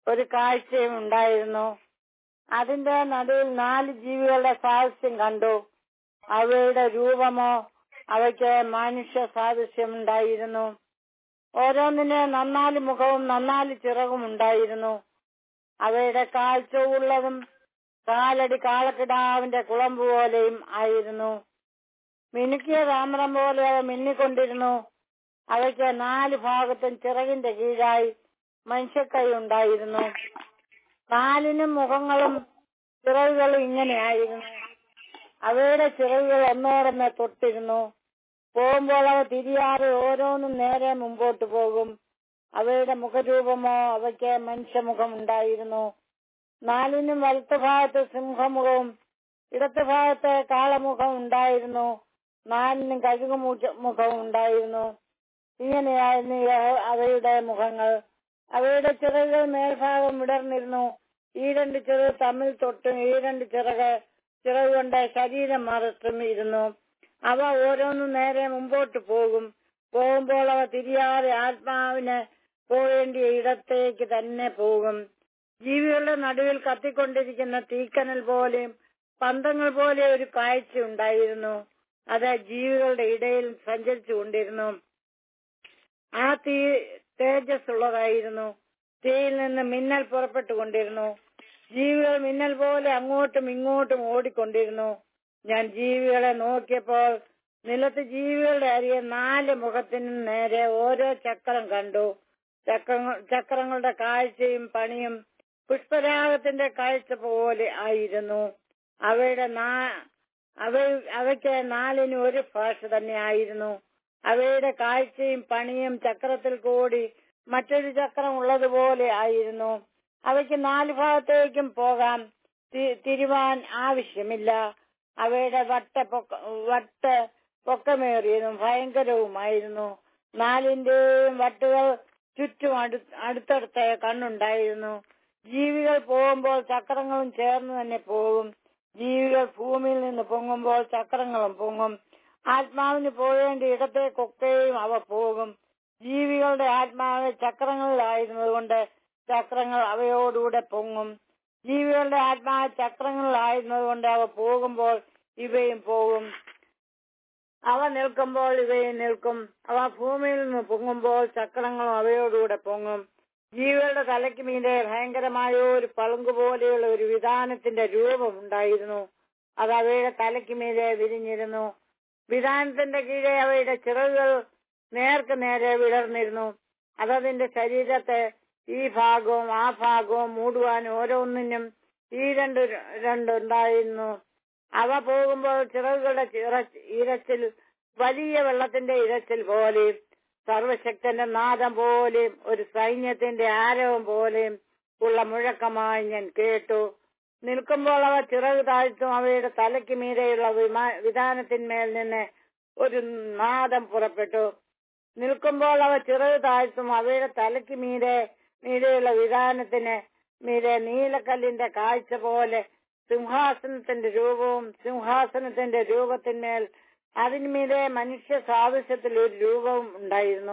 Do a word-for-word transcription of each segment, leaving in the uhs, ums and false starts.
ഒരു കാഴ്ചയും ഉണ്ടായിരുന്നു. അതിന്റെ നടുവിൽ നാല് ജീവികളുടെ സാദൃശ്യം കണ്ടു. അവയുടെ രൂപമോ അവയ്ക്ക് മനുഷ്യ സാദൃശ്യം ഉണ്ടായിരുന്നു. ഓരോന്നിന് നന്നാല് മുഖവും നന്നാല് ചിറകും ഉണ്ടായിരുന്നു. അവയുടെ കാഴ്ച ഉള്ളതും കാലടി കാളക്കിടാവിന്റെ കുളമ്പ് പോലെയും ആയിരുന്നു. മിനുക്കിയ താമ്രം പോലെ അവ മിന്നിക്കൊണ്ടിരുന്നു. അവയ്ക്ക് നാല് ഭാഗത്തും ചിറകിന്റെ കീഴായി മനുഷ്യക്കൈ ഉണ്ടായിരുന്നു. നാലിനും മുഖങ്ങളും ചിറകുകളും ഇങ്ങനെയായിരുന്നു. അവയുടെ ചിറകുകൾ ഒന്നോടൊന്ന് തൊട്ടിരുന്നു. പോകുമ്പോൾ അവ തിരിയാതെ ഓരോന്നും നേരെ മുമ്പോട്ട് പോകും. അവയുടെ മുഖരൂപമോ അവയ്ക്ക് മനുഷ്യമുഖം ഉണ്ടായിരുന്നു. നാലിനും വലത്ത് ഭാഗത്ത് സിംഹമുഖവും ഇടത്ത് ഭാഗത്ത് കാളമുഖം ഉണ്ടായിരുന്നു. നാലിനും കഴുകു മുഖവും ഉണ്ടായിരുന്നു. ഇങ്ങനെയായിരുന്നു അവയുടെ മുഖങ്ങൾ. അവയുടെ ചിറകുകൾ മേൽഭാഗം വിടർന്നിരുന്നു. ഈ രണ്ട് ചിറക് തമ്മിൽ തൊട്ടും ഈ രണ്ട് ചിറക് ചിറകുകൊണ്ട് ശരീരം മറച്ചും ഇരുന്നു. അവ ഓരോന്നും നേരെ മുമ്പോട്ട് പോകും. പോകുമ്പോൾ അവ തിരിയാതെ ആത്മാവിന് പോകേണ്ടിയ ഇടത്തേക്ക് തന്നെ പോകും. ജീവികളുടെ നടുവിൽ കത്തിക്കൊണ്ടിരിക്കുന്ന തീക്കനൽ പോലെയും പന്തങ്ങൾ പോലെ ഒരു കാഴ്ച ഉണ്ടായിരുന്നു. അത് ജീവികളുടെ ഇടയിൽ സഞ്ചരിച്ചു കൊണ്ടിരുന്നു. ആ തീ തേജസ് ഉള്ളതായിരുന്നു. തീയിൽ നിന്ന് മിന്നൽ പുറപ്പെട്ടുകൊണ്ടിരുന്നു. ജീവികൾ മിന്നൽ പോലെ അങ്ങോട്ടും ഇങ്ങോട്ടും ഓടിക്കൊണ്ടിരുന്നു. ഞാൻ ജീവികളെ നോക്കിയപ്പോൾ നിലത്ത് ജീവികളുടെ അരികെ നാല് മുഖത്തിനും നേരെ ഓരോ ചക്രം കണ്ടു. ചക്രങ്ങൾ ചക്രങ്ങളുടെ കാഴ്ചയും പണിയും പുഷ്പരാഗത്തിന്റെ കാഴ്ച പോലെ ആയിരുന്നു. അവയുടെ നാ അവ അവയ്ക്ക് നാലിനും ഒരു ഭാഷ തന്നെ ആയിരുന്നു. അവയുടെ കാഴ്ചയും പണിയും ചക്രത്തിൽ കൂടി മറ്റൊരു ചക്രം ഉള്ളതുപോലെ ആയിരുന്നു. അവയ്ക്ക് നാല് ഭാഗത്തേക്കും പോകാം. തിരുവാൻ ആവശ്യമില്ല. അവയുടെ വട്ട പൊക്ക വട്ട പൊക്കമേറിയതും ഭയങ്കരവുമായിരുന്നു. നാലിന്റെയും വട്ടുകൾ ചുറ്റും അടു അടുത്തടുത്ത് കണ്ണുണ്ടായിരുന്നു. ജീവികൾ പോകുമ്പോൾ ചക്രങ്ങളും ചേർന്ന് തന്നെ പോകും. ജീവികൾ ഭൂമിയിൽ നിന്ന് പൊങ്ങുമ്പോൾ ചക്രങ്ങളും പൊങ്ങും. ആത്മാവിന് പോകേണ്ട ഇടത്തേക്കൊക്കെയും അവ പോകും. ജീവികളുടെ ആത്മാവ് ചക്രങ്ങളിലായിരുന്നതുകൊണ്ട് ചക്രങ്ങൾ അവയോടുകൂടെ പൊങ്ങും. ജീവികളുടെ ആത്മാവ് ചക്രങ്ങളിലായിരുന്നതുകൊണ്ട് അവ പോകുമ്പോൾ ഇവയും പോകും. അവ നിൽക്കുമ്പോൾ ഇവയും നിൽക്കും. അവ ഭൂമിയിൽ നിന്ന് പൊങ്ങുമ്പോൾ ചക്രങ്ങളും അവയോടുകൂടെ പൊങ്ങും. ജീവികളുടെ തലയ്ക്ക് മീതെ ഭയങ്കരമായ ഒരു പളുങ്ക് പോലെയുള്ള ഒരു വിധാനത്തിന്റെ രൂപം ഉണ്ടായിരുന്നു. അത് അവയുടെ തലയ്ക്ക് മീതെ വിരിഞ്ഞിരുന്നു. വിധാനത്തിന്റെ കീഴെ അവയുടെ ചിറകുകൾ നേർക്ക് നേരെ വിടർന്നിരുന്നു. അതതിന്റെ ശരീരത്തെ ഈ ഭാഗവും ആ ഭാഗവും മൂടുവാൻ ഓരോന്നിനും ഈ രണ്ട് രണ്ടുണ്ടായിരുന്നു. അവ പോകുമ്പോൾ ചിറകുകളുടെ ഇരച്ചിൽ വലിയ വെള്ളത്തിന്റെ ഇരച്ചിൽ പോലെയും സർവശക്തന്റെ നാദം പോലെയും ഒരു സൈന്യത്തിന്റെ ആരവം പോലെയും ഉള്ള മുഴക്കമായി ഞാൻ കേട്ടു. നിൽക്കുമ്പോൾ അവ ചിറക് താഴ്ത്തും. അവയുടെ തലയ്ക്ക് മീതെയുള്ള വിധാനത്തിന്മേൽ നിന്ന് ഒരു നാദം പുറപ്പെട്ടു. നിൽക്കുമ്പോൾ അവ ചിറക് താഴ്ത്തും. അവയുടെ തലയ്ക്ക് മീതെ മീതെയുള്ള വിധാനത്തിന് മീതെ നീലക്കല്ലിന്റെ കാഴ്ച പോലെ സിംഹാസനത്തിന്റെ രൂപവും സിംഹാസനത്തിന്റെ രൂപത്തിന്മേൽ അതിന്മീതെ മനുഷ്യ സാദൃശ്യത്തിൽ ഒരു രൂപവും ഉണ്ടായിരുന്നു.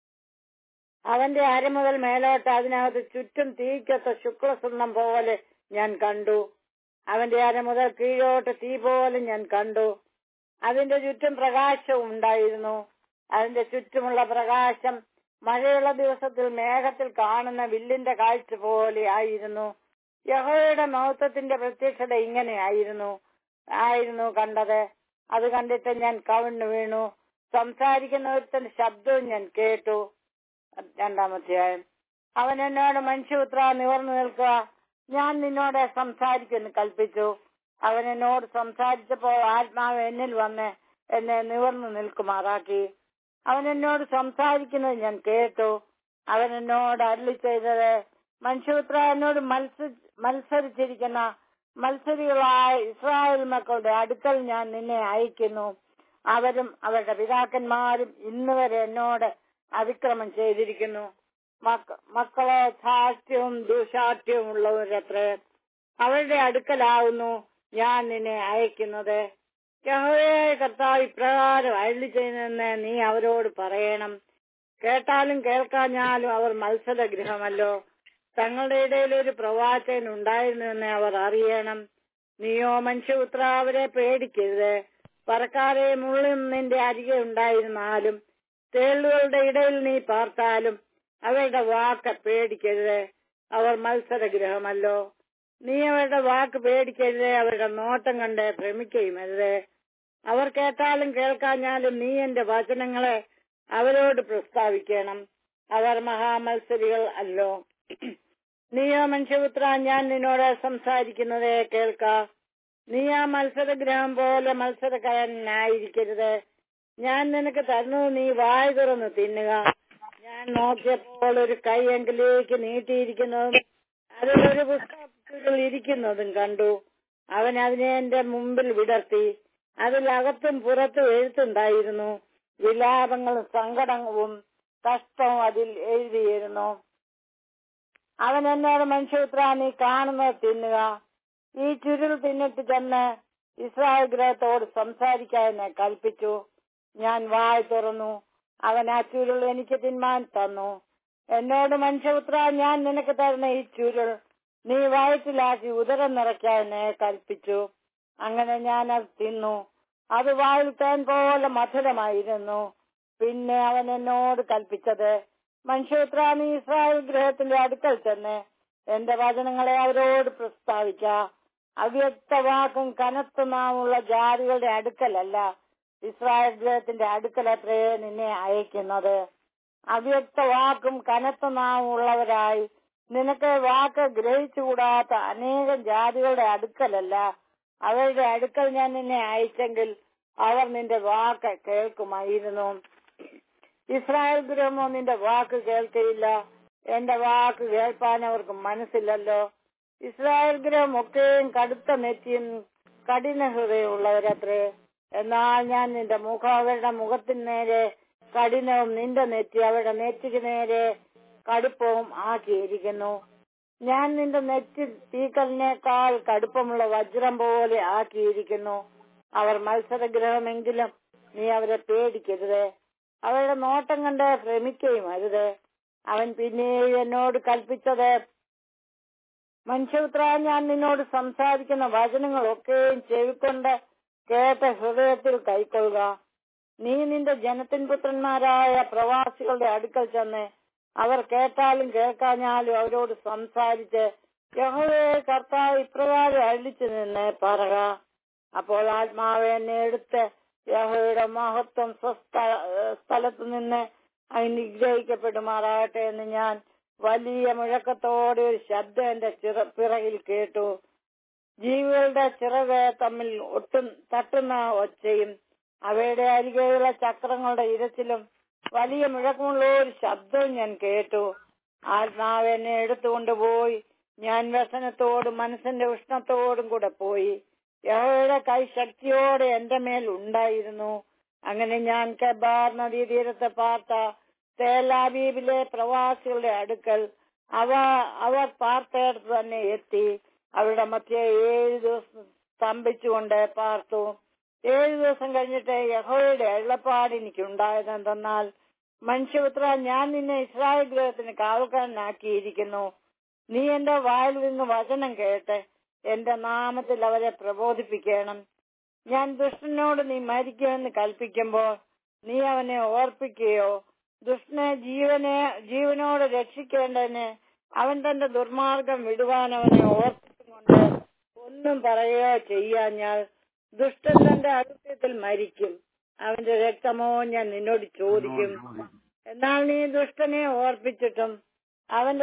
അവന്റെ അരമുതൽ മേലോട്ട് അതിനകത്ത് ചുറ്റും തീക്കത്ത ശുക്ലസുന്ദം പോലെ ഞാൻ കണ്ടു. അവന്റെ അരമുതൽ കീഴോട്ട് തീ പോലെ ഞാൻ കണ്ടു. അതിന്റെ ചുറ്റും പ്രകാശവും ഉണ്ടായിരുന്നു. അതിന്റെ ചുറ്റുമുള്ള പ്രകാശം മഴയുള്ള ദിവസത്തിൽ മേഘത്തിൽ കാണുന്ന വില്ലിന്റെ കാഴ്ച പോലെ ആയിരുന്നു. യഹോവയുടെ മഹത്വത്തിന്റെ പ്രത്യക്ഷത ഇങ്ങനെയായിരുന്നു ആയിരുന്നു കണ്ടത്. അത് കണ്ടിട്ട് ഞാൻ കവിണ്ണു വീണു. സംസാരിക്കുന്ന ഒരുത്തന്റെ ശബ്ദവും ഞാൻ കേട്ടു. രണ്ടാമധ്യായം. അവൻ എന്നോട്, മനുഷ്യപുത്രാ, നിവർന്നു നിൽക്കുക, ഞാൻ നിന്നോട് സംസാരിക്കുമെന്ന് കൽപ്പിച്ചു. അവൻ എന്നോട് സംസാരിച്ചപ്പോൾ ആത്മാവ് എന്നിൽ വന്ന് എന്നെ നിവർന്നു നിൽക്കുമാറാക്കി. അവൻ എന്നോട് സംസാരിക്കുന്നത് ഞാൻ കേട്ടു. അവൻ എന്നോട് അരുളി ചെയ്തത്, മനുഷ്യപുത്ര, എന്നോട് മത്സ മത്സരിച്ചിരിക്കുന്ന മത്സരികളായ ഇസ്രായേൽ മക്കളുടെ അടുക്കൽ ഞാൻ നിന്നെ അയക്കുന്നു. അവരും അവരുടെ പിതാക്കന്മാരും ഇന്നുവരെ എന്നോട് അതിക്രമം ചെയ്തിരിക്കുന്നു. മക്കളെ ധാർഷ്ട്യവും ദുശാഠ്യവും ഉള്ളവരത്രേ. അവരുടെ അടുക്കലാവുന്നു ഞാൻ നിന്നെ അയക്കുന്നത്. യഹോവയായ കർത്താവ് ഇപ്രകാരം അരുളി ചെയ്യുന്നതെന്ന് നീ അവരോട് പറയണം. കേട്ടാലും കേൾക്കാഞ്ഞാലും അവർ മത്സര ഗൃഹമല്ലോ. തങ്ങളുടെ ഇടയിൽ ഒരു പ്രവാചകൻ ഉണ്ടായിരുന്നുവെന്ന് അവർ അറിയണം. നീയോ മനുഷ്യപുത്ര അവരെ പേടിക്കരുത്. പറക്കാരെ മുള്ളും നിന്റെ അരികെ ഉണ്ടായിരുന്നാലും തേളുകളുടെ ഇടയിൽ നീ പാർത്താലും അവരുടെ വാക്ക് പേടിക്കരുത്. അവർ മത്സരഗ്രഹമല്ലോ. നീ അവരുടെ വാക്ക് പേടിക്കരുത്. അവരുടെ നോട്ടം കണ്ട് ഭ്രമിക്കുകയുമരുത്. അവർ കേട്ടാലും കേൾക്കാഞ്ഞാലും നീ എന്റെ വചനങ്ങളെ അവരോട് പ്രസ്താവിക്കണം. അവർ മഹാമത്സരികൾ അല്ലോ. നീയോ മനുഷ്യപുത്ര ഞാൻ നിന്നോട് സംസാരിക്കുന്നത് കേൾക്ക. നീ ആ മത്സരഗ്രഹം പോലെ മത്സരക്കാരനായിരിക്കരുത്. ഞാൻ നിനക്ക് തരുന്നത് നീ വായ തുറന്ന് തിന്നുക. ഞാൻ നോക്കിയപ്പോൾ ഒരു കൈ എങ്കിലേക്ക് നീട്ടിയിരിക്കുന്നതും അതിലൊരു പുസ്തകത്തിൽ ഇരിക്കുന്നതും കണ്ടു. അവൻ അതിനെ എന്റെ മുമ്പിൽ വിടർത്തി. അതിലകത്തും പുറത്തും എഴുത്തുണ്ടായിരുന്നു. വിലാപങ്ങളും സങ്കടവും കഷ്ടവും അതിൽ എഴുതിയിരുന്നു. അവൻ എന്നോട് മനുഷ്യപുത്ര നീ കാണുന്നത് തിന്നുക. ഈ ചുരുൾ തിന്നിട്ട് ചെന്ന് ഇസ്രായേൽ ഗൃഹത്തോട് സംസാരിക്കാൻ എന്നെ കൽപ്പിച്ചു. ഞാൻ വായ് തുറന്നു. അവൻ ആ ചുരുൾ എനിക്ക് തിന്മാൻ തന്നു. എന്നോട് മനുഷ്യപുത്ര ഞാൻ നിനക്ക് തരുന്ന ഈ ചുരുൾ നീ വയറ്റിലാക്കി ഉദരം നിറയ്ക്കാൻ എന്നെ കൽപ്പിച്ചു. അങ്ങനെ ഞാൻ അത് തിന്നു. അത് വായിൽ തേൻ പോലെ മധുരമായിരുന്നു. പിന്നെ അവൻ എന്നോട് കൽപ്പിച്ചത്, മനുഷ്യപുത്ര നീ ഇസ്രായേൽ ഗൃഹത്തിന്റെ അടുക്കൽ ചെന്ന് എന്റെ വചനങ്ങളെ അവരോട് പ്രസ്താവിക്ക. അവ്യക്തവാക്കും കനത്ത നാമുള്ള ജാതികളുടെ അടുക്കലല്ല, ഇസ്രായേൽ ഗൃഹത്തിന്റെ അടുക്കലത്രേ നിന്നെ അയക്കുന്നത്. അവ്യക്തവാക്കും കനത്ത നാമുള്ളവരായി നിനക്ക് വാക്ക് ഗ്രഹിച്ചുകൂടാത്ത അനേകം ജാതികളുടെ അടുക്കലല്ല, അവരുടെ അടുക്കൽ ഞാൻ നിന്നെ അയച്ചെങ്കിൽ അവർ നിന്റെ വാക്ക് കേൾക്കുമായിരുന്നു. ഇസ്രായേൽ ഗൃഹമോ നിന്റെ വാക്ക് കേൾക്കയില്ല. എന്റെ വാക്ക് കേൾപ്പാൻ അവർക്ക് മനസ്സില്ലല്ലോ. ഇസ്രായേൽ ഗൃഹം ഒക്കെയും കടുത്ത നെറ്റിയും കഠിന ഹൃദയമുള്ളവരത്രേ. എന്നാൽ ഞാൻ നിന്റെ മുഖം അവരുടെ മുഖത്തിന് നേരെ കഠിനവും നിന്റെ നെറ്റി അവരുടെ നെറ്റിക്ക് നേരെ കടുപ്പവും ആക്കിയിരിക്കുന്നു. ഞാൻ നിന്റെ നെറ്റി തീക്കലിനേക്കാൾ കടുപ്പമുള്ള വജ്രം പോലെ ആക്കിയിരിക്കുന്നു. അവർ മത്സരഗ്രഹമെങ്കിലും നീ അവരെ പേടിക്കരുത്. അവരുടെ നോട്ടം കണ്ട് ഭ്രമിക്കുകയും അരുത്. അവൻ പിന്നെയും എന്നോട് കൽപ്പിച്ചത്, മനുഷ്യപുത്ര ഞാൻ നിന്നോട് സംസാരിക്കുന്ന വചനങ്ങളൊക്കെയും ചെവിക്കൊണ്ട് കേട്ട ഹൃദയത്തിൽ കൈക്കൊള്ളുക. നീ നിന്റെ ജനത്തിൻ പുത്രന്മാരായ പ്രവാസികളുടെ അടുക്കൽ ചെന്ന് അവർ കേട്ടാലും കേൾക്കാഞ്ഞാലും അവരോട് സംസാരിച്ച് യഹോവേ കർത്താവ് ഇപ്രകാരം അരുളിച്ചു നിന്ന് പറക. അപ്പോൾ ആത്മാവ് എന്നെ എടുത്ത് യഹോവയുടെ മഹത്വം സ്ഥലത്തു നിന്ന് അനുഗ്രഹിക്കപ്പെടുമാറാകട്ടെ എന്ന് ഞാൻ വലിയ മുഴക്കത്തോടെ ഒരു ശബ്ദം എന്റെ ചിറ പിറകിൽ കേട്ടു. ജീവികളുടെ ചിറക് തമ്മിൽ ഒട്ടും തട്ടുന്ന ഒച്ചയും അവയുടെ അരികെയുള്ള ചക്രങ്ങളുടെ ഇരച്ചിലും വലിയ മുഴക്കമുള്ള ഒരു ശബ്ദവും ഞാൻ കേട്ടു. ആത്മാവ് എന്നെ എടുത്തുകൊണ്ടുപോയി. ഞാൻ വ്യസനത്തോടും മനസ്സിന്റെ ഉഷ്ണത്തോടും കൂടെ പോയി. യഹോവയുടെ കൈ ശക്തിയോടെ എന്റെ മേൽ ഉണ്ടായിരുന്നു. അങ്ങനെ ഞാൻ കെബാർ നദീ തീരത്ത് പാർത്ത തേലാബീബിലെ പ്രവാസികളുടെ അടുക്കൽ അവ അവർ പാർത്തേടത്ത് തന്നെ എത്തി. അവരുടെ മധ്യേ ഏഴു ദിവസം സ്തംഭിച്ചുകൊണ്ട് പാർത്തു. ഏഴു ദിവസം കഴിഞ്ഞിട്ട് യഹോവയുടെ അരുളപ്പാട് എനിക്കുണ്ടായത് എന്തെന്നാൽ, മനുഷ്യപുത്ര ഞാൻ നിന്നെ ഇസ്രായേൽ ഗൃഹത്തിന് കാവൽക്കാരനാക്കിയിരിക്കുന്നു. നീ എന്റെ വായിൽ നിന്ന് വചനം കേട്ട് എന്റെ നാമത്തിൽ അവരെ പ്രബോധിപ്പിക്കണം. ഞാൻ ദുഷ്ടനോട് നീ മരിക്കുമെന്ന് കൽപ്പിക്കുമ്പോൾ നീ അവനെ ഓർപ്പിക്കുകയോ ദുഷ്ടനെ ജീവനെ ജീവനോട് രക്ഷിക്കേണ്ടതിന് അവൻ തന്റെ ദുർമാർഗം വിടുവാൻ അവനെ ഓർപ്പിച്ചുകൊണ്ട് ഒന്നും പറയുകയോ ചെയ്യാഞ്ഞാൽ ദുഷ്ടൻ തന്റെ അകൃത്യത്തിൽ മരിക്കും. അവന്റെ രക്തമോ ഞാൻ നിന്നോട് ചോദിക്കും. എന്നാൽ നീ ദുഷ്ടനെ ഓർപ്പിച്ചിട്ടും അവന്റെ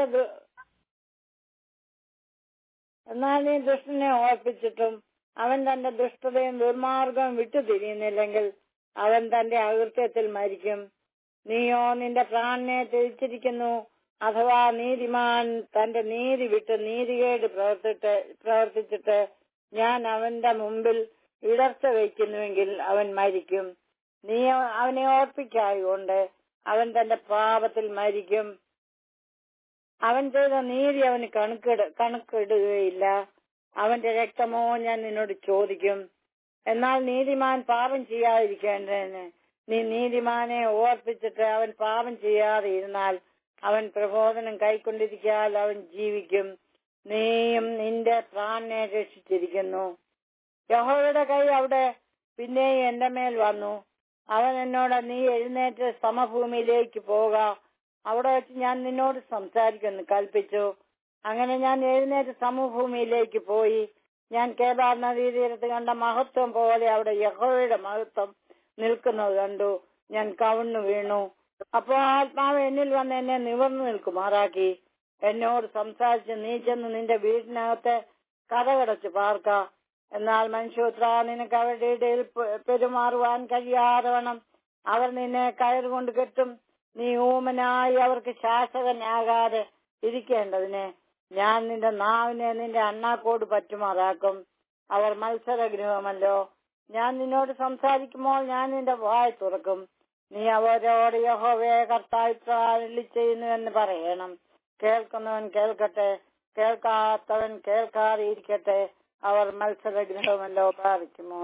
എന്നാൽ നീ ദുഷ്ടനെ ഓർപ്പിച്ചിട്ടും അവൻ തന്റെ ദുഷ്ടതയും ദുർമാർഗവും വിട്ടുതിരിയുന്നില്ലെങ്കിൽ അവൻ തന്റെ അകൃത്യത്തിൽ മരിക്കും. നീയോ നിന്റെ പ്രാണനെ ത്യജിച്ചിരിക്കുന്നു. അഥവാ നീതിമാൻ തന്റെ നീതി വിട്ട് നീതികേട് പ്രവർത്തിട്ട് പ്രവർത്തിച്ചിട്ട് ഞാൻ അവന്റെ മുമ്പിൽ ഇടർച്ച വയ്ക്കുന്നുവെങ്കിൽ അവൻ മരിക്കും. നീ അവനെ ഓർപ്പിക്കായകൊണ്ട് അവൻ തന്റെ പാപത്തിൽ മരിക്കും. അവൻ ചെയ്ത നീതി അവന് കണക്കിട കണക്കിടുകയില്ല. അവന്റെ രക്തമോ ഞാൻ നിന്നോട് ചോദിക്കും. എന്നാൽ നീതിമാൻ പാപം ചെയ്യാതിരിക്കേണ്ടതിന് നീ നീതിമാനെ ഓർപ്പിച്ചിട്ട് അവൻ പാപം ചെയ്യാതെ ഇരുന്നാൽ അവൻ പ്രബോധനം കൈക്കൊണ്ടിരിക്കാൽ അവൻ ജീവിക്കും. നീയും നിന്റെ പ്രാണനെ രക്ഷിച്ചിരിക്കുന്നു. യഹോവയുടെ കൈ അവിടെ പിന്നെയും എന്റെ മേൽ വന്നു. അവൻ എന്നോട്, നീ എഴുന്നേറ്റ് സമഭൂമിയിലേക്ക് പോക, അവിടെ വെച്ച് ഞാൻ നിന്നോട് സംസാരിക്കുമെന്ന് കൽപ്പിച്ചു. അങ്ങനെ ഞാൻ എഴുന്നേറ്റ് സമഭൂമിയിലേക്ക് പോയി. ഞാൻ കേദാർ നദീതീരത്ത് കണ്ട മഹത്വം പോലെ അവിടെ യഹോവയുടെ മഹത്വം നിൽക്കുന്നത് കണ്ടു. ഞാൻ കവിണ്ണു വീണു. അപ്പോൾ ആത്മാവ് എന്നിൽ വന്ന് എന്നെ നിവർന്നു നിൽക്കുമാറാക്കി എന്നോട് സംസാരിച്ച്, നീ ചെന്ന് നിന്റെ വീടിനകത്തെ കഥകടച്ച് പാർക്ക. എന്നാൽ മനുഷ്യപുത്ര, നിനക്ക് അവരുടെ ഇടയിൽ പെരുമാറുവാൻ കഴിയാതവണ്ണം അവർ നിന്നെ കയറുകൊണ്ട് കെട്ടും. നീ ഊമനായി അവർക്ക് ശാസകനാകാതെ ഇരിക്കേണ്ടതിന് ഞാൻ നിന്റെ നാവിനെ നിന്റെ അണ്ണാക്കോട് പറ്റുമാറാക്കും. അവർ മത്സരഗൃഹമല്ലോ. ഞാൻ നിന്നോട് സംസാരിക്കുമ്പോൾ ഞാൻ നിന്റെ വായ തുറക്കും. നീ അവരോട്, യഹോവയെ കർത്താവ് ചെയ്യുന്നു എന്ന് പറയണം. കേൾക്കുന്നവൻ കേൾക്കട്ടെ, കേൾക്കാത്തവൻ കേൾക്കാതെ ഇരിക്കട്ടെ. അവർ മത്സരഗൃഹമല്ലോ. ബാധിക്കുമോ?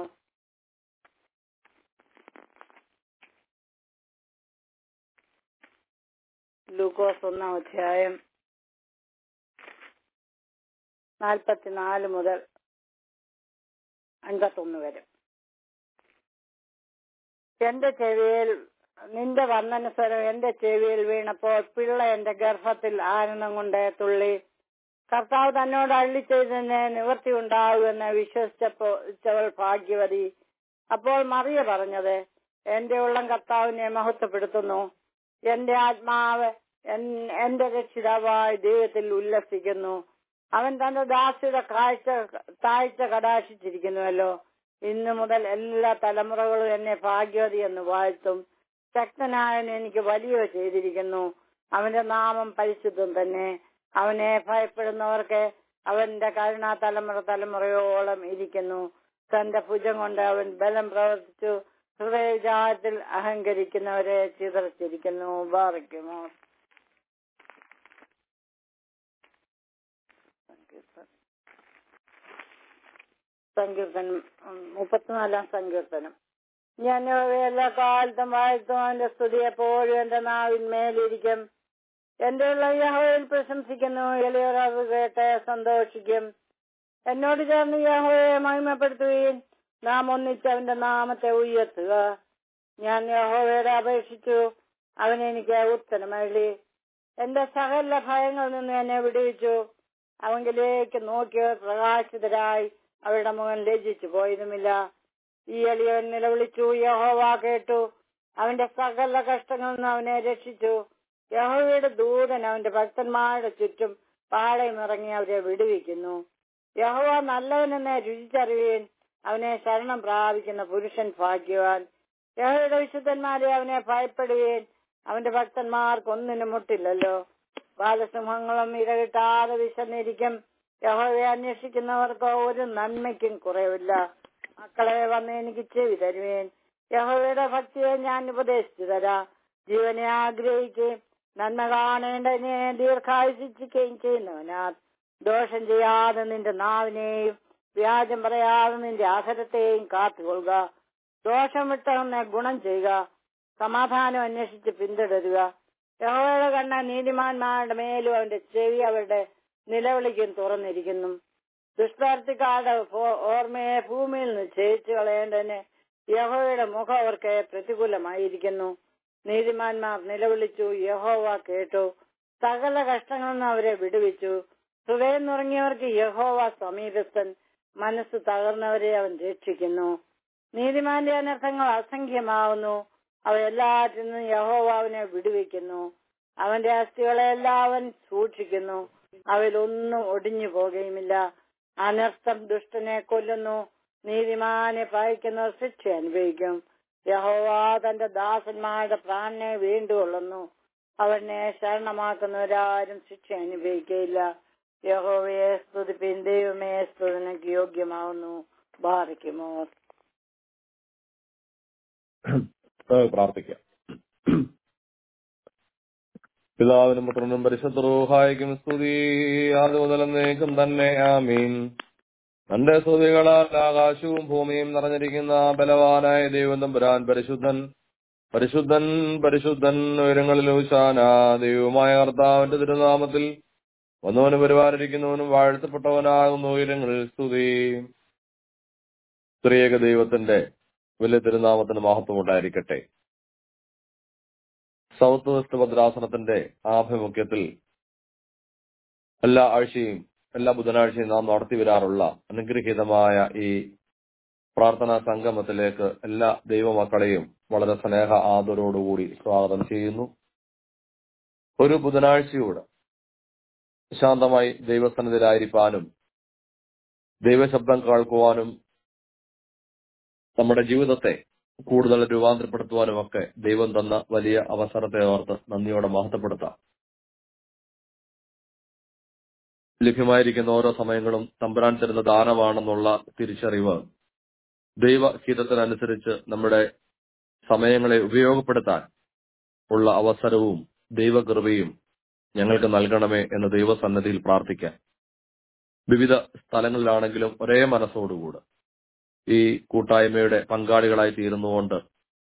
ലൂക്കോസ് ഒന്നാം അധ്യായം നാൽപ്പത്തിനാല് മുതൽ അൻപത്തൊന്ന് വരെ. എന്റെ ചെവിയിൽ നിന്റെ വന്ദനസ്വരം എന്റെ ചെവിയിൽ വീണപ്പോൾ പിള്ള എന്റെ ഗർഭത്തിൽ ആനന്ദം കൊണ്ട് തുള്ളി. കർത്താവ് തന്നോട് അരുളി ചെയ്തതിന് നിവൃത്തി ഉണ്ടാകുമെന്ന് വിശ്വസിച്ചവൾ ഭാഗ്യവതി. അപ്പോൾ മറിയ പറഞ്ഞത്, എന്റെ ഉള്ളം കർത്താവിനെ മഹത്വപ്പെടുത്തുന്നു. എന്റെ ആത്മാവ് എന്റെ രക്ഷിതാവായ ദൈവത്തിൽ ഉല്ലസിക്കുന്നു. അവൻ തന്റെ ദാസിയുടെ കാഴ്ച താഴ്ച കടാക്ഷിച്ചിരിക്കുന്നുവല്ലോ. ഇന്നു മുതൽ എല്ലാ തലമുറകളും എന്നെ ഭാഗ്യവതി എന്ന് വാഴ്ത്തും. ശക്തനായവൻ എനിക്ക് വലിയ ചെയ്തിരിക്കുന്നു. അവന്റെ നാമം പരിശുദ്ധം തന്നെ. അവനെ ഭയപ്പെടുന്നവർക്ക് അവന്റെ കരുണ തലമുറ തലമുറയോളം ഇരിക്കുന്നു. തന്റെ ഭുജം കൊണ്ട് അവൻ ബലം പ്രവർത്തിച്ചു. ഹൃദയവിചാരത്തിൽ അഹങ്കരിക്കുന്നവരെ ചിതറിച്ചിരിക്കുന്നു. ബാറയ്ക്കുമോ? സങ്കീർത്തനം മുപ്പത്തിനാലാം സങ്കീർത്തനം. ഞാൻ എല്ലാ കാലത്തും വാഴ്ത്തും. അവന്റെ സ്തുതി എപ്പോഴും എന്റെ നാവിന്മേലിരിക്കും. എന്റെ ഉള്ള യഹോവയിൽ പ്രശംസിക്കുന്നു. എളിയവർ അത് കേട്ട് സന്തോഷിക്കും. എന്നോട് ചേർന്ന് യഹോവയെ മഹിമപ്പെടുത്തുകയും നാം ഒന്നിച്ച് അവന്റെ നാമത്തെ ഉയർത്തുക. ഞാൻ യഹോവയോട് അപേക്ഷിച്ചു, അവൻ എനിക്ക് ഉത്തരമരുളി. എന്റെ സകല ഭയങ്ങളിൽ നിന്ന് എന്നെ വിടുവിച്ചു. അവങ്കിലേക്ക് നോക്കിയവർ പ്രകാശിതരായി അവരുടെ മുഖം ലജ്ജിച്ചു പോയതുമില്ല. ഈ എളിയവൻ നിലവിളിച്ചു, യഹോവ കേട്ടു. അവന്റെ സകല കഷ്ടങ്ങളിൽ നിന്ന് അവനെ രക്ഷിച്ചു. യഹോവയുടെ ദൂതൻ അവന്റെ ഭക്തന്മാരുടെ ചുറ്റും പാളയമിറങ്ങി അവരെ വിടുവിക്കുന്നു. യഹോവ നല്ലവനെന്ന് രുചിച്ചറിയുകയും അവനെ ശരണം പ്രാപിക്കുന്ന പുരുഷൻ ഭാഗ്യവാൻ. യഹോവയുടെ വിശുദ്ധന്മാരെ അവനെ ഭയപ്പെടുകയും അവന്റെ ഭക്തന്മാർക്കൊന്നിനും മുട്ടില്ലല്ലോ. ബാലസിംഹങ്ങളും ഇരകിട്ടാതെ വിശന്നിരിക്കും. യഹോവയെ അന്വേഷിക്കുന്നവർക്ക് ഒരു നന്മയ്ക്കും കുറവില്ല. മക്കളെ, വന്ന് എനിക്ക് ചെവി തരുവേൻ. യഹോവയുടെ ഭക്തിയെ ഞാൻ ഉപദേശിച്ചു തരാം. ജീവനെ ആഗ്രഹിക്കുകയും നന്മ കാണേണ്ടതിനെ ദീർഘായുസിക്കുകയും ചെയ്യുന്നവനാ. ദോഷം ചെയ്യാതെ നിന്റെ നാവിനെയും വ്യാജം പറയാതെ നിന്റെ അധരത്തെയും കാത്തുകൊള്ളുക. ദോഷം വിട്ടവനെ ഗുണം ചെയ്യുക. സമാധാനം അന്വേഷിച്ച് പിന്തുടരുക. യഹോവയുടെ കണ്ണ് നീതിമാന്മാരുടെ മേലും അവന്റെ ചെവി അവരുടെ നിലവിളിക്കും തുറന്നിരിക്കുന്നു. ദുഷ്പ്രവർത്തിക്കാരുടെ ഓർമ്മയെ ഭൂമിയിൽ നിന്ന് ഛേദിച്ചു കളയേണ്ടതിന് യഹോവയുടെ മുഖം അവർക്ക് പ്രതികൂലമായിരിക്കുന്നു. നീതിമാന്മാർ നിലവിളിച്ചു, യഹോവ കേട്ടു. സകല കഷ്ടങ്ങളിൽ നിന്ന് അവരെ വിടുവിച്ചു. ഹൃദയം നുറങ്ങിയവർക്ക് യഹോവ സമീപസ്ഥൻ. മനസ്സ് തകർന്നവരെ അവൻ രക്ഷിക്കുന്നു. നീതിമാന്റെ അനർത്ഥങ്ങൾ അസംഖ്യമാവുന്നു. അവയെല്ലാറ്റിൽ നിന്നും യഹോവ അവനെ വിടുവിക്കുന്നു. അവന്റെ അസ്ഥികളെല്ലാം അവൻ സൂക്ഷിക്കുന്നു. അവയിലൊന്നും ഒടിഞ്ഞു പോകുകയുമില്ല. അനർത്ഥം ദുഷ്ടനെ കൊല്ലുന്നു. നീതിമാനെ പകയ്ക്കുന്നവർ ശിക്ഷ അനുഭവിക്കും. യഹോവ തന്റെ ദാസന്മാരുടെ പ്രാണനെ വീണ്ടുകൊള്ളുന്നു. അവനെ ശരണമാക്കുന്നവരാരും ശിക്ഷ അനുഭവിക്കയില്ല. യഹോവയെ സ്തുതിപ്പിൻ. ദൈവമേ, സ്തുതിക്ക് യോഗ്യമാവുന്നു. ബാധിക്കുമോ? പ്രാർത്ഥിക്കാം. പിതാവിനും പുത്രനും പരിശുദ്ധ റൂഹായിക്കും സ്തുതി, ആദ്യ മുതലെന്നേക്കും തന്നെ. ആമീൻ. തന്റെ സ്തുതികളാൽ ആകാശവും ഭൂമിയും നിറഞ്ഞിരിക്കുന്ന ബലവാനായ ദൈവം തമ്പുരാൻ പരിശുദ്ധൻ. പരിശുദ്ധൻ പരിശുദ്ധൻ ഉയരങ്ങളിൽ ഹോശാന. ദൈവമായ കർത്താവിന്റെ തിരുനാമത്തിൽ വന്നവനും പരിപാലിരിക്കുന്നവനും വാഴ്ത്തപ്പെട്ടവനാകുന്ന ഉയരങ്ങളിൽ സ്തുതി. ത്രിയേക ദൈവത്തിന്റെ വലിയ തിരുനാമത്തിന് മഹത്വം ഉണ്ടായിരിക്കട്ടെ. സൗത്ത് വെസ്റ്റ് ഭദ്രാസനത്തിന്റെ ആഭിമുഖ്യത്തിൽ എല്ലാ ആഴ്ചയും എല്ലാ ബുധനാഴ്ചയും നാം നടത്തി വരാറുള്ള അനുഗ്രഹീതമായ ഈ പ്രാർത്ഥനാ സംഗമത്തിലേക്ക് എല്ലാ ദൈവമക്കളെയും വളരെ സ്നേഹ ആദരവോടുകൂടി സ്വാഗതം ചെയ്യുന്നു. ഒരു ബുധനാഴ്ചയോട് ശാന്തമായി ദൈവസന്നിധിയിലായിരിക്കാനും ദൈവശബ്ദം കേൾക്കുവാനും നമ്മുടെ ജീവിതത്തെ കൂടുതൽ രൂപാന്തരപ്പെടുത്തുവാനും ഒക്കെ ദൈവം തന്ന വലിയ അവസരത്തെ ഓർത്ത് നന്ദിയോടെ മഹത്വപ്പെടുത്താം. ലഭ്യമായിരിക്കുന്ന ഓരോ സമയങ്ങളും തമ്പുരാൻ തരുന്ന ദാനമാണെന്നുള്ള തിരിച്ചറിവ് ദൈവഹിതത്തിനനുസരിച്ച് നമ്മുടെ സമയങ്ങളെ ഉപയോഗപ്പെടുത്താൻ ഉള്ള അവസരവും ദൈവകൃപയും ഞങ്ങൾക്ക് നൽകണമേ എന്ന് ദൈവസന്നിധിയിൽ പ്രാർത്ഥിക്കാം. വിവിധ സ്ഥലങ്ങളിലാണെങ്കിലും ഒരേ മനസ്സോടുകൂടി ഈ കൂട്ടായ്മയുടെ പങ്കാളികളായി തീരുന്നുകൊണ്ട്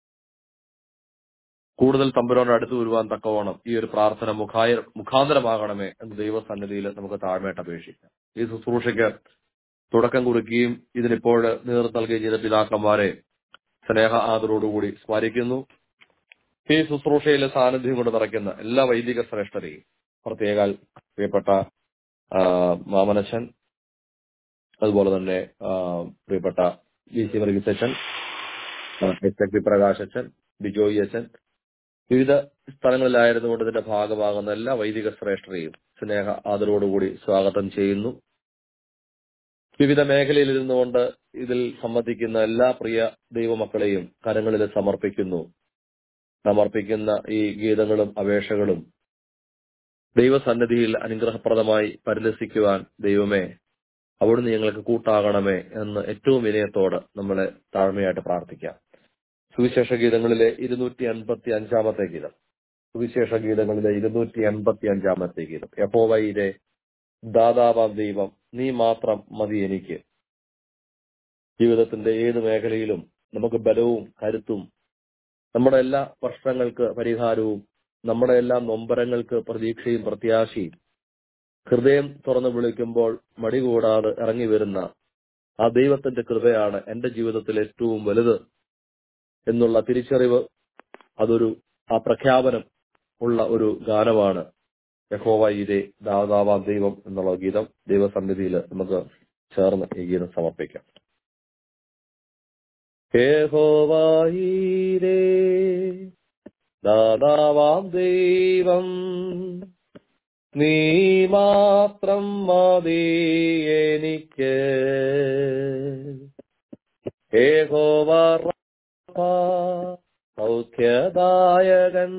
കൂടുതൽ തമ്പുരാനോട് അടുത്തു വരുവാൻ തക്കവണ്ണം ഈ ഒരു പ്രാർത്ഥന മുഖായ മുഖാന്തരമാകണമേ എന്ന് ദൈവസന്നിധിയിൽ നമുക്ക് താഴ്മയായിട്ട് അപേക്ഷിക്കാം. ഈ ശുശ്രൂഷയ്ക്ക് തുടക്കം കുറിക്കുകയും ഇതിനിപ്പോൾ നേതൃത്വം നൽകുകയും ചെയ്ത പിതാക്കന്മാരെ സ്നേഹ ആദരവോടുകൂടി സ്മരിക്കുന്നു. ഈ ശുശ്രൂഷയിലെ സാന്നിധ്യം കൊണ്ട് നിറയ്ക്കുന്ന എല്ലാ വൈദിക ശ്രേഷ്ഠരെയും, പ്രത്യേകാൽ പ്രിയപ്പെട്ട മാമനച്ചൻ, അതുപോലെ തന്നെ പ്രിയപ്പെട്ട ജി സി വർഗീസച്ചൻ, എസ് എ പി പ്രകാശച്ചൻ, ബിജോയി അച്ഛൻ, വിവിധ സ്ഥലങ്ങളിലായിരുന്നുകൊണ്ട് ഇതിന്റെ ഭാഗമാകുന്ന എല്ലാ വൈദിക ശ്രേഷ്ഠരെയും സ്നേഹ ആദരവോടുകൂടി സ്വാഗതം ചെയ്യുന്നു. വിവിധ മേഖലയിൽ ഇരുന്നുകൊണ്ട് ഇതിൽ സംബന്ധിക്കുന്ന എല്ലാ പ്രിയ ദൈവമക്കളെയും കരങ്ങളിൽ സമർപ്പിക്കുന്നു. സമർപ്പിക്കുന്ന ഈ ഗീതങ്ങളും അപേക്ഷകളും ദൈവസന്നിധിയിൽ അനുഗ്രഹപ്രദമായി പരിലസിക്കുവാൻ ദൈവമേ അവിടുന്ന് ഞങ്ങൾക്ക് കൂട്ടാകണമേ എന്ന് ഏറ്റവും വിനയത്തോട് നമ്മളെ താഴ്മയായിട്ട് പ്രാർത്ഥിക്കാം. സുവിശേഷ ഗീതങ്ങളിലെ ഇരുന്നൂറ്റി അൻപത്തി അഞ്ചാമത്തെ ഗീതം സുവിശേഷ ഗീതങ്ങളിലെ ഇരുന്നൂറ്റി അൻപത്തി അഞ്ചാമത്തെ ഗീതം യഹോവയിലെ ദാതാവാം ദൈവം നീ മാത്രം മതി എനിക്ക്. ജീവിതത്തിന്റെ ഏത് മേഖലയിലും നമുക്ക് ബലവും കരുത്തും, നമ്മുടെ എല്ലാ പ്രശ്നങ്ങൾക്ക് പരിഹാരവും, നമ്മുടെ എല്ലാ നൊമ്പരങ്ങൾക്ക് പ്രതീക്ഷയും പ്രത്യാശയും ഹൃദയം തുറന്നു വിളിക്കുമ്പോൾ മടി കൂടാതെ ഇറങ്ങി വരുന്ന ആ ദൈവത്തിന്റെ കൃപയാണ് എന്റെ ജീവിതത്തിൽ ഏറ്റവും വലുത് എന്നുള്ള തിരിച്ചറിവ്, അതൊരു ആ പ്രഖ്യാപനം ഉള്ള ഒരു ഗാനമാണ് യഹോവയിലെ ദാതാവാം ദൈവം എന്നുള്ള ഗീതം. ദൈവസന്നിധിയിൽ നമുക്ക് ചേർന്ന് ഈ ഗീതം സമർപ്പിക്കാം. യഹോവയിലെ ദാതാവാം ദൈവം നീ മാത്രം മതി എനിക്ക്. യഹോവ സൗഖ്യദായകൻ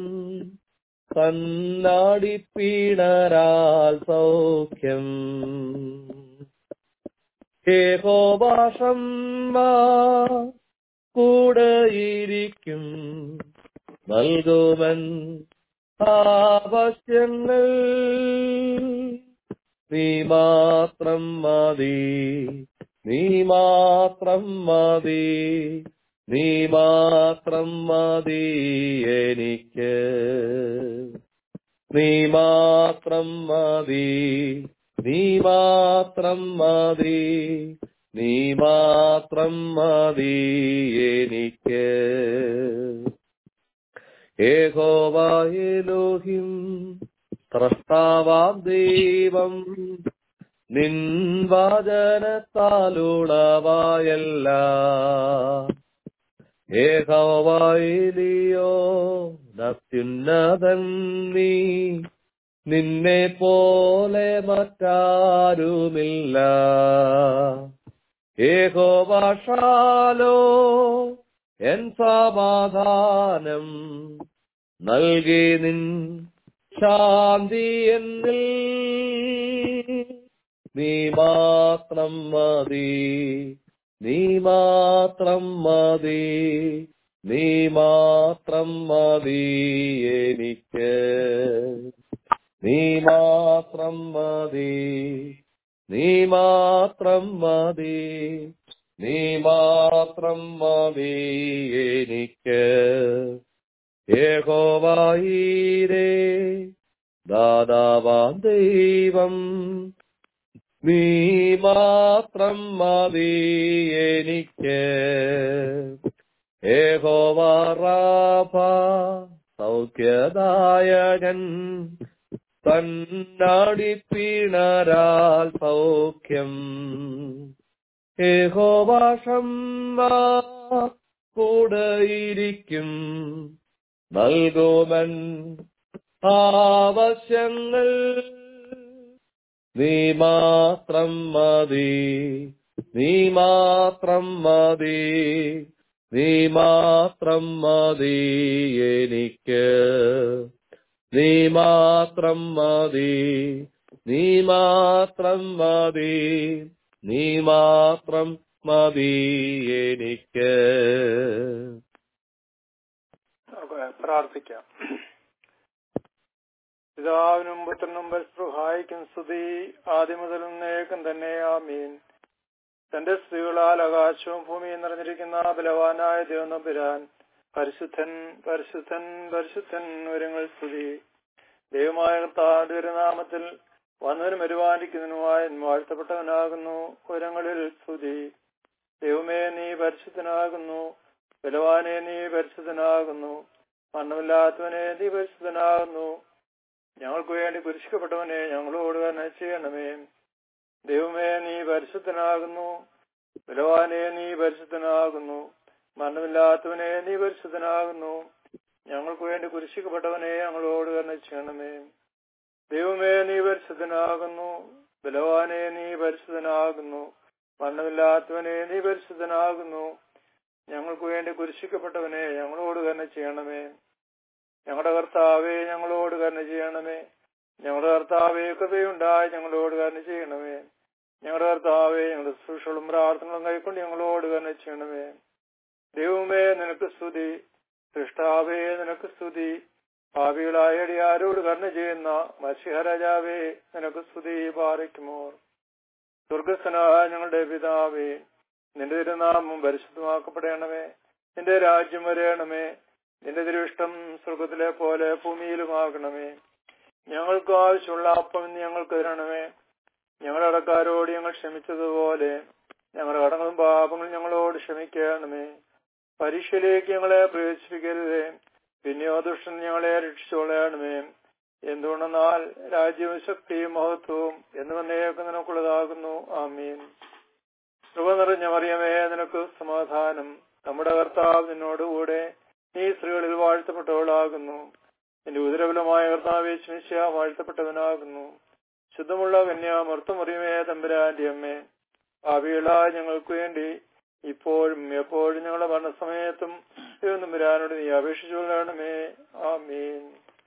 കണ്ണാടിപ്പീണരാൽ സൗഖ്യം. യഹോവ ഷമ്മാ കൂടെയിരിക്കും നൽകുമൻ ആവശ്യങ്ങൾ. നീ മാത്രം മതി, നീ മാത്രം മതി, നീ മാത്രം മതി എനിക്ക്. നീ മാത്രം മതി, നീ മാത്രം മതി, നീ മാത്രം മതി എനിക്ക്. യഹോവ എലോഹിം സ്രഷ്ടാവാം ദൈവം നിൻ വചനത്താലുളവായല്ല. യഹോവ എലിയോ അത്യുന്നതൻ നീ, നിന്നെ പോലെ മറ്റാരുമില്ല. യഹോവ ഷാലോ എൻ സമാധാനം നൽകി നിൻ ശാന്തി എന്നിൽ. നീ മാത്രം മതി, നീ മാത്രം മതി, നീ മാത്രം മതി എനിക്ക്. നീ മാത്രം മതി, നീ മാത്രം മതി, നീ മാത്രം മതി എനിക്ക്. യഹോവയീരേ ദാതാവാം ദൈവം, നീ മാത്രം മതി എനിക്ക്. യഹോവ റാഫ സൗഖ്യദായകൻ, തന്നടിപ്പിണരാൽ സൗഖ്യം. യഹോവ ഷമ്മ കൂടെയിരിക്കും, നൽകുമൻ ആവശ്യങ്ങൾ. നീ മാത്രം മതി, നീ മാത്രം മതി, നീ മാത്രം മതി എനിക്ക്. നീ മാത്രം മതി, നീ മാത്രം മതി, നീ മാത്രം മതി എനിക്ക്. പ്രാർത്ഥിക്കാം. പിതാവിനും പുത്രനും പരിശുദ്ധായിക്കും സ്തുതി, ആദ്യം മുതൽ എന്നേക്കും തന്നെ. ആമീൻ. തന്റെ സ്ത്രീകളാൽ ആകാശവും ഭൂമിയും നിറഞ്ഞിരിക്കുന്ന ബലവാനായ ദൈവനമ്പുരാൻ, പരിശുദ്ധൻ പരിശുദ്ധൻ പരിശുദ്ധൻ ഒരുങ്ങൾ സ്തുതി. ദൈവമായ കർത്താവിന്റെ നാമത്തിൽ വന്നവനും വരുവാനിരിക്കുന്നതിനുമായി വാഴ്ത്തപ്പെട്ടവനാകുന്നു. ഉയരങ്ങളിൽ സ്തുതി. ദൈവമേ, നീ പരിശുദ്ധനാകുന്നു. ബലവാനെ, നീ പരിശുദ്ധനാകുന്നു. മരണമില്ലാത്തവനെ, നീ പരിശുദ്ധനാകുന്നു. ഞങ്ങൾക്ക് വേണ്ടി കുരിശിക്കപ്പെട്ടവനെ, ഞങ്ങളോട് തന്നെ ചെയ്യണമേ. ദൈവമേ, നീ പരിശുദ്ധനാകുന്നു. ബലവാനെ, നീ പരിശുദ്ധനാകുന്നു. മരണമില്ലാത്തവനെ, നീ പരിശുദ്ധനാകുന്നു. ഞങ്ങൾക്ക് വേണ്ടി കുരിശിക്കപ്പെട്ടവനെ, ഞങ്ങളോട് തന്നെ ചെയ്യണമേ. ദൈവമേ, നീ പരിശുദ്ധനാകുന്നു. ബലവാനെ, നീ പരിശുദ്ധനാകുന്നു. മരണമില്ലാത്തവനെ, നീ പരിശുദ്ധനാകുന്നു. ഞങ്ങൾക്ക് വേണ്ടി കുരിശിക്കപ്പെട്ടവനെ, ഞങ്ങളോട് തന്നെ ചെയ്യണമേ. ഞങ്ങളുടെ കർത്താവേ, ഞങ്ങളോട് കരുണ ചെയ്യണമേ. ഞങ്ങളുടെ കർത്താവേ, കൃപയുണ്ടായി ഞങ്ങളോട് കരുണ ചെയ്യണമേ. ഞങ്ങളുടെ കർത്താവേ, ഞങ്ങളുടെ ശുശ്രൂഷകളും പ്രാർത്ഥനകളും കൈക്കൊണ്ട് ഞങ്ങളോട് കരുണ ചെയ്യണമേ. ദൈവമേ, നിനക്ക് സ്തുതി. സൃഷ്ടാവേ, നിനക്ക് സ്തുതി. പാപികളായ അടിയാരോട് കരുണ ചെയ്യുന്ന മത്സ്യരാജാവേ, നിനക്ക് സ്തുതി. പാറിക്കുമോ സ്വർഗസ്ഥനായ ഞങ്ങളുടെ പിതാവേ, നിന്റെ തിരുനാമം പരിശുദ്ധമാക്കപ്പെടണമേ. നിന്റെ രാജ്യം വരയണമേ. നിന്റെ തിരുവിഷ്ടം സ്വർഗത്തിലെ പോലെ ഭൂമിയിലുമാകണമേ. ഞങ്ങൾക്ക് ആവശ്യമുള്ള അപ്പം ഞങ്ങൾക്ക് തരണമേ. ഞങ്ങളുടെ കടക്കാരോട് ഞങ്ങൾ ക്ഷമിച്ചതുപോലെ ഞങ്ങളുടെ കടങ്ങളും പാപങ്ങളും ഞങ്ങളോട് ക്ഷമിക്കണമേ. പരീക്ഷയിലേക്ക് ഞങ്ങളെ പ്രവേശിപ്പിക്കരുതേ, പിന്നെയോ ദുഷ്ടൻ ഞങ്ങളെ രക്ഷിച്ചുകൊള്ളണമേ. എന്തുകൊണ്ടെന്നാൽ രാജ്യവും ശക്തിയും മഹത്വവും എന്ന് വന്നേക്ക് നിനക്കുള്ളതാകുന്നു. ആമീൻ. കൃപ നിറഞ്ഞ മറിയമേ, നിനക്ക് സമാധാനം. നമ്മുടെ കർത്താവ് നിന്നോടുകൂടെ, നീ സ്ത്രീകളിൽ വാഴ്ത്തപ്പെട്ടവളാകുന്നു. നിന്റെ ഉദരബലമായ കർത്താവേ ശിഷ്യ വാഴ്ത്തപ്പെട്ടവനാകുന്നു. ശുദ്ധമുള്ള കന്യാമർത്തമറിയമേ, തമ്പുരാന്റെ അമ്മേ, പാപികളായ ഞങ്ങൾക്ക് വേണ്ടി ഇപ്പോഴും എപ്പോഴും ഞങ്ങളുടെ മരണസമയത്തും തമ്പുരാനോട് നീ അപേക്ഷിച്ചുകൊള്ളണമേ. ആമീൻ.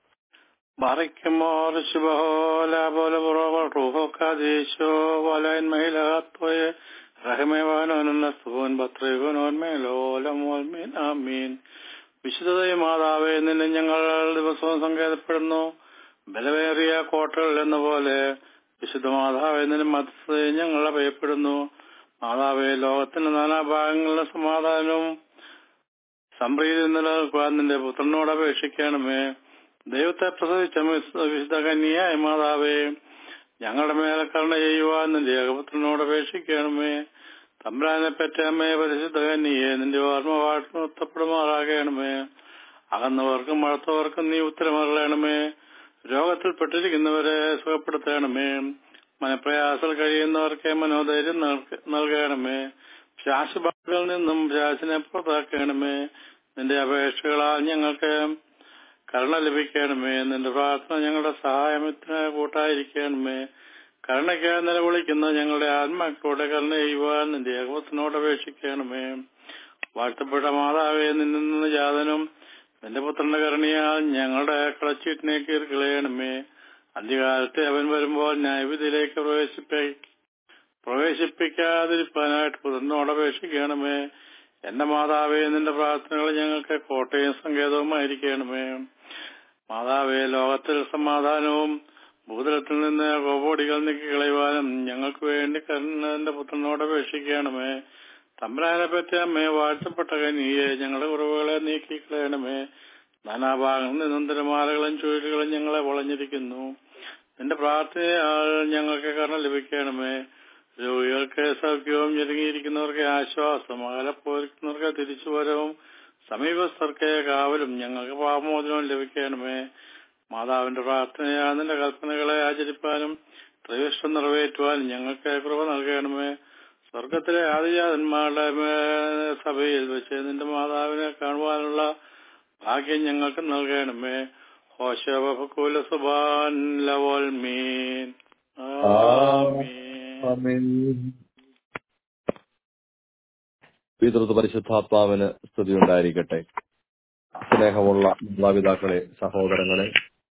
Barikimor shibahola bola borova ruho kadisho walain mahilatwe rahmevanon nasbun batrigonon melolam walmin amin. വിശുദ്ധതയും മാതാവേ, നിന്നെ ഞങ്ങൾ ദിവസവും സങ്കേതപ്പെടുന്നു. ബലവേറിയ കോട്ടകൾ എന്ന പോലെ വിശുദ്ധ മാതാവേ, നിന്റെ മധ്യസ്ഥതയെ ഞങ്ങൾ അഭയപ്പെടുന്നു. മാതാവേ, ലോകത്തിന്റെ നാനാഭാഗങ്ങളിലെ സമാധാനവും സംപ്രീതി നിലനിൽക്കുവാൻ നിന്റെ പുത്രനോട് അപേക്ഷിക്കണമേ. ദൈവത്തെ പ്രസവിച്ച വിശുദ്ധ കന്യയായ മാതാവേ, ഞങ്ങളുടെ മേലെ കരുണ ചെയ്യുവാൻ നിന്റെ ഏകപുത്രനോട് അപേക്ഷിക്കണമേ. തമ്പുരാനെ പറ്റ അമ്മയെ പരിശുദ്ധ കന്യയെ നിന്റെ ഓർമ്മ വാഴ്ത്തപ്പെടുമാറാകണമേ. അകന്നവർക്കും മഴത്തവർക്കും നീ ഉത്തരമറിയണമേ. രോഗത്തിൽപ്പെട്ടിരിക്കുന്നവരെ സുഖപ്പെടുത്തണമേ. മനപ്രയാസത്തിൽ കഴിയുന്നവർക്ക് മനോധൈര്യം നൽകണമേ. ശ്വാസബാധകളിൽ നിന്നും ശ്വാസിനെ പുറത്താക്കണമേ. നിന്റെ അപേക്ഷകളാൽ ഞങ്ങൾക്ക് കരുണ ലഭിക്കണമേ. നിന്റെ പ്രാർത്ഥന ഞങ്ങളുടെ സഹായത്തിന് കൂട്ടായിരിക്കണമേ. കരുണയ്ക്കായി നിലവിളിക്കുന്ന ഞങ്ങളുടെ ആത്മാക്കളുടെ കരുണ ചെയ്യുവാൻ നിന്റെ ഏകപുത്രനോട് അപേക്ഷിക്കണമേ. വാഴ്ത്തപ്പെട്ട മാതാവേ, നിന്നിൽ നിന്ന് ജാതനും നിന്റെ പുത്രന്റെ കരുണയാൽ ഞങ്ങളുടെ കളച്ചീട്ടിനെ കീർക്കളയണമേ. അന്ത്യകാലത്തെ അവൻ വരുമ്പോൾ ന്യായവിധിയിലേക്ക് പ്രവേശിപ്പി പ്രവേശിപ്പിക്കാതിരിക്കാനായിട്ട് പുത്രനോട് അപേക്ഷിക്കണമേ. എന്റെ മാതാവേ, നിന്റെ പ്രാർത്ഥനകൾ ഞങ്ങൾക്ക് കോട്ടയും സങ്കേതവുമായിരിക്കണമേ. മാതാവേ, ലോകത്തിൽ സമാധാനവും ഭൂതലത്തിൽ നിന്ന് കോപോടികൾ നീക്കിക്കളയുവാനും ഞങ്ങൾക്ക് വേണ്ടി കരുണന്റെ പുത്രനോട് അപേക്ഷിക്കണമേ. തമ്പുരാനെ പറ്റി അമ്മയെ വാഴ്ത്തപ്പെട്ട കന്യയെ ഞങ്ങളുടെ കുറവുകളെ നീക്കിക്കളയണമേ. നാനാഭാഗങ്ങളിൽ നിന്നും തിരമാലകളും ചുഴലുകളും ഞങ്ങളെ വളഞ്ഞിരിക്കുന്നു. നിന്റെ പ്രാർത്ഥനയാൽ ഞങ്ങൾക്ക് കരുണ ലഭിക്കണമേ. രോഗികൾക്ക് സൗഖ്യവും ഞെരുങ്ങിയിരിക്കുന്നവർക്ക് ആശ്വാസം, അകലെപ്പോയിരിക്കുന്നവർക്ക് തിരിച്ചുവരവും, സമീപസ്ഥർക്ക് കാവലും, ഞങ്ങൾക്ക് പാപമോചനവും ലഭിക്കണമേ. മാതാവിന്റെ പ്രാർത്ഥനയാൽ നിന്റെ കൽപ്പനകളെ ആചരിപ്പാനും പ്രവിഷ്ടം നിറവേറ്റുവാനും ഞങ്ങൾക്ക് കൃപ നൽകണമേ. സ്വർഗത്തിലെ ആദിജാതന്മാരുടെ സഭയിൽ വെച്ച് നിന്റെ മാതാവിനെ കാണുവാനുള്ള ഭാഗ്യം ഞങ്ങൾക്ക് നൽകണമേ. ഹോശബകൂല സുബാൻ ലവൽ മീൻ. പിതൃ പരിശുദ്ധാത്മാവിന് സ്തുതി ഉണ്ടായിരിക്കട്ടെ. സ്നേഹമുള്ള മാതാപിതാക്കളെ, സഹോദരങ്ങളെ,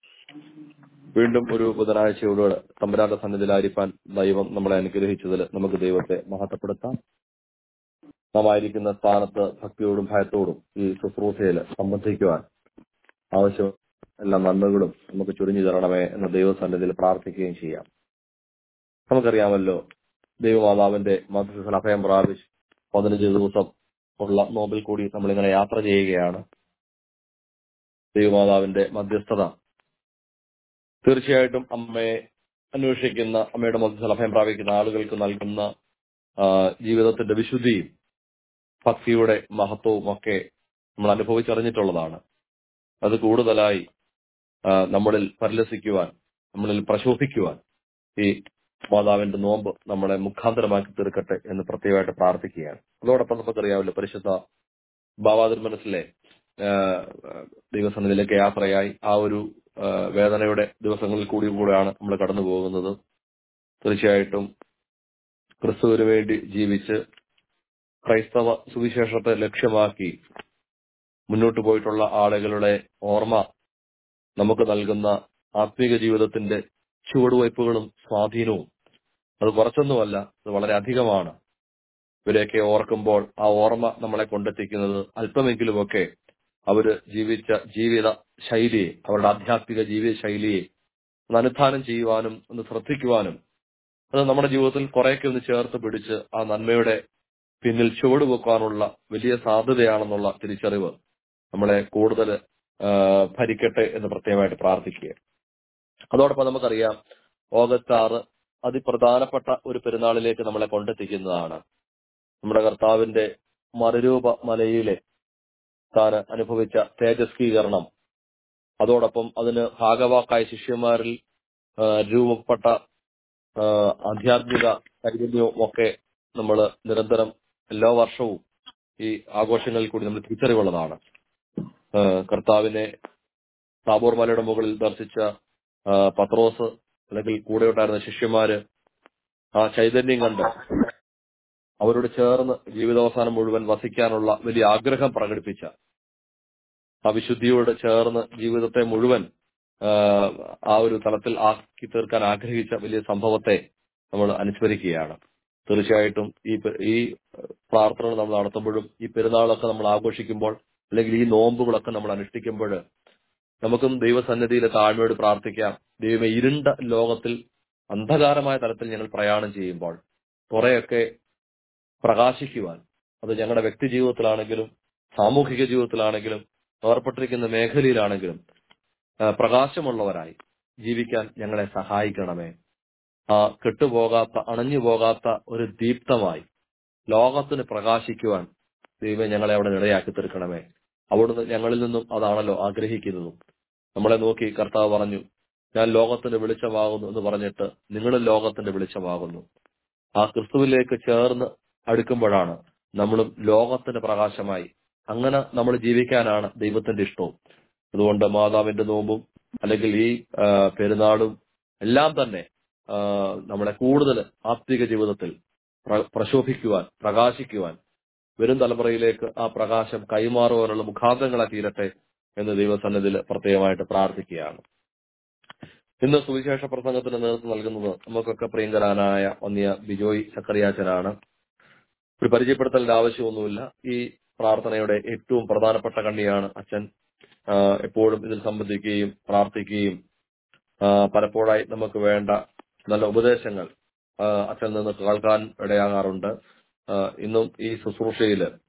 വീണ്ടും ഒരു ബുധനാഴ്ചയോട് തമ്പുരാന്റെ സന്നിധിയിലായിരിക്കാൻ ദൈവം നമ്മളെ അനുഗ്രഹിച്ചതിൽ നമുക്ക് ദൈവത്തെ മഹത്വപ്പെടുത്താം. നാം ആയിരിക്കുന്ന സ്ഥാനത്ത് ഭക്തിയോടും ഭയത്തോടും ഈ ശുശ്രൂഷയിൽ സംബന്ധിക്കുവാൻ ആവശ്യം എല്ലാ നന്മകളും നമുക്ക് ചുരിഞ്ഞു തരണമേ എന്ന ദൈവസന്നിധിയിൽ പ്രാർത്ഥിക്കുകയും ചെയ്യാം. നമുക്കറിയാമല്ലോ, ദൈവമാതാവിന്റെ മധ്യസ്ഥൽ അഭയം പ്രാപിച്ച് പതിനഞ്ച് ദിവസം ഉള്ള നോമ്പിൽ കൂടി നമ്മളിങ്ങനെ യാത്ര ചെയ്യുകയാണ്. ദൈവമാതാവിന്റെ മധ്യസ്ഥത തീർച്ചയായിട്ടും അമ്മയെ അന്വേഷിക്കുന്ന, അമ്മയുടെ മധ്യസ്ഥൽ അഭയം പ്രാപിക്കുന്ന ആളുകൾക്ക് നൽകുന്ന ജീവിതത്തിന്റെ വിശുദ്ധിയും ഭക്തിയുടെ മഹത്വവും ഒക്കെ നമ്മൾ അനുഭവിച്ചറിഞ്ഞിട്ടുള്ളതാണ്. അത് കൂടുതലായി നമ്മളിൽ പരിലസിക്കുവാൻ, നമ്മളിൽ പ്രശോഭിക്കുവാൻ ഈ മാതാവിന്റെ നോമ്പ് നമ്മളെ മുഖാന്തരമാക്കി തീർക്കട്ടെ എന്ന് പ്രത്യേകമായിട്ട് പ്രാർത്ഥിക്കുകയാണ്. അതോടൊപ്പം നമുക്കറിയാമല്ലോ, പരിശുദ്ധ ബാവാതിരുമനസ്സിലെ ദൈവസന്നിധിയിലേക്ക് യാത്രയായി ആ ഒരു വേദനയുടെ ദിവസങ്ങളിൽ കൂടി കൂടെയാണ് നമ്മൾ കടന്നു പോകുന്നത്. തീർച്ചയായിട്ടും ക്രിസ്തുവിന് വേണ്ടി ജീവിച്ച് ക്രൈസ്തവ സുവിശേഷത്തെ ലക്ഷ്യമാക്കി മുന്നോട്ട് പോയിട്ടുള്ള ആളുകളുടെ ഓർമ്മ നമുക്ക് നൽകുന്ന ആത്മീക ജീവിതത്തിന്റെ ചുവടുവയ്പ്പുകളും സ്വാധീനവും അത് കുറച്ചൊന്നുമല്ല, അത് വളരെ അധികമാണ്. ഇവരെയൊക്കെ ഓർക്കുമ്പോൾ ആ ഓർമ്മ നമ്മളെ കൊണ്ടെത്തിക്കുന്നത് അല്പമെങ്കിലുമൊക്കെ അവര് ജീവിച്ച ജീവിത ശൈലിയെ, അവരുടെ ആധ്യാത്മിക ജീവിത ശൈലിയെ ഒന്ന് അനുധാനം ചെയ്യുവാനും ഒന്ന് ശ്രദ്ധിക്കുവാനും, അത് നമ്മുടെ ജീവിതത്തിൽ കുറേയൊക്കെ ഒന്ന് ചേർത്ത് പിടിച്ച് ആ നന്മയുടെ പിന്നിൽ ചുവടുവെക്കാനുള്ള വലിയ സാധ്യതയാണെന്നുള്ള തിരിച്ചറിവ് നമ്മളെ കൂടുതൽ ഭരിക്കട്ടെ എന്ന് പ്രത്യേകമായിട്ട് പ്രാർത്ഥിക്കുക. അതോടൊപ്പം നമുക്കറിയാം, ഓഗസ്റ്റ് ആറ് അതിപ്രധാനപ്പെട്ട ഒരു പെരുന്നാളിലേക്ക് നമ്മളെ കൊണ്ടെത്തിക്കുന്നതാണ്. നമ്മുടെ കർത്താവിന്റെ മറുരൂപ മലയിലെ താൻ അനുഭവിച്ച തേജസ്കീകരണം, അതോടൊപ്പം അതിന് ഭാഗവാക്കായ ശിഷ്യന്മാരിൽ രൂപപ്പെട്ട ആധ്യാത്മിക ചൈതന്യവും ഒക്കെ നമ്മൾ നിരന്തരം എല്ലാ വർഷവും ഈ ആഘോഷങ്ങളിൽ കൂടി നമ്മൾ തിരിച്ചറിവുള്ളതാണ്. കർത്താവിനെ താബോർ മലയുടെ മുകളിൽ ദർശിച്ച പത്രോസ് അല്ലെങ്കിൽ കൂടെ ഉണ്ടായിരുന്ന ശിഷ്യന്മാര് ആ ചൈതന്യം കണ്ട് അവരോട് ചേർന്ന് ജീവിതാവസാനം മുഴുവൻ വസിക്കാനുള്ള വലിയ ആഗ്രഹം പ്രകടിപ്പിച്ച, ആ വിശുദ്ധിയോട് ചേർന്ന് ജീവിതത്തെ മുഴുവൻ ആ ഒരു തലത്തിൽ ആക്കി തീർക്കാൻ ആഗ്രഹിച്ച വലിയ സംഭവത്തെ നമ്മൾ അനുസ്മരിക്കുകയാണ്. തീർച്ചയായിട്ടും ഈ ഈ പ്രാർത്ഥനകൾ നമ്മൾ നടത്തുമ്പോഴും ഈ പെരുന്നാളൊക്കെ നമ്മൾ ആഘോഷിക്കുമ്പോൾ അല്ലെങ്കിൽ ഈ നോമ്പുകളൊക്കെ നമ്മൾ അനുഷ്ഠിക്കുമ്പോൾ നമുക്കും ദൈവസന്നിധിയിലെ താഴ്മയോട് പ്രാർത്ഥിക്കാം. ദൈവമേ, ഇരുണ്ട ലോകത്തിൽ അന്ധകാരമായ തലത്തിൽ ഞങ്ങൾ പ്രയാണം ചെയ്യുമ്പോൾ കുറെയൊക്കെ പ്രകാശിക്കുവാൻ, അത് ഞങ്ങളുടെ വ്യക്തി ജീവിതത്തിലാണെങ്കിലും സാമൂഹിക ജീവിതത്തിലാണെങ്കിലും ഏർപ്പെട്ടിരിക്കുന്ന മേഖലയിലാണെങ്കിലും പ്രകാശമുള്ളവരായി ജീവിക്കാൻ ഞങ്ങളെ സഹായിക്കണമേ. ആ കെട്ടുപോകാത്ത, അണഞ്ഞു പോകാത്ത ഒരു ദീപ്തമായി ലോകത്തിന് പ്രകാശിക്കുവാൻ ദൈവം ഞങ്ങളെ അവിടെ ഇടയാക്കി തീർക്കണമേ. അവിടുന്ന് ഞങ്ങളിൽ നിന്നും അതാണല്ലോ ആഗ്രഹിക്കുന്നതും. നമ്മളെ നോക്കി കർത്താവ് പറഞ്ഞു, ഞാൻ ലോകത്തിന്റെ വെളിച്ചമാകുന്നു എന്ന് പറഞ്ഞിട്ട് നിങ്ങളും ലോകത്തിന്റെ വെളിച്ചമാകുന്നു. ആ ക്രിസ്തുവിലേക്ക് ചേർന്ന് അടുക്കുമ്പോഴാണ് നമ്മളും ലോകത്തിന്റെ പ്രകാശമായി അങ്ങനെ നമ്മൾ ജീവിക്കാനാണ് ദൈവത്തിന്റെ ഇഷ്ടവും. അതുകൊണ്ട് മാതാവിന്റെ നോമ്പും അല്ലെങ്കിൽ ഈ പെരുന്നാളും എല്ലാം തന്നെ നമ്മളെ കൂടുതൽ ആത്മീക ജീവിതത്തിൽ പ്രശോഭിക്കുവാൻ, പ്രകാശിക്കുവാൻ, വരും തലമുറയിലേക്ക് ആ പ്രകാശം കൈമാറുവാനുള്ള മുഖാന്തരങ്ങളെ തീരട്ടെ എന്ന് ദൈവസന്നിധിയിൽ പ്രത്യേകമായിട്ട് പ്രാർത്ഥിക്കുകയാണ്. ഇന്ന് സുവിശേഷ പ്രസംഗത്തിന് നേതൃത്വം നൽകുന്നത് നമുക്കൊക്കെ പ്രിയങ്കരാനായ വന്യ ബിജോയ് സക്കറിയാച്ചനാണ്. ഒരു പരിചയപ്പെടുത്തലിന്റെ ആവശ്യമൊന്നുമില്ല. ഈ പ്രാർത്ഥനയുടെ ഏറ്റവും പ്രധാനപ്പെട്ട കണ്ണിയാണ് അച്ഛൻ. എപ്പോഴും ഇതിൽ സംബന്ധിക്കുകയും പ്രാർത്ഥിക്കുകയും പലപ്പോഴായി നമുക്ക് വേണ്ട നല്ല ഉപദേശങ്ങൾ അച്ഛൻ നിന്ന് കേൾക്കാൻ ഇടയാകാറുണ്ട്. ഇന്നും ഈ ശുശ്രൂഷയിൽ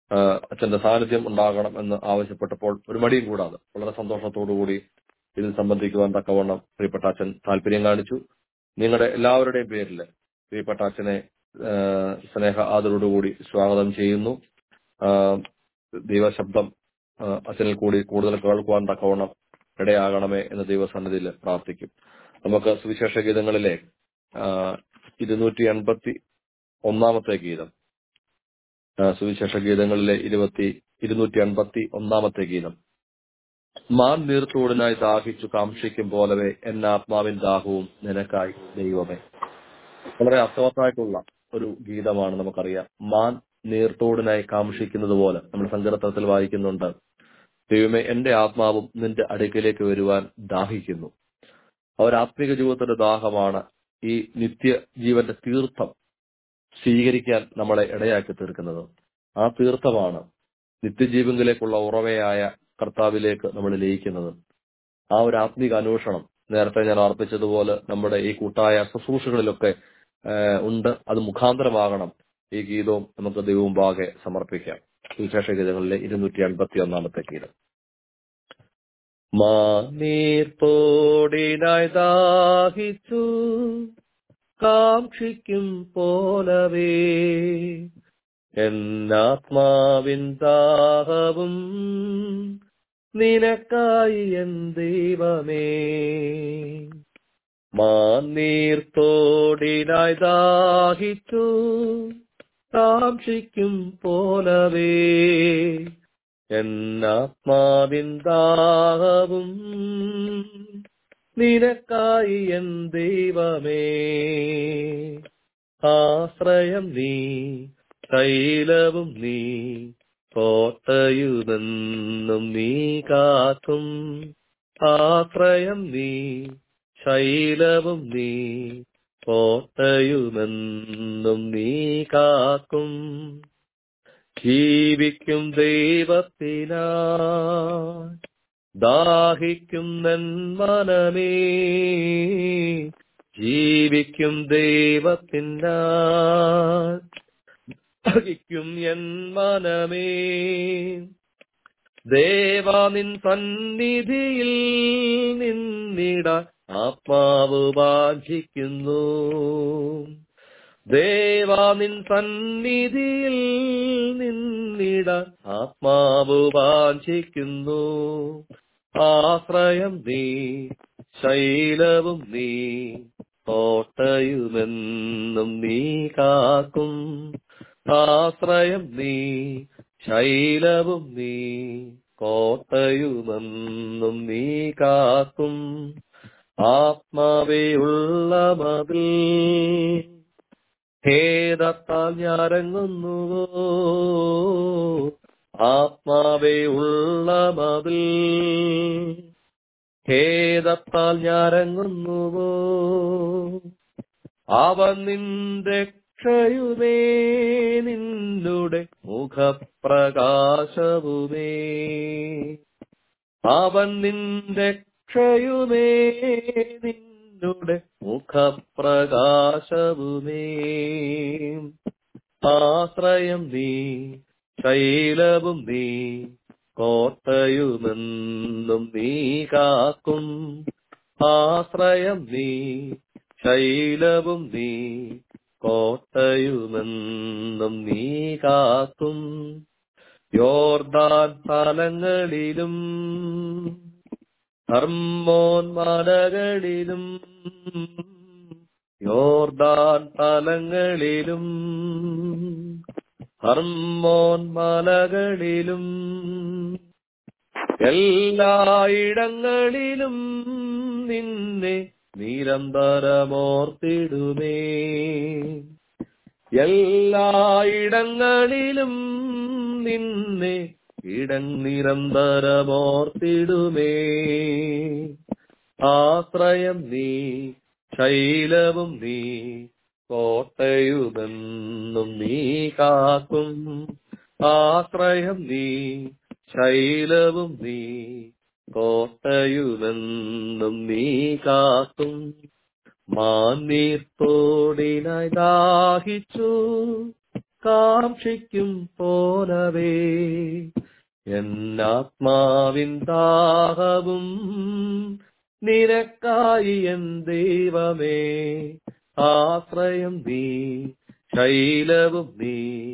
അച്ഛന്റെ സാന്നിധ്യം ഉണ്ടാകണം എന്ന് ആവശ്യപ്പെട്ടപ്പോൾ ഒരു മടിയും കൂടാതെ വളരെ സന്തോഷത്തോടുകൂടി ഇതിൽ സംബന്ധിക്കുവാൻ തക്കവണ്ണം പ്രിയപ്പെട്ട അച്ഛൻ താല്പര്യം കാണിച്ചു. നിങ്ങളുടെ എല്ലാവരുടെയും പേരിൽ പ്രിയപ്പെട്ട അച്ഛനെ സ്നേഹ ആദരവോടുകൂടി സ്വാഗതം ചെയ്യുന്നു. ദൈവശബ്ദം അച്ഛനിൽ കൂടി കൂടുതൽ കേൾക്കുവാൻ തക്കവണ്ണം ഇടയാകണമേ എന്ന് ദൈവസന്നിധിയിൽ പ്രാർത്ഥിക്കും. നമുക്ക് സുവിശേഷ ഗീതങ്ങളിലെ ഇരുന്നൂറ്റി എൺപത്തി ഒന്നാമത്തെ ഗീതം സുവിശേഷ ഗീതങ്ങളിലെ ഇരുപത്തി ഇരുന്നൂറ്റി എൺപത്തി ഒന്നാമത്തെ ഗീതം. മാൻ നീർത്തോടിനായി ദാഹിച്ചു കാംക്ഷിക്കും പോലവേ എന്നാത്മാവിൻ ദാഹവും നിനക്കായി ദൈവമേ. വളരെ അർത്ഥവത്തായിട്ടുള്ള ഒരു ഗീതമാണ്. നമുക്കറിയാം, മാൻ നീർത്തോടിനായി കാംക്ഷിക്കുന്നത് പോലെ നമ്മുടെ സങ്കീർത്തനത്തിൽ വായിക്കുന്നുണ്ട്, ദൈവമേ എന്റെ ആത്മാവും നിന്റെ അടുക്കിലേക്ക് വരുവാൻ ദാഹിക്കുന്നു. അവരാത്മിക ജീവിതത്തിന്റെ ദാഹമാണ് ഈ നിത്യ ജീവന്റെ തീർത്ഥം സ്വീകരിക്കാൻ നമ്മളെ ഇടയാക്കി തീർക്കുന്നത്. ആ തീർത്ഥമാണ് നിത്യജീവനിലേക്കുള്ള ഉറവയായ കർത്താവിലേക്ക് നമ്മൾ ലയിക്കുന്നത്. ആ ഒരു ആത്മിക അന്വേഷണം നേരത്തെ ഞാൻ അർപ്പിച്ചതുപോലെ നമ്മുടെ ഈ കൂട്ടായ ശുശ്രൂഷകളിലൊക്കെ ഉണ്ട്. അത് മുഖാന്തരമാകണം ഈ ഗീതവും നമുക്ക് ദൈവമുമ്പാകെ സമർപ്പിക്കാം. സുവിശേഷ ഗീതങ്ങളിലെ ഇരുന്നൂറ്റി അൻപത്തി ഒന്നാമത്തെ ഗീതം. മാനീർത്തോടിനായി ദാഹിച്ചു കാംക്ഷിക്കും പോലവേ എന്നാത്മാവിൻ ദാഹവും നിനക്കായി എൻ ദൈവമേ. മാനീർത്തോടിനായി ദാഹിച്ചു കാംക്ഷിക്കും പോലവേ എന്നാത്മാവിൻ ദാഹവും നിനക്കായി എൻ ദൈവമേ. ആശ്രയം നീ ശൈലവും നീ കോട്ടയുമെന്നും നീ കാക്കും. ആശ്രയം നീ ശൈലവും നീ കോട്ടയുമെന്നും നീ കാക്കും. ജീവിക്കും ദൈവത്തിനായി ദാഹിക്കും നൻ മനമേ. ജീവിക്കും ദൈവത്തിനായി ദാഹിക്കും എൻ മനമേ. ദേവാ നിൻ സന്നിധിയിൽ നിന്നിടാൻ ആത്മാവ് വാഞ്ചിക്കുന്നു. ദേവാ നിൻ സന്നിധിയിൽ നിന്നിടാൻ ആത്മാവ് വാഞ്ചിക്കുന്നു. ആശ്രയം നീ ശൈലവും നീ കോട്ടയുമെന്നും നീ കാക്കും. ആശ്രയം നീ ശൈലവും നീ കോട്ടയുമെന്നും നീ കാക്കും. ആത്മാവേ ഉള്ള മതിൽ ഖേദത്താൽ ഞാരങ്ങുന്നുവോ. ആത്മാവേ ഉള്ള മതിൽ ഖേദത്താൽ ഞാരങ്ങുന്നുവോ. അവൻ നിന്റെ രക്ഷയുമേ നിന്നുടെ മുഖപ്രകാശവുമേ. അവൻ നിന്റെ രക്ഷയുമേ നിന്നുടെ മുഖപ്രകാശവുമേ. ആശ്രയം നീ ശൈലവും നീ കോട്ടയുമെന്നും നീ കാക്കും. ആശ്രയം നീ ശൈലവും നീ കോട്ടയുമെന്നും നീ കാക്കും. യോർദാൻ തലങ്ങളിലും ഹർമ്മോൻ മലകളിലും. യോർദാൻ തലങ്ങളിലും ഹർമ്മോൻ മലകളിലും എല്ലായിടങ്ങളിലും നിന്നെ നിരന്തരമോർത്തിടുമേ. എല്ലായിടങ്ങളിലും നിന്നെ ഇടം നിരന്തരമോർത്തിടുമേ. ആശ്രയം നീ ശൈലവും നീ കോട്ടയുമെന്നും നീ കാക്കും. ആശ്രയം നീ ശൈലവും നീ കോട്ടയുമെന്നും നീ കാക്കും. മാനീർത്തോടിനായി ദാഹിച്ചു കാക്ഷിക്കും പോലവേ. എന്നാത്മാവിൻ ദാഹവും നിനക്കായി എൻ ദൈവമേ. ആശ്രയം നീ, ശൈലവും നീ,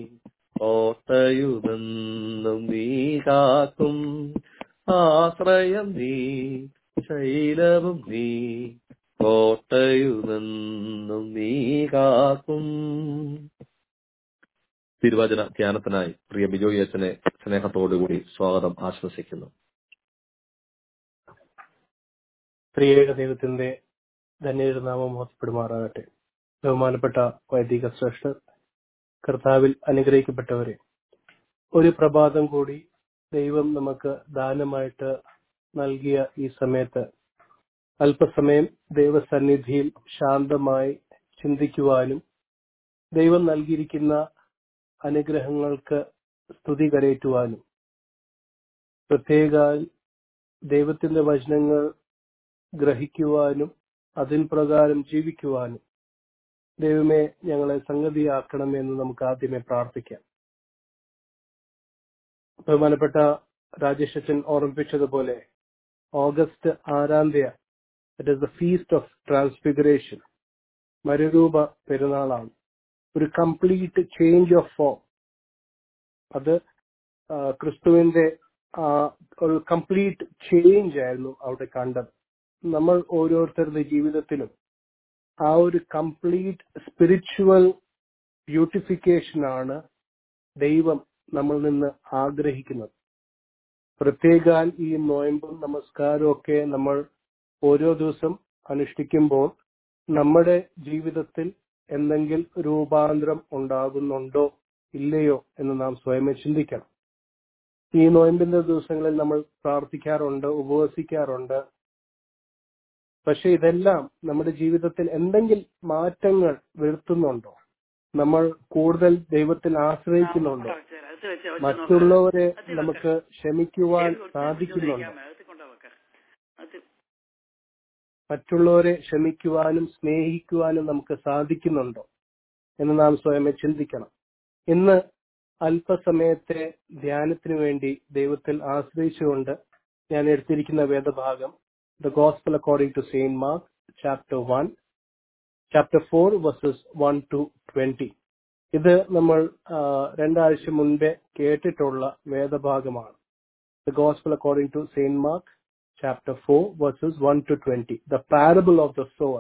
കോട്ടയുമെന്നും നീ കാക്കും. ആശ്രയം നീ, ശൈലവും നീ, കോട്ടയുമെന്നും നീ കാക്കും. തിരുവചന ധ്യാനത്തിനായി പ്രിയ ബിജോയ് അച്ഛനെ സ്നേഹത്തോടുകൂടി സ്വാഗതം ആശംസിക്കുന്നു. ത്രിയേക ദൈവത്തിന്റെ ധന്യനാമം മോഹപ്പെടുമാറാകട്ടെ. ബഹുമാനപ്പെട്ട വൈദിക ശ്രേഷ്ഠർ, കർത്താവിൽ അനുഗ്രഹിക്കപ്പെട്ടവരെ, ഒരു പ്രഭാതം കൂടി ദൈവം നമുക്ക് ദാനമായിട്ട് നൽകിയ ഈ സമയത്ത് അല്പസമയം ദൈവസന്നിധിയിൽ ശാന്തമായി ചിന്തിക്കുവാനും ദൈവം നൽകിയിരിക്കുന്ന അനുഗ്രഹങ്ങൾക്ക് സ്തുതി കരയറ്റുവാനും പ്രത്യേക ദൈവത്തിന്റെ വചനങ്ങൾ ഗ്രഹിക്കുവാനും അതിൻ പ്രകാരം ജീവിക്കുവാനും ദൈവമേ ഞങ്ങളെ സംഗതിയാക്കണമെന്ന് നമുക്ക് ആദ്യമേ പ്രാർത്ഥിക്കാം. ബഹുമാനപ്പെട്ട രാജേഷ് അച്ഛൻ ഓർമ്മിപ്പിച്ചതുപോലെ ഓഗസ്റ്റ് ആറാം തീയതി it is the feast of transfiguration, മരുരൂപ പെരുന്നാളാണ്. ഒരു കംപ്ലീറ്റ് ചേഞ്ച് ഓഫ് ഫോം. അത് ക്രിസ്തുവിന്റെ ഒരു കംപ്ലീറ്റ് ചേഞ്ച് ആയിരുന്നു അവിടെ കണ്ടത്. നമ്മൾ ഓരോരുത്തരുടെ ജീവിതത്തിലും ആ ഒരു കംപ്ലീറ്റ് സ്പിരിച്വൽ ബ്യൂട്ടിഫിക്കേഷൻ ആണ് ദൈവം നമ്മളിൽ നിന്ന് ആഗ്രഹിക്കുന്നത്. പ്രത്യേക ഈ നോയമ്പും നമസ്കാരവും ഒക്കെ നമ്മൾ ഓരോ ദിവസം അനുഷ്ഠിക്കുമ്പോൾ നമ്മുടെ ജീവിതത്തിൽ എന്തെങ്കിലും രൂപാന്തരം ഉണ്ടാകുന്നുണ്ടോ ഇല്ലയോ എന്ന് നാം സ്വയമേ ചിന്തിക്കണം. ഈ നോയമ്പിന്റെ ദിവസങ്ങളിൽ നമ്മൾ പ്രാർത്ഥിക്കാറുണ്ട്, ഉപവസിക്കാറുണ്ട്. പക്ഷെ ഇതെല്ലാം നമ്മുടെ ജീവിതത്തിൽ എന്തെങ്കിലും മാറ്റങ്ങൾ വരുത്തുന്നുണ്ടോ? നമ്മൾ കൂടുതൽ ദൈവത്തിൽ ആശ്രയിക്കുന്നുണ്ടോ? മറ്റുള്ളവരെ നമുക്ക് ക്ഷമിക്കുവാൻ സാധിക്കുന്നുണ്ടോ? മറ്റുള്ളവരെ ക്ഷമിക്കുവാനും സ്നേഹിക്കുവാനും നമുക്ക് സാധിക്കുന്നുണ്ടോ എന്ന് നാം സ്വയമേ ചിന്തിക്കണം. ഇന്ന് അല്പസമയത്തെ ധ്യാനത്തിന് വേണ്ടി ദൈവത്തിൽ ആശ്രയിച്ചുകൊണ്ട് ഞാൻ എടുത്തിരിക്കുന്ന വേദഭാഗം The Gospel according to Saint Mark, chapter one, chapter four, verses one to twenty. ഇത് നമ്മൾ രണ്ടാഴ്ച മുൻപേ കേട്ടിട്ടുള്ള വേദഭാഗമാണ്. The Gospel according to Saint Mark, chapter four, verses one to twenty. The parable of the sower.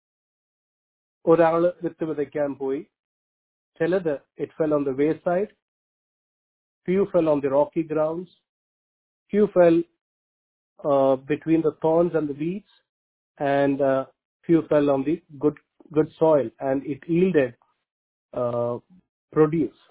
ഒരാള് വിത്ത് വിതയ്ക്കാൻ പോയി. ചിലത് it fell on the wayside, few fell on the rocky grounds, few fell Uh, between the thorns and the weeds, and uh, few fell on the good good soil, and it yielded uh, produce.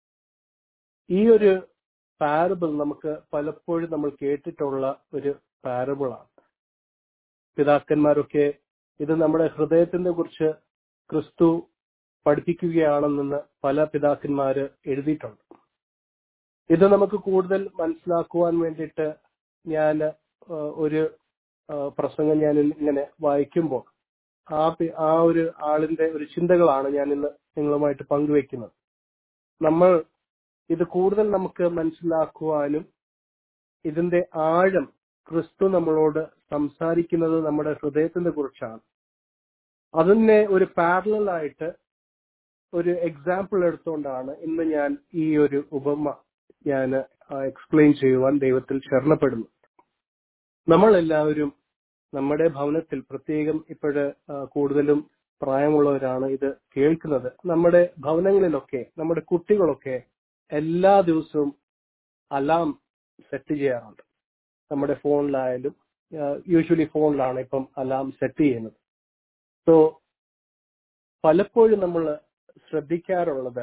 ഈ ഒരു parable നമുക്ക് പലപ്പോഴും നമ്മൾ കേട്ടിട്ടുള്ള ഒരു പാരബിളാണ്. പിതാക്കന്മാരൊക്കെ ഇത് നമ്മുടെ ഹൃദയത്തിനെ കുറിച്ച് ക്രിസ്തു പഠിപ്പിക്കുകയാണെന്ന് പല പിതാക്കന്മാര് എഴുതിയിട്ടുണ്ട്. ഇത് നമുക്ക് കൂടുതൽ മനസ്സിലാക്കുവാൻ വേണ്ടിയിട്ട് ഞാൻ ഒരു പ്രസംഗം ഞാൻ ഇങ്ങനെ വായിക്കുമ്പോൾ ആ ആ ഒരു ആളിന്റെ ഒരു ചിന്തകളാണ് ഞാൻ ഇന്ന് നിങ്ങളുമായിട്ട് പങ്കുവെക്കുന്നത്. നമ്മൾ ഇത് കൂടുതൽ നമുക്ക് മനസ്സിലാക്കുവാനും ഇതിന്റെ ആഴം ക്രിസ്തു നമ്മളോട് സംസാരിക്കുന്നത് നമ്മുടെ ഹൃദയത്തിനെ കുറിച്ചാണ്. അതിനെ ഒരു പാരലലായിട്ട് ഒരു എക്സാമ്പിൾ എടുത്തുകൊണ്ടാണ് ഇന്ന് ഞാൻ ഈ ഒരു ഉപമ ഞാൻ എക്സ്പ്ലെയിൻ ചെയ്യുവാൻ ദൈവത്തിൽ ശരണപ്പെടുന്നു. നമ്മളെല്ലാവരും നമ്മുടെ ഭവനത്തിൽ, പ്രത്യേകം ഇപ്പോഴ് കൂടുതലും പ്രായമുള്ളവരാണ് ഇത് കേൾക്കുന്നത്, നമ്മുടെ ഭവനങ്ങളിലൊക്കെ നമ്മുടെ കുട്ടികളൊക്കെ എല്ലാ ദിവസവും അലാം സെറ്റ് ചെയ്യാറുണ്ട്. നമ്മുടെ ഫോണിലായാലും, യൂഷ്വലി ഫോണിലാണ് ഇപ്പം അലാം സെറ്റ് ചെയ്യുന്നത്. സോ പലപ്പോഴും നമ്മൾ ശ്രദ്ധിക്കാറുള്ളത്,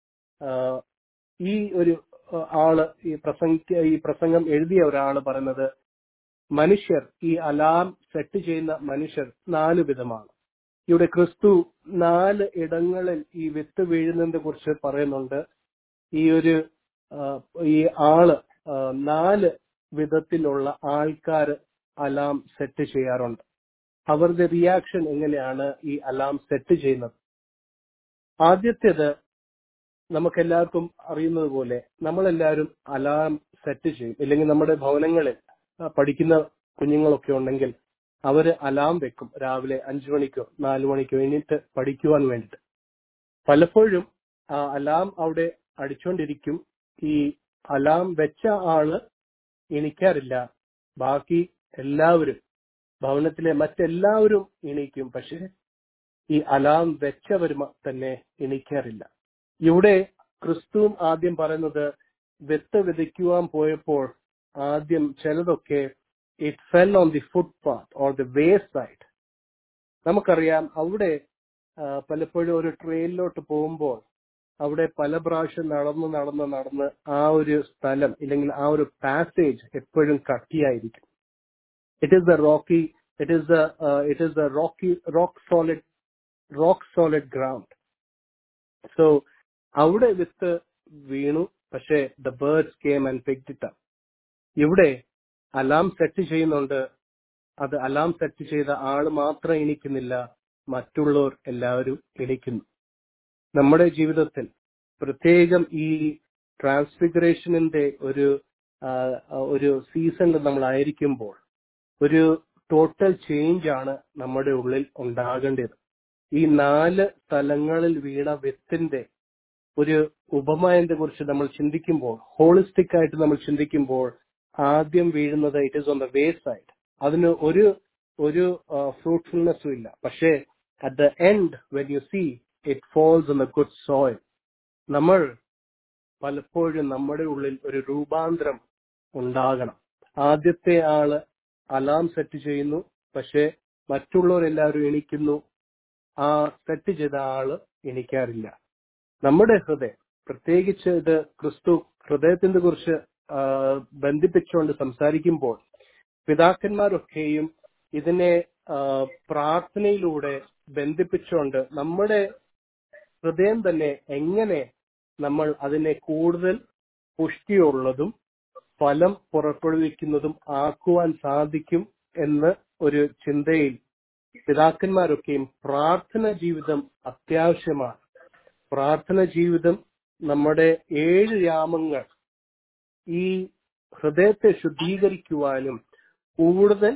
ഈ ഒരു ആള് ഈ പ്രസംഗ ഈ പ്രസംഗം എഴുതിയ ഒരാള് പറയുന്നത്, മനുഷ്യർ, ഈ അലാം സെറ്റ് ചെയ്യുന്ന മനുഷ്യർ നാല് വിധമാണ്. ഇവിടെ ക്രിസ്തു നാല് ഇടങ്ങളിൽ ഈ വിത്ത് വീഴുന്നതിനെ കുറിച്ച് പറയുന്നുണ്ട്. ഈ ഒരു ഈ ആള് നാല് വിധത്തിലുള്ള ആൾക്കാർ അലാം സെറ്റ് ചെയ്യാറുണ്ട്. അവരുടെ റിയാക്ഷൻ എങ്ങനെയാണ് ഈ അലാം സെറ്റ് ചെയ്യുന്നത്? ആദ്യത്തേത്, നമുക്കെല്ലാവർക്കും അറിയുന്നത് പോലെ നമ്മളെല്ലാവരും അലാം സെറ്റ് ചെയ്യും. ഇല്ലെങ്കിൽ നമ്മുടെ ഭവനങ്ങളിൽ പഠിക്കുന്ന കുഞ്ഞുങ്ങളൊക്കെ ഉണ്ടെങ്കിൽ അവര് അലാം വെക്കും രാവിലെ അഞ്ചു മണിക്കോ നാലു മണിക്കോ എണീറ്റ് പഠിക്കുവാൻ വേണ്ടിയിട്ട്. പലപ്പോഴും ആ അലാം അവിടെ അടിച്ചുകൊണ്ടിരിക്കും. ഈ അലാം വെച്ച ആള് എണീക്കാറില്ല. ബാക്കി എല്ലാവരും, ഭവനത്തിലെ മറ്റെല്ലാവരും എണീക്കും. പക്ഷെ ഈ അലാം വെച്ചവർ തന്നെ എണീക്കാറില്ല. ഇവിടെ ക്രിസ്തുവും ആദ്യം പറയുന്നത് വിത്ത് വിതയ്ക്കുവാൻ പോയപ്പോൾ ആദ്യം ചിലതൊക്കെ it fell on the footpath or the wayside. നമുക്കറിയാം അവിടെ പലപ്പോഴും ഒരു ട്രെയിനിലോട്ട് പോകുമ്പോൾ അവിടെ പല പ്രാവശ്യം നടന്ന് നടന്ന് നടന്ന് ആ ഒരു സ്ഥലം ഇല്ലെങ്കിൽ ആ ഒരു പാസേജ് എപ്പോഴും കട്ടിയായിരിക്കും. It is the rocky it is the it is the rocky rock solid rock solid ground. So അവിടെ വിത്ത് വീണു, പക്ഷേ the birds came and picked it up. ഇവിടെ അലാം സെറ്റ് ചെയ്യുന്നുണ്ട്. അത് അലാം സെറ്റ് ചെയ്ത ആള് മാത്രം എണീക്കുന്നില്ല, മറ്റുള്ളവർ എല്ലാവരും എണീക്കുന്നു. നമ്മുടെ ജീവിതത്തിൽ പ്രത്യേകം ഈ ട്രാൻസ്ഫിഗറേഷനിന്റെ ഒരു ഒരു സീസണിൽ നമ്മളായിരിക്കുമ്പോൾ ഒരു ടോട്ടൽ ചേഞ്ച് ആണ് നമ്മുടെ ഉള്ളിൽ ഉണ്ടാകേണ്ടത്. ഈ നാല് സ്ഥലങ്ങളിൽ വീണ വിത്തിന്റെ ഒരു ഉപമയത്തെ കുറിച്ച് നമ്മൾ ചിന്തിക്കുമ്പോൾ, ഹോളിസ്റ്റിക് ആയിട്ട് നമ്മൾ ചിന്തിക്കുമ്പോൾ, ആദ്യം വീഴുന്നത് it is on the wayside. അതിന് ഒരു ഒരു ഫ്രൂട്ട്ഫുൾനെസ്സും ഇല്ല. പക്ഷേ at the end when you see it falls on the good soil. നമ്മൾ പലപ്പോഴും നമ്മുടെ ഉള്ളിൽ ഒരു രൂപാന്തരം ഉണ്ടാകണം. ആദ്യത്തെ ആള് അലാം സെറ്റ് ചെയ്യുന്നു, പക്ഷെ മറ്റുള്ളവരെല്ലാവരും എണീക്കുന്നു. ആ സെറ്റ് ചെയ്ത ആള് എണീക്കാറില്ല. നമ്മുടെ ഹൃദയം, പ്രത്യേകിച്ച് ഇത് ക്രിസ്തു ഹൃദയത്തിന്റെ കുറിച്ച് ബന്ധിപ്പിച്ചുകൊണ്ട് സംസാരിക്കുമ്പോൾ പിതാക്കന്മാരൊക്കെയും ഇതിനെ പ്രാർത്ഥനയിലൂടെ ബന്ധിപ്പിച്ചുകൊണ്ട് നമ്മുടെ ഹൃദയം തന്നെ എങ്ങനെ നമ്മൾ അതിനെ കൂടുതൽ പുഷ്ടിയുള്ളതും ഫലം പുറപ്പെടുവിക്കുന്നതും ആക്കുവാൻ സാധിക്കും എന്ന് ഒരു ചിന്തയിൽ പിതാക്കന്മാരൊക്കെയും പ്രാർത്ഥന ജീവിതം അത്യാവശ്യമാണ്. പ്രാർത്ഥന ജീവിതം നമ്മുടെ ഏഴ് യാമങ്ങൾ ഈ ഹൃദയത്തെ ശുദ്ധീകരിക്കുവാനും കൂടുതൽ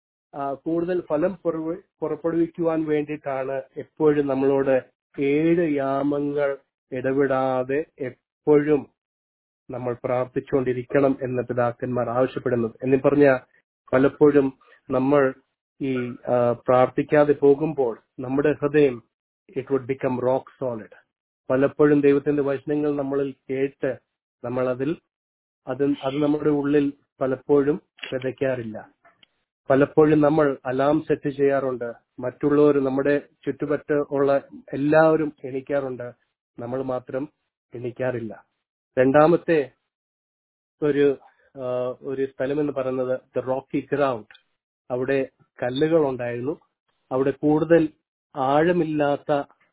കൂടുതൽ ഫലം പുറപ്പെടുവിക്കുവാൻ വേണ്ടിയിട്ടാണ് എപ്പോഴും നമ്മളോട് ഏഴ് യാമങ്ങൾ ഇടവിടാതെ എപ്പോഴും നമ്മൾ പ്രാർത്ഥിച്ചുകൊണ്ടിരിക്കണം എന്ന് പിതാക്കന്മാർ ആവശ്യപ്പെടുന്നത്. എന്ന് പറഞ്ഞാൽ പലപ്പോഴും നമ്മൾ ഈ പ്രാർത്ഥിക്കാതെ പോകുമ്പോൾ നമ്മുടെ ഹൃദയം it would become rock solid. പലപ്പോഴും ദൈവത്തിന്റെ വചനങ്ങൾ നമ്മളിൽ കേട്ട് നമ്മൾ അതിൽ അത് അത് നമ്മുടെ ഉള്ളിൽ പലപ്പോഴും വിതയ്ക്കാറില്ല. പലപ്പോഴും നമ്മൾ അലാം സെറ്റ് ചെയ്യാറുണ്ട്, മറ്റുള്ളവർ നമ്മുടെ ചുറ്റുപറ്റ് ഉള്ള എല്ലാവരും എണീക്കാറുണ്ട്, നമ്മൾ മാത്രം എണീക്കാറില്ല. രണ്ടാമത്തെ ഒരു ഒരു സ്ഥലം എന്ന് പറയുന്നത് ദ റോക്കി ഗ്രൗണ്ട്. അവിടെ കല്ലുകൾ ഉണ്ടായിരുന്നു. അവിടെ കൂടുതൽ ആഴമില്ലാത്ത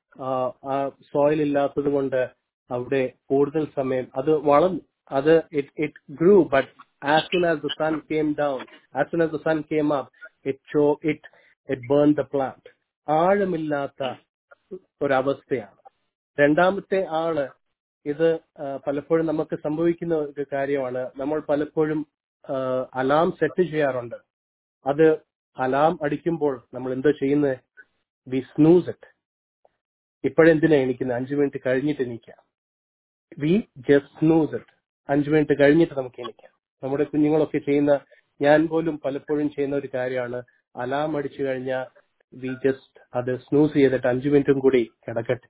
ആ സോയിൽ ഇല്ലാത്തത് കൊണ്ട് അവിടെ കൂടുതൽ സമയം അത് വളർന്നു. അത് it it grew but as soon as the sun came down as soon as the sun came up it show it it burn the plant. ആഴമില്ലാത്ത ഒരവസ്ഥയാണ്. രണ്ടാമത്തെ ആള് ഇത് പലപ്പോഴും നമുക്ക് സംഭവിക്കുന്ന ഒരു കാര്യമാണ്. നമ്മൾ പലപ്പോഴും അലാം സെറ്റ് ചെയ്യാറുണ്ട്. അത് അലാം അടിക്കുമ്പോൾ നമ്മൾ എന്താ ചെയ്യുന്നത്? We snooze it. ഇപ്പോഴെന്തിനാ എണീക്കുന്നത്? അഞ്ചു മിനിറ്റ് കഴിഞ്ഞിട്ട് എണീക്കാം. We just snooze it. അഞ്ചു മിനിറ്റ് കഴിഞ്ഞിട്ട് നമുക്ക് എണീക്കാം. നമ്മുടെ കുഞ്ഞുങ്ങളൊക്കെ ചെയ്യുന്ന, ഞാൻ പോലും പലപ്പോഴും ചെയ്യുന്ന ഒരു കാര്യമാണ്. അലാം അടിച്ചു കഴിഞ്ഞാൽ വി ജസ്റ്റ് അത് സ്നൂസ് ചെയ്തിട്ട് അഞ്ചു മിനിറ്റും കൂടി കിടക്കട്ടെ.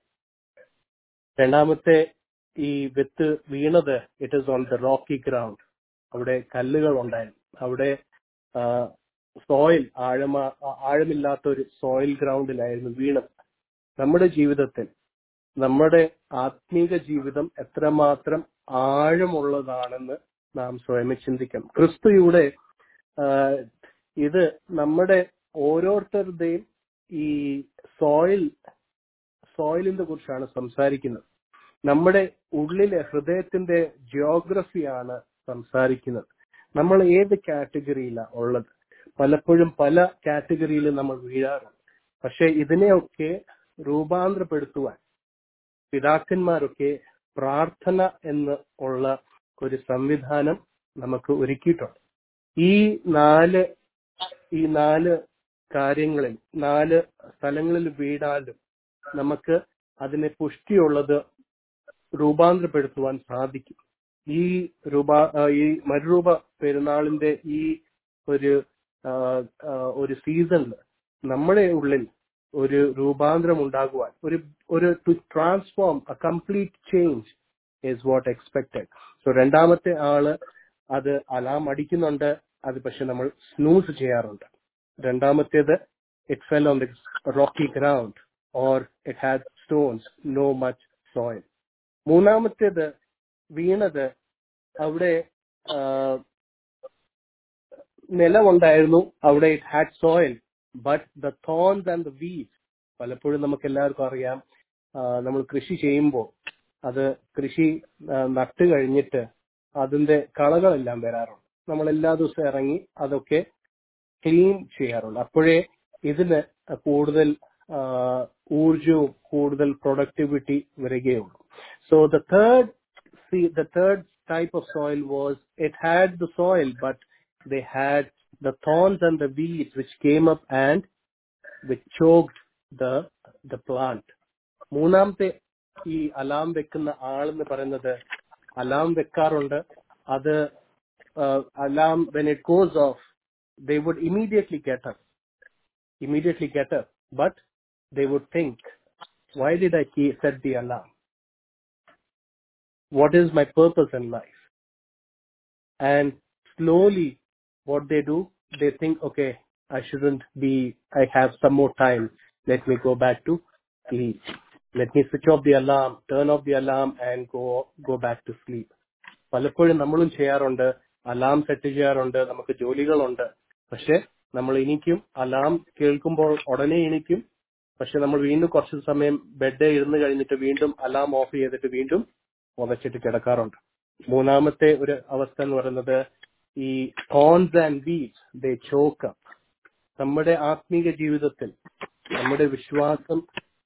രണ്ടാമത്തെ ഈ വിത്ത് വീണത് it is on the rocky ground. അവിടെ കല്ലുകൾ ഉണ്ടായിരുന്നു. അവിടെ സോയിൽ ആഴമ ആഴമില്ലാത്ത ഒരു സോയിൽ ഗ്രൗണ്ടിലായിരുന്നു വീണത്. നമ്മുടെ ജീവിതത്തിൽ നമ്മുടെ ആത്മീക ജീവിതം എത്രമാത്രം ആഴമുള്ളതാണെന്ന് നാം സ്വയം ചിന്തിക്കണം. ക്രിസ്തുയുടെ ഇത് നമ്മുടെ ഓരോരുത്തരുടെയും ഈ സോയിൽ സോയിലിനെ കുറിച്ചാണ് സംസാരിക്കുന്നത്. നമ്മുടെ ഉള്ളിലെ ഹൃദയത്തിന്റെ ജിയോഗ്രഫിയാണ് സംസാരിക്കുന്നത്. നമ്മൾ ഏത് കാറ്റഗറിയിലാണ് ഉള്ളത്? പലപ്പോഴും പല കാറ്റഗറിയിൽ നമ്മൾ വീഴാറുണ്ട്. പക്ഷെ ഇതിനെയൊക്കെ രൂപാന്തരപ്പെടുത്തുവാൻ പിതാക്കന്മാരൊക്കെ പ്രാർത്ഥന എന്ന് ഉള്ള ഒരു സംവിധാനം നമുക്ക് ഒരുക്കിയിട്ടുണ്ട്. ഈ നാല് ഈ നാല് കാര്യങ്ങളിൽ നാല് സ്ഥലങ്ങളിൽ വീണാലും നമുക്ക് അതിനെ പുഷ്ടിയുള്ളത് രൂപാന്തരപ്പെടുത്തുവാൻ സാധിക്കും. ഈ രൂപാ ഈ മരുരൂപ പെരുന്നാളിന്റെ ഈ ഒരു ഒരു സീസണിൽ നമ്മുടെ ഉള്ളിൽ ഒരു രൂപാന്തരം ഉണ്ടാകുവാൻ, ഒരു ഒരു to transform a complete change is what expected. So രണ്ടാമത്തെ ആള് അത് അലാം അടിക്കുന്നുണ്ട്, അത് പക്ഷെ നമ്മൾ സ്നൂസ് ചെയ്യാറുണ്ട്. രണ്ടാമത്തേത് it fell on the rocky ground or it had stones, no much soil. മൂന്നാമത്തേത് വീണത് അവിടെ നിലമുണ്ടായിരുന്നു, അവിടെ it had soil but the thorns and the weeds. പലപ്പോഴും നമുക്ക് എല്ലാവർക്കും അറിയാം, നമ്മൾ കൃഷി ചെയ്യുമ്പോൾ അത് കൃഷി നട്ട് കഴിഞ്ഞിട്ട് അതിന്റെ കളകളെല്ലാം വരാറുണ്ട്. നമ്മൾ എല്ലാ ദിവസവും ഇറങ്ങി അതൊക്കെ ക്ലീൻ ചെയ്യാറുണ്ട്. അപ്പോഴേ ഇതിന് കൂടുതൽ ഊർജവും കൂടുതൽ പ്രൊഡക്ടിവിറ്റി വരികയുള്ളൂ. So the third the third type of soil was, it had the soil but they had the thorns and the weeds which came up and which choked the the plant. മൂന്നാമത്തെ ഈ alarm വെക്കുന്ന ആളെന്ന് പറയുന്നത്, alarm വെക്കാറുണ്ട്, അത് alarm when it goes off they would immediately get up immediately get up but they would think, why did I set the alarm? What is my purpose in life? And slowly what they do, they think, okay, I shouldn't be, I have some more time, let me go back to sleep, let me switch off the alarm, turn off the alarm and go go back to sleep. പലപ്പോഴും നമ്മളും ചെയ്യാറുണ്ട്, alarm set ചെയ്യാറുണ്ട്, നമുക്ക് ജോലികളുണ്ട്, പക്ഷെ നമ്മൾ എനിക്കും alarm കേൾക്കുമ്പോൾ ഉടനെ എനിക്കും, പക്ഷെ നമ്മൾ വീണ്ടും കുറച്ച് സമയം ബെഡ് ഇരുന്ന് കഴിഞ്ഞിട്ട് വീണ്ടും അലാം ഓഫ് ചെയ്തിട്ട് വീണ്ടും ഉറച്ചിട്ട് കിടക്കാറുണ്ട്. മൂന്നാമത്തെ ഒരു അവസ്ഥ എന്ന് പറയുന്നത്, ഈ thorns and weeds they choke up. നമ്മുടെ ആത്മീക ജീവിതത്തിൽ നമ്മുടെ വിശ്വാസം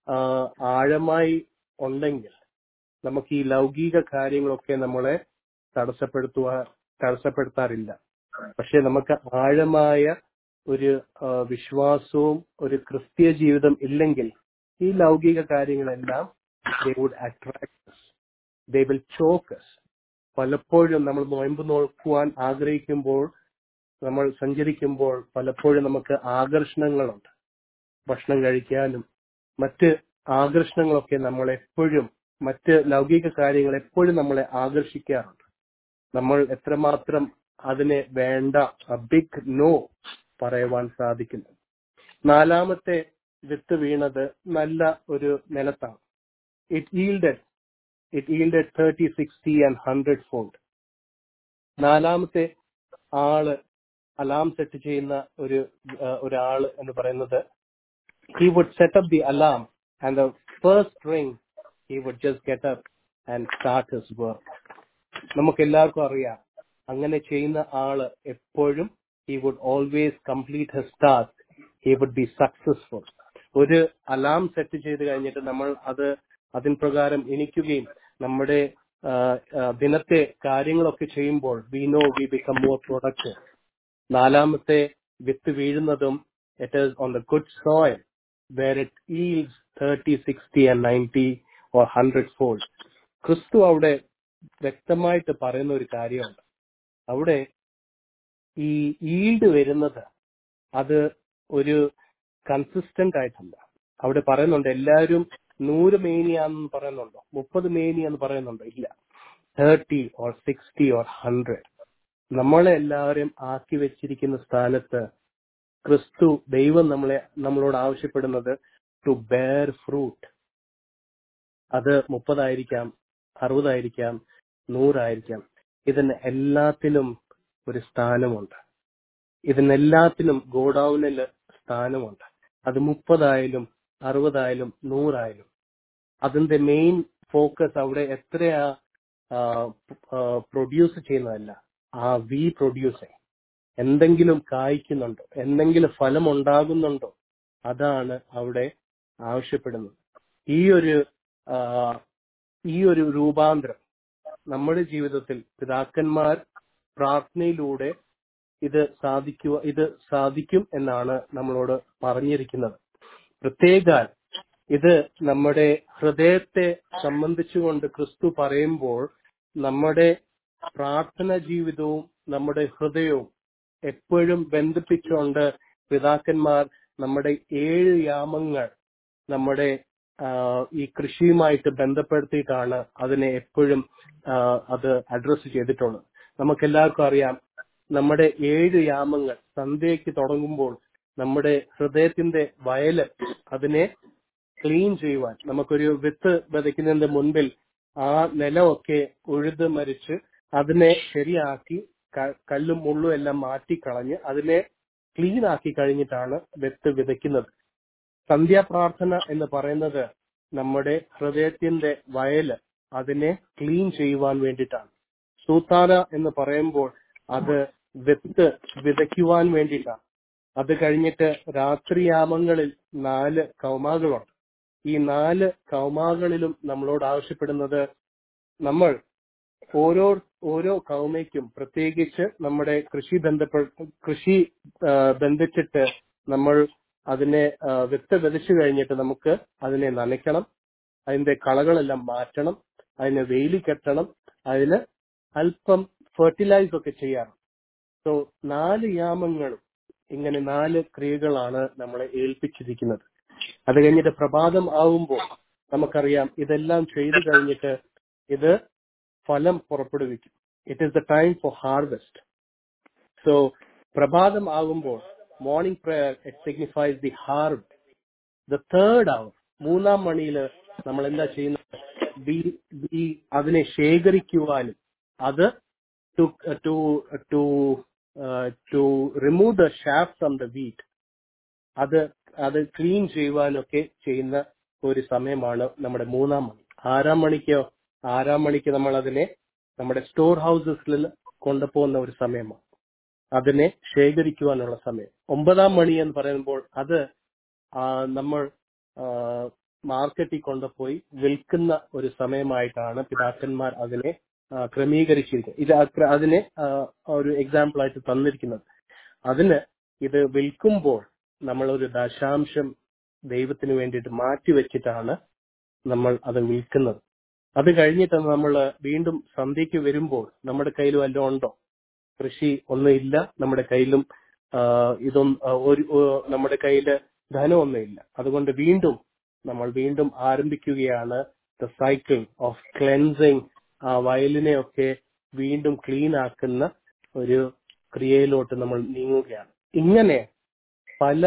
ആഴമായി ഉണ്ടെങ്കിൽ നമുക്ക് ഈ ലൗകിക കാര്യങ്ങളൊക്കെ നമ്മളെ തടസ്സപ്പെടുത്തുക തടസ്സപ്പെടുത്താറില്ല. പക്ഷെ നമുക്ക് ആഴമായ ഒരു വിശ്വാസവും ഒരു ക്രിസ്തീയ ജീവിതം ഇല്ലെങ്കിൽ ഈ ലൗകിക കാര്യങ്ങളെല്ലാം they would attract us, they will choke us. പലപ്പോഴും നമ്മൾ നോയമ്പ് നോക്കുവാൻ ആഗ്രഹിക്കുമ്പോൾ, നമ്മൾ സഞ്ചരിക്കുമ്പോൾ പലപ്പോഴും നമുക്ക് ആകർഷണങ്ങളുണ്ട്. ഭക്ഷണം കഴിക്കാനും മറ്റ് ആകർഷണങ്ങളൊക്കെ നമ്മളെപ്പോഴും, മറ്റ് ലൗകിക കാര്യങ്ങൾ എപ്പോഴും നമ്മളെ ആകർഷിക്കാറുണ്ട്. നമ്മൾ എത്രമാത്രം അതിനെ വേണ്ട, ബിഗ് നോ പറയുവാൻ സാധിക്കുന്നു. നാലാമത്തെ വിത്ത് വീണത് നല്ല ഒരു നിലത്താണ്. It yielded it yielded thirty, sixty and one hundred fold. നാലാമത്തെ ആള് അലാം സെറ്റ് ചെയ്യുന്ന ഒരു ഒരാള് എന്ന് പറയുന്നത്, he would set up the alarm and the first ring he would just get up and start his work. നമുക്ക് എല്ലാവർക്കും അറിയാം, അങ്ങനെ ചെയ്യുന്ന ആള് എപ്പോഴും he would always complete his task, he would be successful. ഒരു അലാം സെറ്റ് ചെയ്ത് കഴിഞ്ഞിട്ട് നമ്മൾ അത് അതിൻ പ്രകാരം എണീക്കുകയും നമ്മുടെ ദിനത്തെ കാര്യങ്ങളൊക്കെ ചെയ്യുമ്പോൾ we know we become more productive. നാലാമത്തെ വിത്ത് വീഴുന്നതും it is on the good soil where it yields thirty, sixty and ninety or one hundred fold. ക്രിസ്തു അവിടെ വ്യക്തമായിട്ട് പറയുന്ന ഒരു കാര്യമുണ്ട്. അവിടെ ഈ ഈൽഡ് വരുന്നത് അത് ഒരു കൺസിസ്റ്റന്റ് ആയിട്ടല്ല. അവിടെ പറയുന്നുണ്ട്, എല്ലാവരും നൂറ് മേനിയാന്ന് പറയുന്നുണ്ടോ, മുപ്പത് മേനി എന്ന് പറയുന്നുണ്ടോ? ഇല്ല, thirty or sixty or hundred. നമ്മളെ എല്ലാവരും ആക്കി വെച്ചിരിക്കുന്ന സ്ഥാനത്ത് ക്രിസ്തു ദൈവം നമ്മളെ നമ്മളോട് ആവശ്യപ്പെടുന്നത് ടു ബെയർ ഫ്രൂട്ട്. അത് മുപ്പതായിരിക്കാം, അറുപതായിരിക്കാം, നൂറായിരിക്കാം. ഇതിന് എല്ലാത്തിനും ഒരു സ്ഥാനമുണ്ട്. ഇതിനെല്ലാത്തിനും ഗോഡൌണിൽ സ്ഥാനമുണ്ട്. അത് മുപ്പതായാലും അറുപതായാലും നൂറായാലും അതിന്റെ മെയിൻ ഫോക്കസ് അവിടെ എത്രയാ പ്രൊഡ്യൂസ് ചെയ്യുന്നതല്ല, ആ വി പ്രൊഡ്യൂസിങ്. എന്തെങ്കിലും കായ്ക്കുന്നുണ്ടോ, എന്തെങ്കിലും ഫലം ഉണ്ടാകുന്നുണ്ടോ, അതാണ് അവിടെ ആവശ്യപ്പെടുന്നത്. ഈ ഒരു ഈ ഒരു രൂപാന്തരം നമ്മുടെ ജീവിതത്തിൽ പിതാക്കന്മാർ പ്രാർത്ഥനയിലൂടെ ഇത് സാധിക്കുക ഇത് സാധിക്കും എന്നാണ് നമ്മളോട് പറഞ്ഞിരിക്കുന്നത്. പ്രത്യേകാൽ ഇത് നമ്മുടെ ഹൃദയത്തെ സംബന്ധിച്ചുകൊണ്ട് ക്രിസ്തു പറയുമ്പോൾ നമ്മുടെ പ്രാർത്ഥന ജീവിതവും നമ്മുടെ ഹൃദയവും എപ്പോഴും ബന്ധിപ്പിച്ചുകൊണ്ട് പിതാക്കന്മാർ നമ്മുടെ ഏഴ് യാമങ്ങൾ നമ്മുടെ ഈ കൃഷിയുമായിട്ട് ബന്ധപ്പെടുത്തിയിട്ടാണ് അതിനെ എപ്പോഴും അത് അഡ്രസ് ചെയ്തിട്ടുള്ളത്. നമുക്കെല്ലാവർക്കും അറിയാം, നമ്മുടെ ഏഴ് യാമങ്ങൾ സന്ധ്യയ്ക്ക് തുടങ്ങുമ്പോൾ നമ്മുടെ ഹൃദയത്തിന്റെ വയല് അതിനെ ക്ലീൻ ചെയ്യുവാൻ, നമുക്കൊരു വിത്ത് വിതയ്ക്കുന്നതിന്റെ മുൻപിൽ ആ നിലമൊക്കെ ഉഴുത് മരിച്ച് അതിനെ ശരിയാക്കി കല്ലും മുള്ളും എല്ലാം മാറ്റിക്കളഞ്ഞ് അതിനെ ക്ലീൻ ആക്കി കഴിഞ്ഞിട്ടാണ് വിത്ത് വിതയ്ക്കുന്നത്. സന്ധ്യാപ്രാർത്ഥന എന്ന് പറയുന്നത് നമ്മുടെ ഹൃദയത്തിന്റെ വയല് അതിനെ ക്ലീൻ ചെയ്യുവാൻ വേണ്ടിയിട്ടാണ്. സൂത്താന എന്ന് പറയുമ്പോൾ അത് വിത്ത് വിതയ്ക്കുവാൻ വേണ്ടിയിട്ടാണ്. അത് കഴിഞ്ഞിട്ട് രാത്രിയാമങ്ങളിൽ നാല് കൗമാകളുണ്ട്. ഈ നാല് കൗമാകളിലും നമ്മളോട് ആവശ്യപ്പെടുന്നത് നമ്മൾ ഓരോ ഓരോ കൗമയ്ക്കും പ്രത്യേകിച്ച് നമ്മുടെ കൃഷി ബന്ധപ്പെ കൃഷി ബന്ധിച്ചിട്ട് നമ്മൾ അതിനെ വിത്ത് വിതച്ചു കഴിഞ്ഞിട്ട് നമുക്ക് അതിനെ നനയ്ക്കണം, അതിന്റെ കളകളെല്ലാം മാറ്റണം, അതിനെ വെയില് കെട്ടണം, അതിന് അല്പം ഫെർട്ടിലൈസ് ഒക്കെ ചെയ്യാറ്. സോ നാല് യാമങ്ങളും ഇങ്ങനെ നാല് ക്രിയകളാണ് നമ്മളെ ഏൽപ്പിച്ചിരിക്കുന്നത്. അത് കഴിഞ്ഞിട്ട് പ്രഭാതം ആവുമ്പോൾ നമുക്കറിയാം ഇതെല്ലാം ചെയ്തു കഴിഞ്ഞിട്ട് ഇത് ഫലം പുറപ്പെടുവിക്കും. It is the time for harvest. So പ്രഭാതം ആകുമ്പോൾ morning prayer it signifies the ഹാർവ്. ദ തേർഡ് അവർ മൂന്നാം മണിയിൽ നമ്മൾ എന്താ ചെയ്യുന്നത്? ബി അതിനെ ശേഖരിക്കുവാനും അത് to to to to remove the chaff from the wheat, അത് അത് ക്ലീൻ ചെയ്യുവാനൊക്കെ ചെയ്യുന്ന ഒരു സമയമാണ് നമ്മുടെ മൂന്നാം മണി. ആറാം മണിക്കോ ആറാം മണിക്ക് നമ്മൾ അതിനെ നമ്മുടെ സ്റ്റോർ ഹൗസസിൽ കൊണ്ടുപോകുന്ന ഒരു സമയമാണ്, അതിനെ ശേഖരിക്കുവാനുള്ള സമയം. ഒമ്പതാം മണി എന്ന് പറയുമ്പോൾ അത് നമ്മൾ മാർക്കറ്റിൽ കൊണ്ടുപോയി വിൽക്കുന്ന ഒരു സമയമായിട്ടാണ് പിതാക്കന്മാർ അതിനെ ക്രമീകരിച്ചിരിക്കുന്നത്. ഇത് അതിനെ ഒരു എക്സാമ്പിൾ ആയിട്ട് തന്നിരിക്കുന്നത്. അതിന് ഇത് വിൽക്കുമ്പോൾ നമ്മൾ ഒരു ദശാംശം ദൈവത്തിന് വേണ്ടിയിട്ട് മാറ്റിവെച്ചിട്ടാണ് നമ്മൾ അത് വിൽക്കുന്നത്. അത് കഴിഞ്ഞിട്ട് നമ്മൾ വീണ്ടും സന്ധ്യയ്ക്ക് വരുമ്പോൾ നമ്മുടെ കയ്യിൽ വല്ലതും ഉണ്ടോ? കൃഷി ഒന്നും ഇല്ല, നമ്മുടെ കയ്യിലും ഇതൊന്നും ഒരു നമ്മുടെ കയ്യില് ധനമൊന്നുമില്ല. അതുകൊണ്ട് വീണ്ടും നമ്മൾ വീണ്ടും ആരംഭിക്കുകയാണ് ദ സൈക്കിൾ ഓഫ് ക്ലെൻസിങ്. ആ വയലിനെയൊക്കെ വീണ്ടും ക്ലീൻ ആക്കുന്ന ഒരു ക്രിയയിലോട്ട് നമ്മൾ നീങ്ങുകയാണ്. ഇങ്ങനെ പല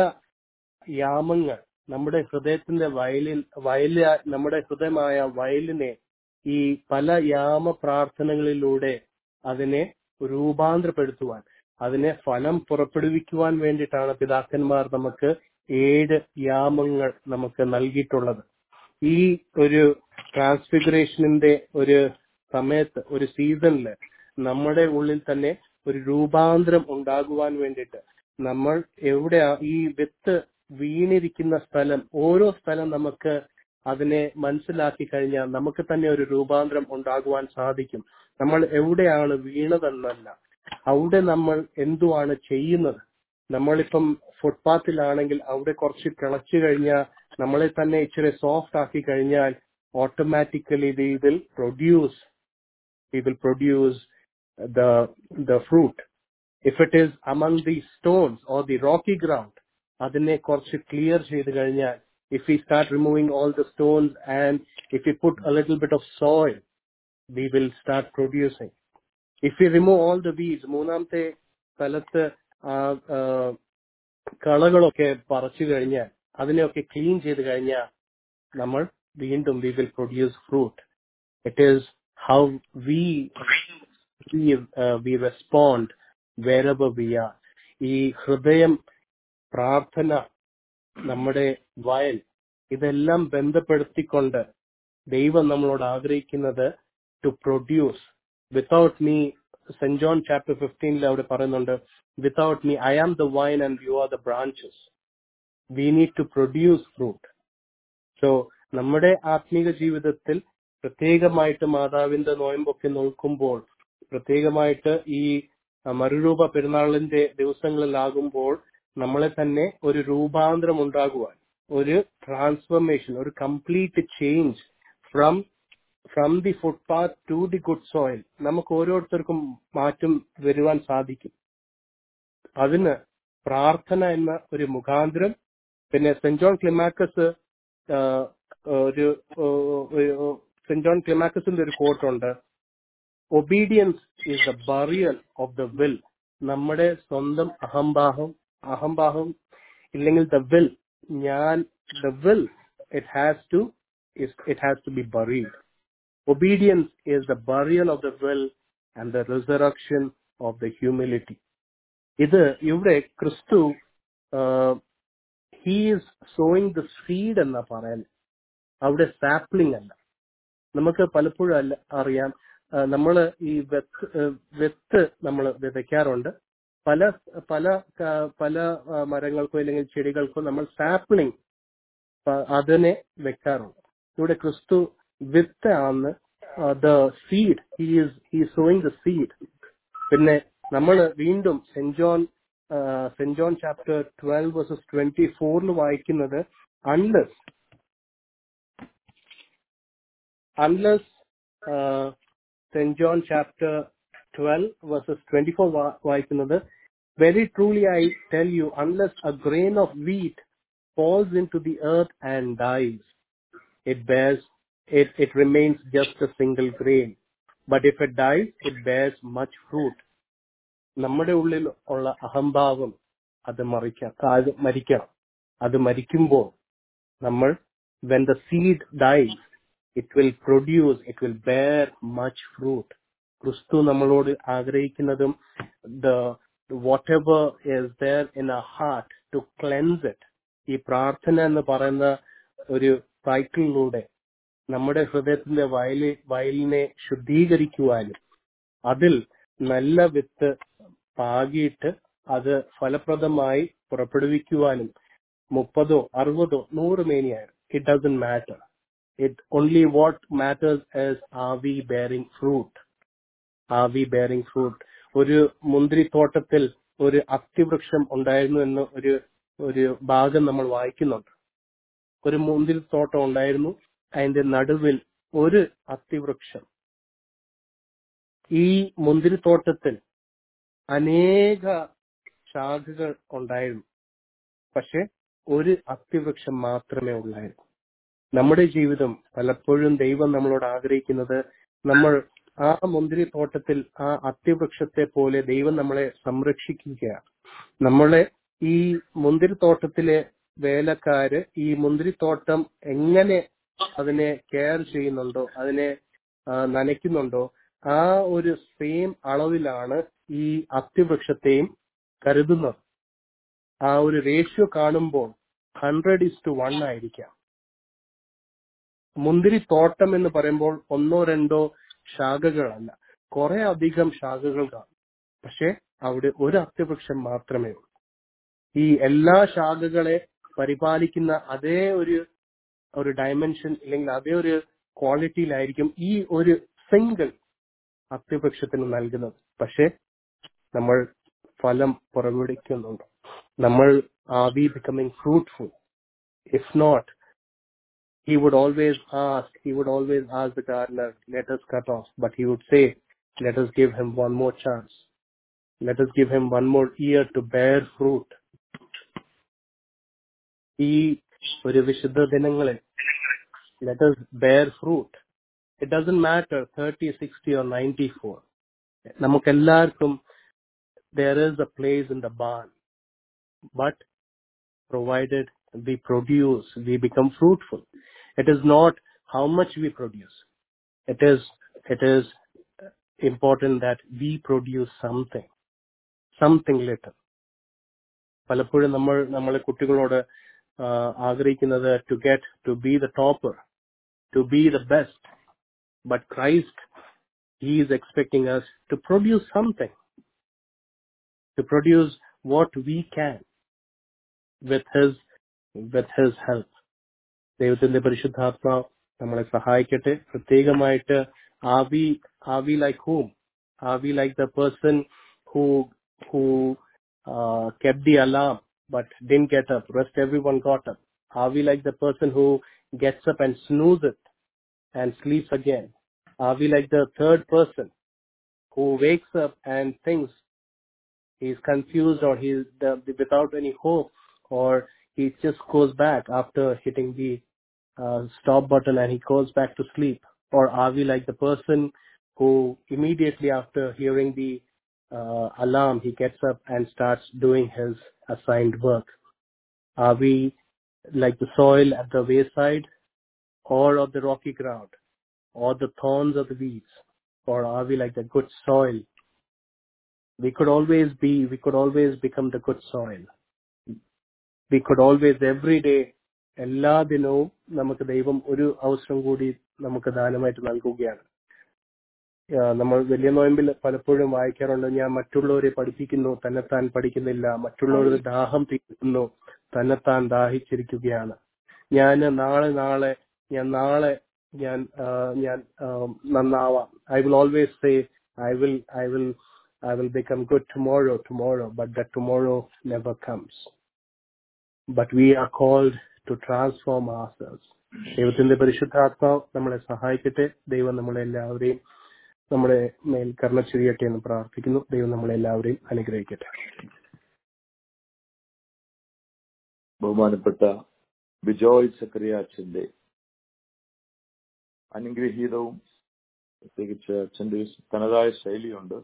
യാമങ്ങൾ നമ്മുടെ ഹൃദയത്തിന്റെ വയലിൽ വയല നമ്മുടെ ഹൃദയമായ വയലിനെ ഈ പല യാമ പ്രാർത്ഥനകളിലൂടെ അതിനെ രൂപാന്തരപ്പെടുത്തുവാൻ, അതിനെ ഫലം പുറപ്പെടുവിക്കുവാൻ വേണ്ടിയിട്ടാണ് പിതാക്കന്മാർ നമുക്ക് ഏഴ് യാമങ്ങൾ നമുക്ക് നൽകിയിട്ടുള്ളത്. ഈ ഒരു ട്രാൻസ്ഫിഗറേഷനിന്റെ ഒരു സമയത്ത്, ഒരു സീസണില് നമ്മുടെ ഉള്ളിൽ തന്നെ ഒരു രൂപാന്തരം ഉണ്ടാകുവാൻ വേണ്ടിയിട്ട് നമ്മൾ എവിടെയാ ഈ വിത്ത് വീണിരിക്കുന്ന സ്ഥലം, ഓരോ സ്ഥലം നമുക്ക് അതിനെ മനസ്സിലാക്കി കഴിഞ്ഞാൽ നമുക്ക് തന്നെ ഒരു രൂപാന്തരം ഉണ്ടാകുവാൻ സാധിക്കും. നമ്മൾ എവിടെയാണ് വീണതെന്നല്ല, അവിടെ നമ്മൾ എന്തുവാണ് ചെയ്യുന്നത്. നമ്മളിപ്പം ഫുട്പാത്തിലാണെങ്കിൽ അവിടെ കുറച്ച് കിളച്ചു കഴിഞ്ഞാൽ നമ്മളെ തന്നെ ഇച്ചിരി സോഫ്റ്റ് ആക്കി കഴിഞ്ഞാൽ automatically we will produce we will produce the the fruit. If it is among the stones or the rocky ground, അതിനെ കുറച്ച് ക്ലിയർ ചെയ്ത് കഴിഞ്ഞാൽ, if we start removing all the stones and if we put a little bit of soil, we will start producing. If we remove all the weeds, മൂന്നാമത്തെ സ്ഥലത്ത് കളകളൊക്കെ പറിച്ചു കഴിഞ്ഞാൽ, അതിനെയൊക്കെ clean ചെയ്ത് കഴിഞ്ഞാൽ നമ്മൾ വീണ്ടും we will produce fruit. It is how we we, uh, we respond wherever we are. ഈ ഹൃദയം, പ്രാർത്ഥന, നമ്മുടെ വയൽ, ഇതെല്ലാം ബന്ധപ്പെടുത്തിക്കൊണ്ട് ദൈവം നമ്മളോട് ആഗ്രഹിക്കുന്നത് to produce. Without me, saint John chapter ഫിഫ്റ്റീനിൽ അവിടെ പറയുന്നുണ്ട്, without me I am the vine and you are the branches. We need to produce fruit. So നമ്മുടെ ആത്മീക ജീവിതത്തിൽ പ്രത്യേകമായിട്ട് മാതാവിന്റെ നോയമ്പൊക്കെ നോക്കുമ്പോൾ, പ്രത്യേകമായിട്ട് ഈ മറുരൂപ പെരുന്നാളിന്റെ ദിവസങ്ങളിലാകുമ്പോൾ നമ്മളെ തന്നെ ഒരു രൂപാന്തരം ഉണ്ടാകുവാൻ, ഒരു ട്രാൻസ്ഫർമേഷൻ, ഒരു complete change from from the footpath to the good soil നമുക്ക് ഓരോരുത്തർക്കും മാറ്റം വരുവാൻ സാധിക്കും. അതിന് പ്രാർത്ഥന എന്ന ഒരു മുഖാന്തരം. പിന്നെ സെന്റ് ജോൺ ക്ലിമാക്കസ് ഒരു സെന്റ് ജോൺ ക്ലിമാക്കസിന്റെ ഒരു കോട്ടുണ്ട്, obedience is the burial of the will. നമ്മുടെ സ്വന്തം അഹംഭാവം അഹംഭാവം ഇല്ലെങ്കിൽ ദ വിൽ, ഞാൻ the will it has to it has to be buried. Obedience is the burial of the will and the resurrection of the humility. ഇത് ഇവിടെ ക്രിസ്തു he is sowing the seed എന്നാ പറയാൻ, അവിടെ സാപ്ലിംഗ് അല്ല. നമുക്ക് പലപ്പോഴും അല്ല അറിയാം, നമ്മൾ ഈ വെത്ത് വെത്ത് നമ്മൾ വിതയ്ക്കാറുണ്ട്. പല പല പല മരങ്ങൾക്കോ അല്ലെങ്കിൽ ചെടികൾക്കോ നമ്മൾ സാപ്ലിംഗ് അതിനെ വെക്കാറുണ്ട്. ഇവിടെ ക്രിസ്തു വിത്ത് ആണ്, the seed, he is he sowing the seed. പിന്നെ നമ്മൾ വീണ്ടും saint John saint John chapter twelve verses twenty ഫോറിൽ വായിക്കുന്നത്, unless unless saint John chapter twelve verses twenty four വായിക്കുന്നത്, very truly I tell you unless a grain of wheat falls into the earth and dies, it bears It, it remains just a single grain. But if it dies, it bears much fruit. നമ്മുടെ ഉള്ളിൽ ഉള്ള അഹംഭാവം അത് മറിക്കാം, അത് മരിക്കണം. അത് മരിക്കുമ്പോൾ നമ്മൾ, when the seed dies, it will produce, it will bear much fruit. ക്രിസ്തു നമ്മളോട് ആഗ്രഹിക്കുന്നതും the whatever is there in our heart to cleanse it. ഈ പ്രാർത്ഥന എന്ന് പറയുന്ന ഒരു സൈക്കിളിലൂടെ നമ്മുടെ ഹൃദയത്തിന്റെ വയലി വയലിനെ ശുദ്ധീകരിക്കുവാനും അതിൽ നല്ല വിത്ത് പാകിയിട്ട് അത് ഫലപ്രദമായി പുറപ്പെടുവിക്കുവാനും മുപ്പതോ അറുപതോ നൂറ് മേനിയായിരുന്നു, it doesn't matter. It only what matters is are we bearing fruit, are we bearing fruit. ഒരു മുന്തിരിത്തോട്ടത്തിൽ ഒരു അത്തിവൃക്ഷം ഉണ്ടായിരുന്നു എന്ന് ഒരു ഒരു ഭാഗം നമ്മൾ വായിക്കുന്നുണ്ട്. ഒരു മുന്തിരിത്തോട്ടം ഉണ്ടായിരുന്നു, അതിന്റെ നടുവിൽ ഒരു അത്തിവൃക്ഷം. ഈ മുന്തിരിത്തോട്ടത്തിൽ അനേക ശാഖകൾ ഉണ്ടായിരുന്നു, പക്ഷെ ഒരു അത്തിവൃക്ഷം മാത്രമേ ഉള്ളായിരുന്നു. നമ്മുടെ ജീവിതം പലപ്പോഴും ദൈവം നമ്മളോട് ആഗ്രഹിക്കുന്നത്, നമ്മൾ ആ മുന്തിരിത്തോട്ടത്തിൽ ആ അത്തിവൃക്ഷത്തെ പോലെ ദൈവം നമ്മളെ സംരക്ഷിക്കുകയാണ്. നമ്മളെ ഈ മുന്തിരിത്തോട്ടത്തിലെ വേലക്കാര് ഈ മുന്തിരിത്തോട്ടം എങ്ങനെ അതിനെ കെയർ ചെയ്യുന്നുണ്ടോ, അതിനെ നനയ്ക്കുന്നുണ്ടോ, ആ ഒരു സെയിം അളവിലാണ് ഈ അത്തിവൃക്ഷത്തെയും കരുതുന്നത്. ആ ഒരു റേഷ്യോ കാണുമ്പോൾ ഹൺഡ്രഡ് ഇസ് ടു വൺ ആയിരിക്കാം. മുന്തിരിത്തോട്ടം എന്ന് പറയുമ്പോൾ ഒന്നോ രണ്ടോ ശാഖകളല്ല, കുറെ അധികം ശാഖകൾ കാണും, പക്ഷെ അവിടെ ഒരു അത്തിവൃക്ഷം മാത്രമേ ഉള്ളൂ. ഈ എല്ലാ ശാഖകളെ പരിപാലിക്കുന്ന അതേ ഒരു ഒരു ഡയമെൻഷൻ അല്ലെങ്കിൽ അതേ ഒരു ക്വാളിറ്റിയിലായിരിക്കും ഈ ഒരു സിംഗിൾ അത്തിവൃക്ഷത്തിന് നൽകുന്നത്. പക്ഷെ നമ്മൾ ഫലം പുറപ്പെടുവിക്കുന്നുണ്ടോ? നമ്മൾ are we becoming fruitful? If not, he would always ask, he would always ask the gardener, let us cut off, but he would say, let us give him one more chance. Let us give him one more year to bear fruit. ഈ ഒരു വിശുദ്ധ ദിനങ്ങളിൽ let us bear fruit. It doesn't matter thirty, sixty or ninety-four. നമുക്കെല്ലാവർക്കും there is a place in the barn, but provided we produce, we become fruitful. It is not how much we produce. It is it is important that we produce something, something little. പലപ്പോഴും നമ്മൾ നമ്മളെ കുട്ടികളോട് ആഗ്രഹിക്കുന്നത് to get to be the topper, to be the best. But Christ, he is expecting us to produce something, to produce what we can with his with his help. ദൈവത്തിന്റെ പരിശുദ്ധാത്മാവ് നമ്മളെ സഹായിക്കട്ടെ. പ്രത്യേകമായിട്ട് are we are we like whom? Are we like the person who who uh, kept the alarm but didn't get up? Rest everyone got up. Are we like the person who gets up and snooze it and sleeps again? Are we like the third person who wakes up and thinks he's confused or he's the, without any hope, or he just goes back after hitting the uh, stop button and he goes back to sleep? Or are we like the person who immediately after hearing the uh, alarm, he gets up and starts doing his assigned work? Are we like the soil at the wayside, or of the rocky ground, or the thorns of the weeds? Or are we like the good soil? We could always be, we could always become the good soil. We could always every day, എല്ലാ ദിനവും നമുക്ക് ദൈവം ഒരു അവസരം കൂടി നമുക്ക് ദാനമായിട്ട് നൽകുകയാണ്. നമ്മൾ വലിയ നോയമ്പിൽ പലപ്പോഴും വായിക്കാറുണ്ട്, ഞാൻ മറ്റുള്ളവരെ പഠിപ്പിക്കുന്നു, തന്നെത്താൻ പഠിക്കുന്നില്ല, മറ്റുള്ളവരുടെ ദാഹം തീർക്കുന്നു, തന്നെത്താൻ ദാഹിച്ചിരിക്കുകയാണ്. ഞാൻ നാളെ നാളെ ഞാൻ നാളെ ഞാൻ ഞാൻ നന്നാവാം. I will always say I will I will I will become good tomorrow, tomorrow, but that tomorrow never comes. But we are called to transform ourselves. ദൈവത്തിന്റെ പരിശുദ്ധാത്മാവ് നമ്മളെ സഹായിക്കട്ടെ. ദൈവം നമ്മളെല്ലാവരെയും നമ്മുടെ മേൽ കരുണ ചൊരിയട്ടെ എന്ന് പ്രാർത്ഥിക്കുന്നു. ദൈവം നമ്മളെല്ലാവരെയും അനുഗ്രഹിക്കട്ടെ. ബഹുമാനപ്പെട്ട ബിജോയ് സക്കറിയാച്ചന്റെ അനുഗ്രഹീതവും പ്രത്യേകിച്ച് അച്ഛന്റെ തനതായ ശൈലിയുണ്ട്.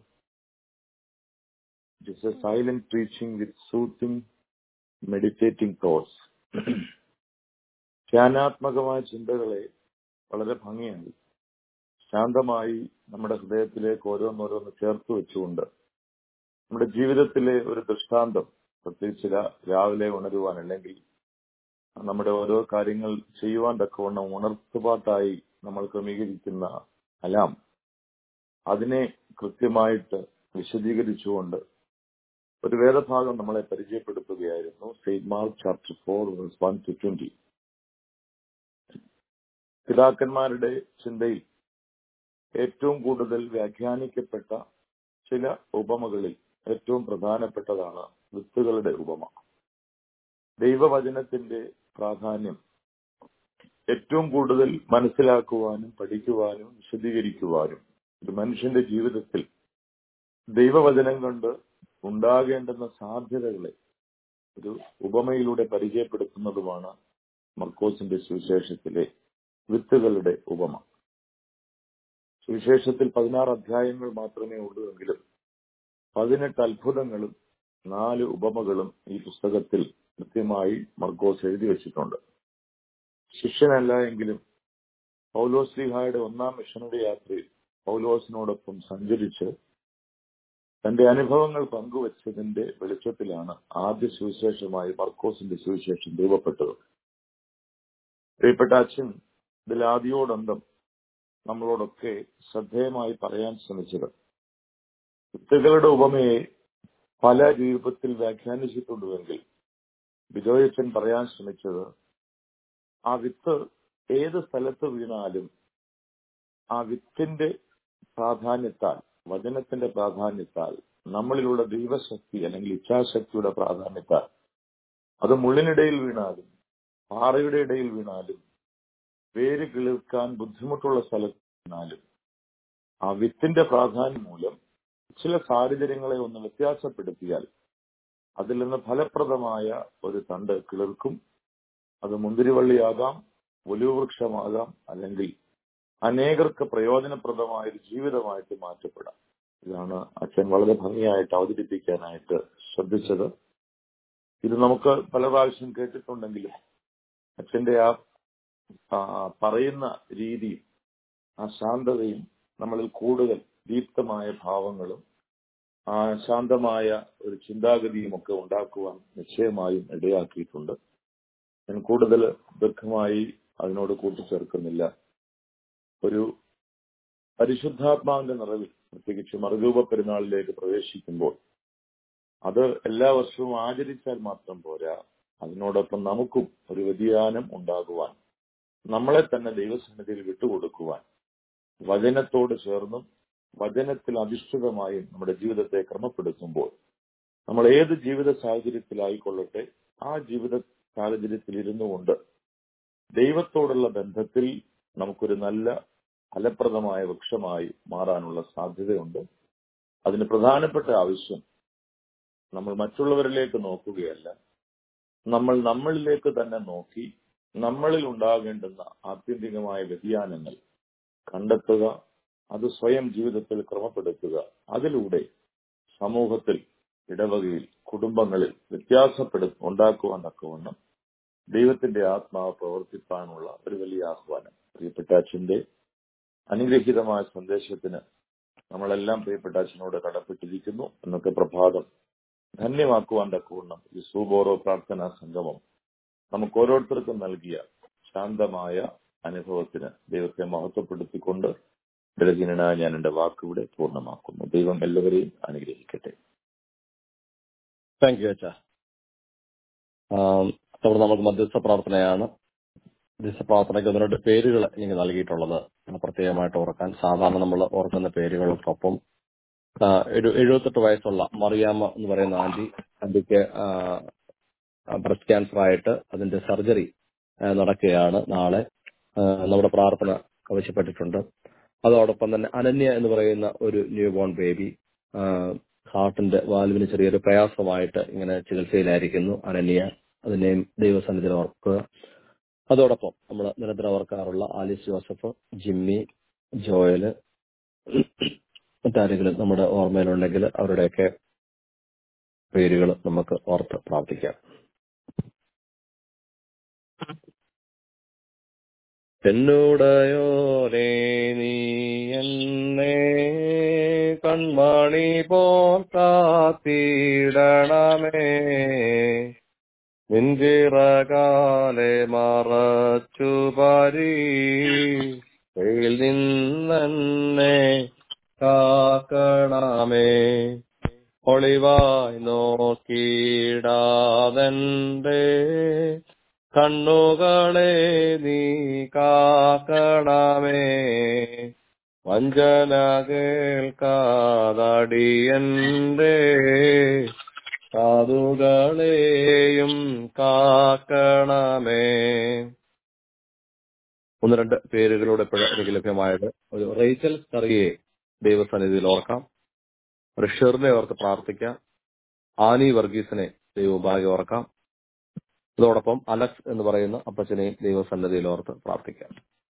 It is a silent preaching with soothing, meditating thoughts. ധ്യാനാത്മകമായ ചിന്തകളെ വളരെ ഭംഗിയായി ശാന്തമായി നമ്മുടെ ഹൃദയത്തിലേക്ക് ഓരോന്നോരോന്ന് ചേർത്ത് വെച്ചുകൊണ്ട് നമ്മുടെ ജീവിതത്തിലെ ഒരു ദൃഷ്ടാന്തം, പ്രത്യേകിച്ച് രാവിലെ ഉണരുവാൻ അല്ലെങ്കിൽ നമ്മുടെ ഓരോ കാര്യങ്ങൾ ചെയ്യുവാൻ തക്കവണ്ണം ഉണർത്തുപാട്ടായി നമ്മൾ ക്രമീകരിക്കുന്ന അലാം, അതിനെ കൃത്യമായിട്ട് വിശദീകരിച്ചുകൊണ്ട് ഒരു വേദഭാഗം നമ്മളെ പരിചയപ്പെടുത്തുകയായിരുന്നു. Saint Mark chapter four verse one to twenty. പിതാക്കന്മാരുടെ ചിന്തയിൽ ഏറ്റവും കൂടുതൽ വ്യാഖ്യാനിക്കപ്പെട്ട ചില ഉപമകളിൽ ഏറ്റവും പ്രധാനപ്പെട്ടതാണ് വിത്തുകളുടെ ഉപമ. ദൈവവചനത്തിന്റെ പ്രാധാന്യം ഏറ്റവും കൂടുതൽ മനസ്സിലാക്കുവാനും പഠിക്കുവാനും വിശദീകരിക്കുവാനും ഒരു മനുഷ്യന്റെ ജീവിതത്തിൽ ദൈവവചനം കൊണ്ട് ഉണ്ടാകേണ്ടുന്ന സാധ്യതകളെ ഒരു ഉപമയിലൂടെ പരിചയപ്പെടുത്തുന്നതുമാണ് മർക്കോസിന്റെ സുവിശേഷത്തിലെ വിത്തുകളുടെ ഉപമ. സുവിശേഷത്തിൽ പതിനാറ് അധ്യായങ്ങൾ മാത്രമേ ഉള്ളൂ എങ്കിലും പതിനെട്ട് അത്ഭുതങ്ങളും നാല് ഉപമകളും ഈ പുസ്തകത്തിൽ കൃത്യമായി മർക്കോസ് എഴുതി വച്ചിട്ടുണ്ട്. ശിഷ്യനല്ല എങ്കിലും പൗലോസ് ശ്ലീഹായുടെ ഒന്നാം മിഷനറി യാത്രയിൽ പൗലോസിനോടൊപ്പം സഞ്ചരിച്ച് തന്റെ അനുഭവങ്ങൾ പങ്കുവച്ചതിന്റെ വെളിച്ചത്തിലാണ് ആദ്യ സുവിശേഷമായി മർക്കോസിന്റെ സുവിശേഷം രൂപപ്പെട്ടത്. പ്രിയപ്പെട്ട അച്ഛൻ ഇതിൽ ആദ്യോടന്തം നമ്മളോടൊക്കെ ശ്രദ്ധേയമായി പറയാൻ ശ്രമിച്ചത് വിത്തുകളുടെ ഉപമയെ പല രൂപത്തിൽ വ്യാഖ്യാനിച്ചിട്ടുണ്ടുവെങ്കിൽ ബിജോയച്ചൻ പറയാൻ ശ്രമിച്ചത് ആ വിത്ത് ഏത് സ്ഥലത്ത് വീണാലും ആ വിത്തിന്റെ പ്രാധാന്യത്താൽ, വചനത്തിന്റെ പ്രാധാന്യത്താൽ, നമ്മളിലുള്ള ദൈവശക്തി അല്ലെങ്കിൽ ഇച്ഛാശക്തിയുടെ പ്രാധാന്യത്താൽ അത് മുള്ളിനിടയിൽ വീണാലും പാറയുടെ ഇടയിൽ വീണാലും വേര് കിളിർക്കാൻ ബുദ്ധിമുട്ടുള്ള സ്ഥലത്ത് വീണാലും ആ വിത്തിന്റെ പ്രാധാന്യം മൂലം ചില സാഹചര്യങ്ങളെ ഒന്ന് വ്യത്യാസപ്പെടുത്തിയാൽ അതിൽ നിന്ന് ഫലപ്രദമായ ഒരു തണ്ട് കിളിർക്കും. അത് മുന്തിരിവള്ളിയാകാം, ഒലിവൃക്ഷമാകാം, അല്ലെങ്കിൽ അനേകർക്ക് പ്രയോജനപ്രദമായ ഒരു ജീവിതമായിട്ട് മാറ്റപ്പെടാം. ഇതാണ് അച്ഛൻ വളരെ ഭംഗിയായിട്ട് അവതരിപ്പിക്കാനായിട്ട് ശ്രദ്ധിച്ചത്. ഇത് നമുക്ക് പല പ്രാവശ്യം കേട്ടിട്ടുണ്ടെങ്കിലും അച്ഛന്റെ ആ പറയുന്ന രീതിയും ആ ശാന്തതയും നമ്മളിൽ കൂടുതൽ ദീപ്തമായ ഭാവങ്ങളും ആ ശാന്തമായ ഒരു ചിന്താഗതിയും ഒക്കെ ഉണ്ടാക്കുവാൻ നിശ്ചയമായും ഇടയാക്കിയിട്ടുണ്ട്. ഞാൻ കൂടുതൽ ദീർഘമായി അതിനോട് കൂട്ടിച്ചേർക്കുന്നില്ല. ഒരു പരിശുദ്ധാത്മാവിന്റെ നിറവിൽ പ്രത്യേകിച്ച് മറുരൂപ പെരുന്നാളിലേക്ക് പ്രവേശിക്കുമ്പോൾ അത് എല്ലാ വർഷവും ആചരിച്ചാൽ മാത്രം പോരാ, അതിനോടൊപ്പം നമുക്കും ഒരു വ്യതിയാനം ഉണ്ടാകുവാൻ നമ്മളെ തന്നെ ദൈവസന്നിധിയിൽ വിട്ടുകൊടുക്കുവാൻ വചനത്തോട് ചേർന്നും വചനത്തിൽ അധിഷ്ഠിതമായും നമ്മുടെ ജീവിതത്തെ ക്രമപ്പെടുത്തുമ്പോൾ നമ്മൾ ഏത് ജീവിത സാഹചര്യത്തിലായിക്കൊള്ളട്ടെ ആ ജീവിത സാഹചര്യത്തിൽ ഇരുന്നു കൊണ്ട് ദൈവത്തോടുള്ള ബന്ധത്തിൽ നമുക്കൊരു നല്ല ഫലപ്രദമായ വൃക്ഷമായി മാറാനുള്ള സാധ്യതയുണ്ട്. അതിന് പ്രധാനപ്പെട്ട ആവശ്യം നമ്മൾ മറ്റുള്ളവരിലേക്ക് നോക്കുകയല്ല, നമ്മൾ നമ്മളിലേക്ക് തന്നെ നോക്കി നമ്മളിൽ ഉണ്ടാകേണ്ടുന്ന ആത്യന്തികമായ വ്യതിയാനങ്ങൾ കണ്ടെത്തുക, അത് സ്വയം ജീവിതത്തിൽ ക്രമപ്പെടുത്തുക. അതിലൂടെ സമൂഹത്തിൽ, ഇടവകയിൽ, കുടുംബങ്ങളിൽ വ്യത്യാസപ്പെടു ഉണ്ടാക്കുവാൻ തക്കവണ്ണം ദൈവത്തിന്റെ ആത്മാവ് പ്രവർത്തിപ്പാനുള്ള ഒരു വലിയ ആഹ്വാനം. പ്രിയപ്പെട്ട അച്ഛന്റെ അനുഗ്രഹീതമായ സന്ദേശത്തിന് നമ്മളെല്ലാം പ്രിയപ്പെട്ട അച്ഛനോട് കടപ്പെട്ടിരിക്കുന്നു. എന്നൊക്കെ പ്രഭാതം ധന്യമാക്കുവാൻ തക്കവണ്ണം ഈ സൂബോറോ പ്രാർത്ഥനാ സംഗമം നമുക്ക് ഓരോരുത്തർക്കും നൽകിയ ശാന്തമായ അനുഭവത്തിന് ദൈവത്തെ മഹത്വപ്പെടുത്തിക്കൊണ്ട് ബലഹീനനായ ഞാൻ എന്റെ വാക്കിവിടെ പൂർണ്ണമാക്കുന്നു. ദൈവം എല്ലാവരെയും അനുഗ്രഹിക്കട്ടെ. താങ്ക് യു അച്ഛാ. അവിടെ നമുക്ക് മധ്യസ്ഥ പ്രാർത്ഥനയാണ്. മധ്യസ്ഥ പ്രാർത്ഥനയ്ക്ക് ഒന്ന് രണ്ട് പേരുകൾ എനിക്ക് നൽകിയിട്ടുള്ളത് പ്രത്യേകമായിട്ട് ഓർക്കാൻ. സാധാരണ നമ്മൾ ഓർക്കുന്ന പേരുകൾക്കൊപ്പം ഒരു എഴുപത്തെട്ട് വയസ്സുള്ള മറിയാമ്മ എന്ന് പറയുന്ന ആന്റി, ആന്റിക്ക് ബ്രസ്റ്റ് ക്യാൻസർ ആയിട്ട് അതിന്റെ സർജറി നടക്കുകയാണ്. നാളെ നമ്മുടെ പ്രാർത്ഥന ആവശ്യപ്പെട്ടിട്ടുണ്ട്. അതോടൊപ്പം തന്നെ അനന്യ എന്ന് പറയുന്ന ഒരു ന്യൂ ബോൺ ബേബി, ഹാർട്ടിന്റെ വാൽവിന് ചെറിയൊരു പ്രയാസമായിട്ട് ഇങ്ങനെ ചികിത്സയിലായിരിക്കുന്നു. അനന്യ, അതിനെയും ദൈവസന്നിധിയിൽ ഓർക്കുക. അതോടൊപ്പം നമ്മൾ നിരന്തരം ഓർക്കാറുള്ള ആലിസ് ജോസഫ്, ജിമ്മി, ജോയല്, മറ്റാരെങ്കിലും നമ്മുടെ ഓർമ്മയിലുണ്ടെങ്കിൽ അവരുടെയൊക്കെ പേരുകൾ നമുക്ക് ഓർത്ത് പ്രാർത്ഥിക്കാം. എന്നോടയോരേ നീ എന്നെ കൺമണി പോൽ കാത്തിടണമേ, നിൻചിറകാലെ മറച്ചു പരീക്ഷയിൽ നിന്നെ കാക്കണമേ. ഒളിവായി നോക്കിടാതെന്റെ കണ്ണുകളെ നീ കാക്കണമേ. വഞ്ചന കേൾക്കാതടിയന്റെ കാതുകളെയും കാക്കണമേ. ഒന്ന് രണ്ട് പേരുകളോട് എപ്പോഴും എനിക്ക് ലഭ്യമായത് ഒരു റേച്ചൽ കറിയെ ദൈവസന്നിധിയിൽ ഓർക്കാം. ഒരു ഷെറിനെ ഓർത്ത് പ്രാർത്ഥിക്കാം. ആനി വർഗീസിനെ ദൈവഭാഗ്യം ഓർക്കാം. അതോടൊപ്പം അലക്സ് എന്ന് പറയുന്ന അപ്പച്ചനെയും ദൈവസന്നിധിയിൽ ഓർത്ത് പ്രാർത്ഥിക്കാം.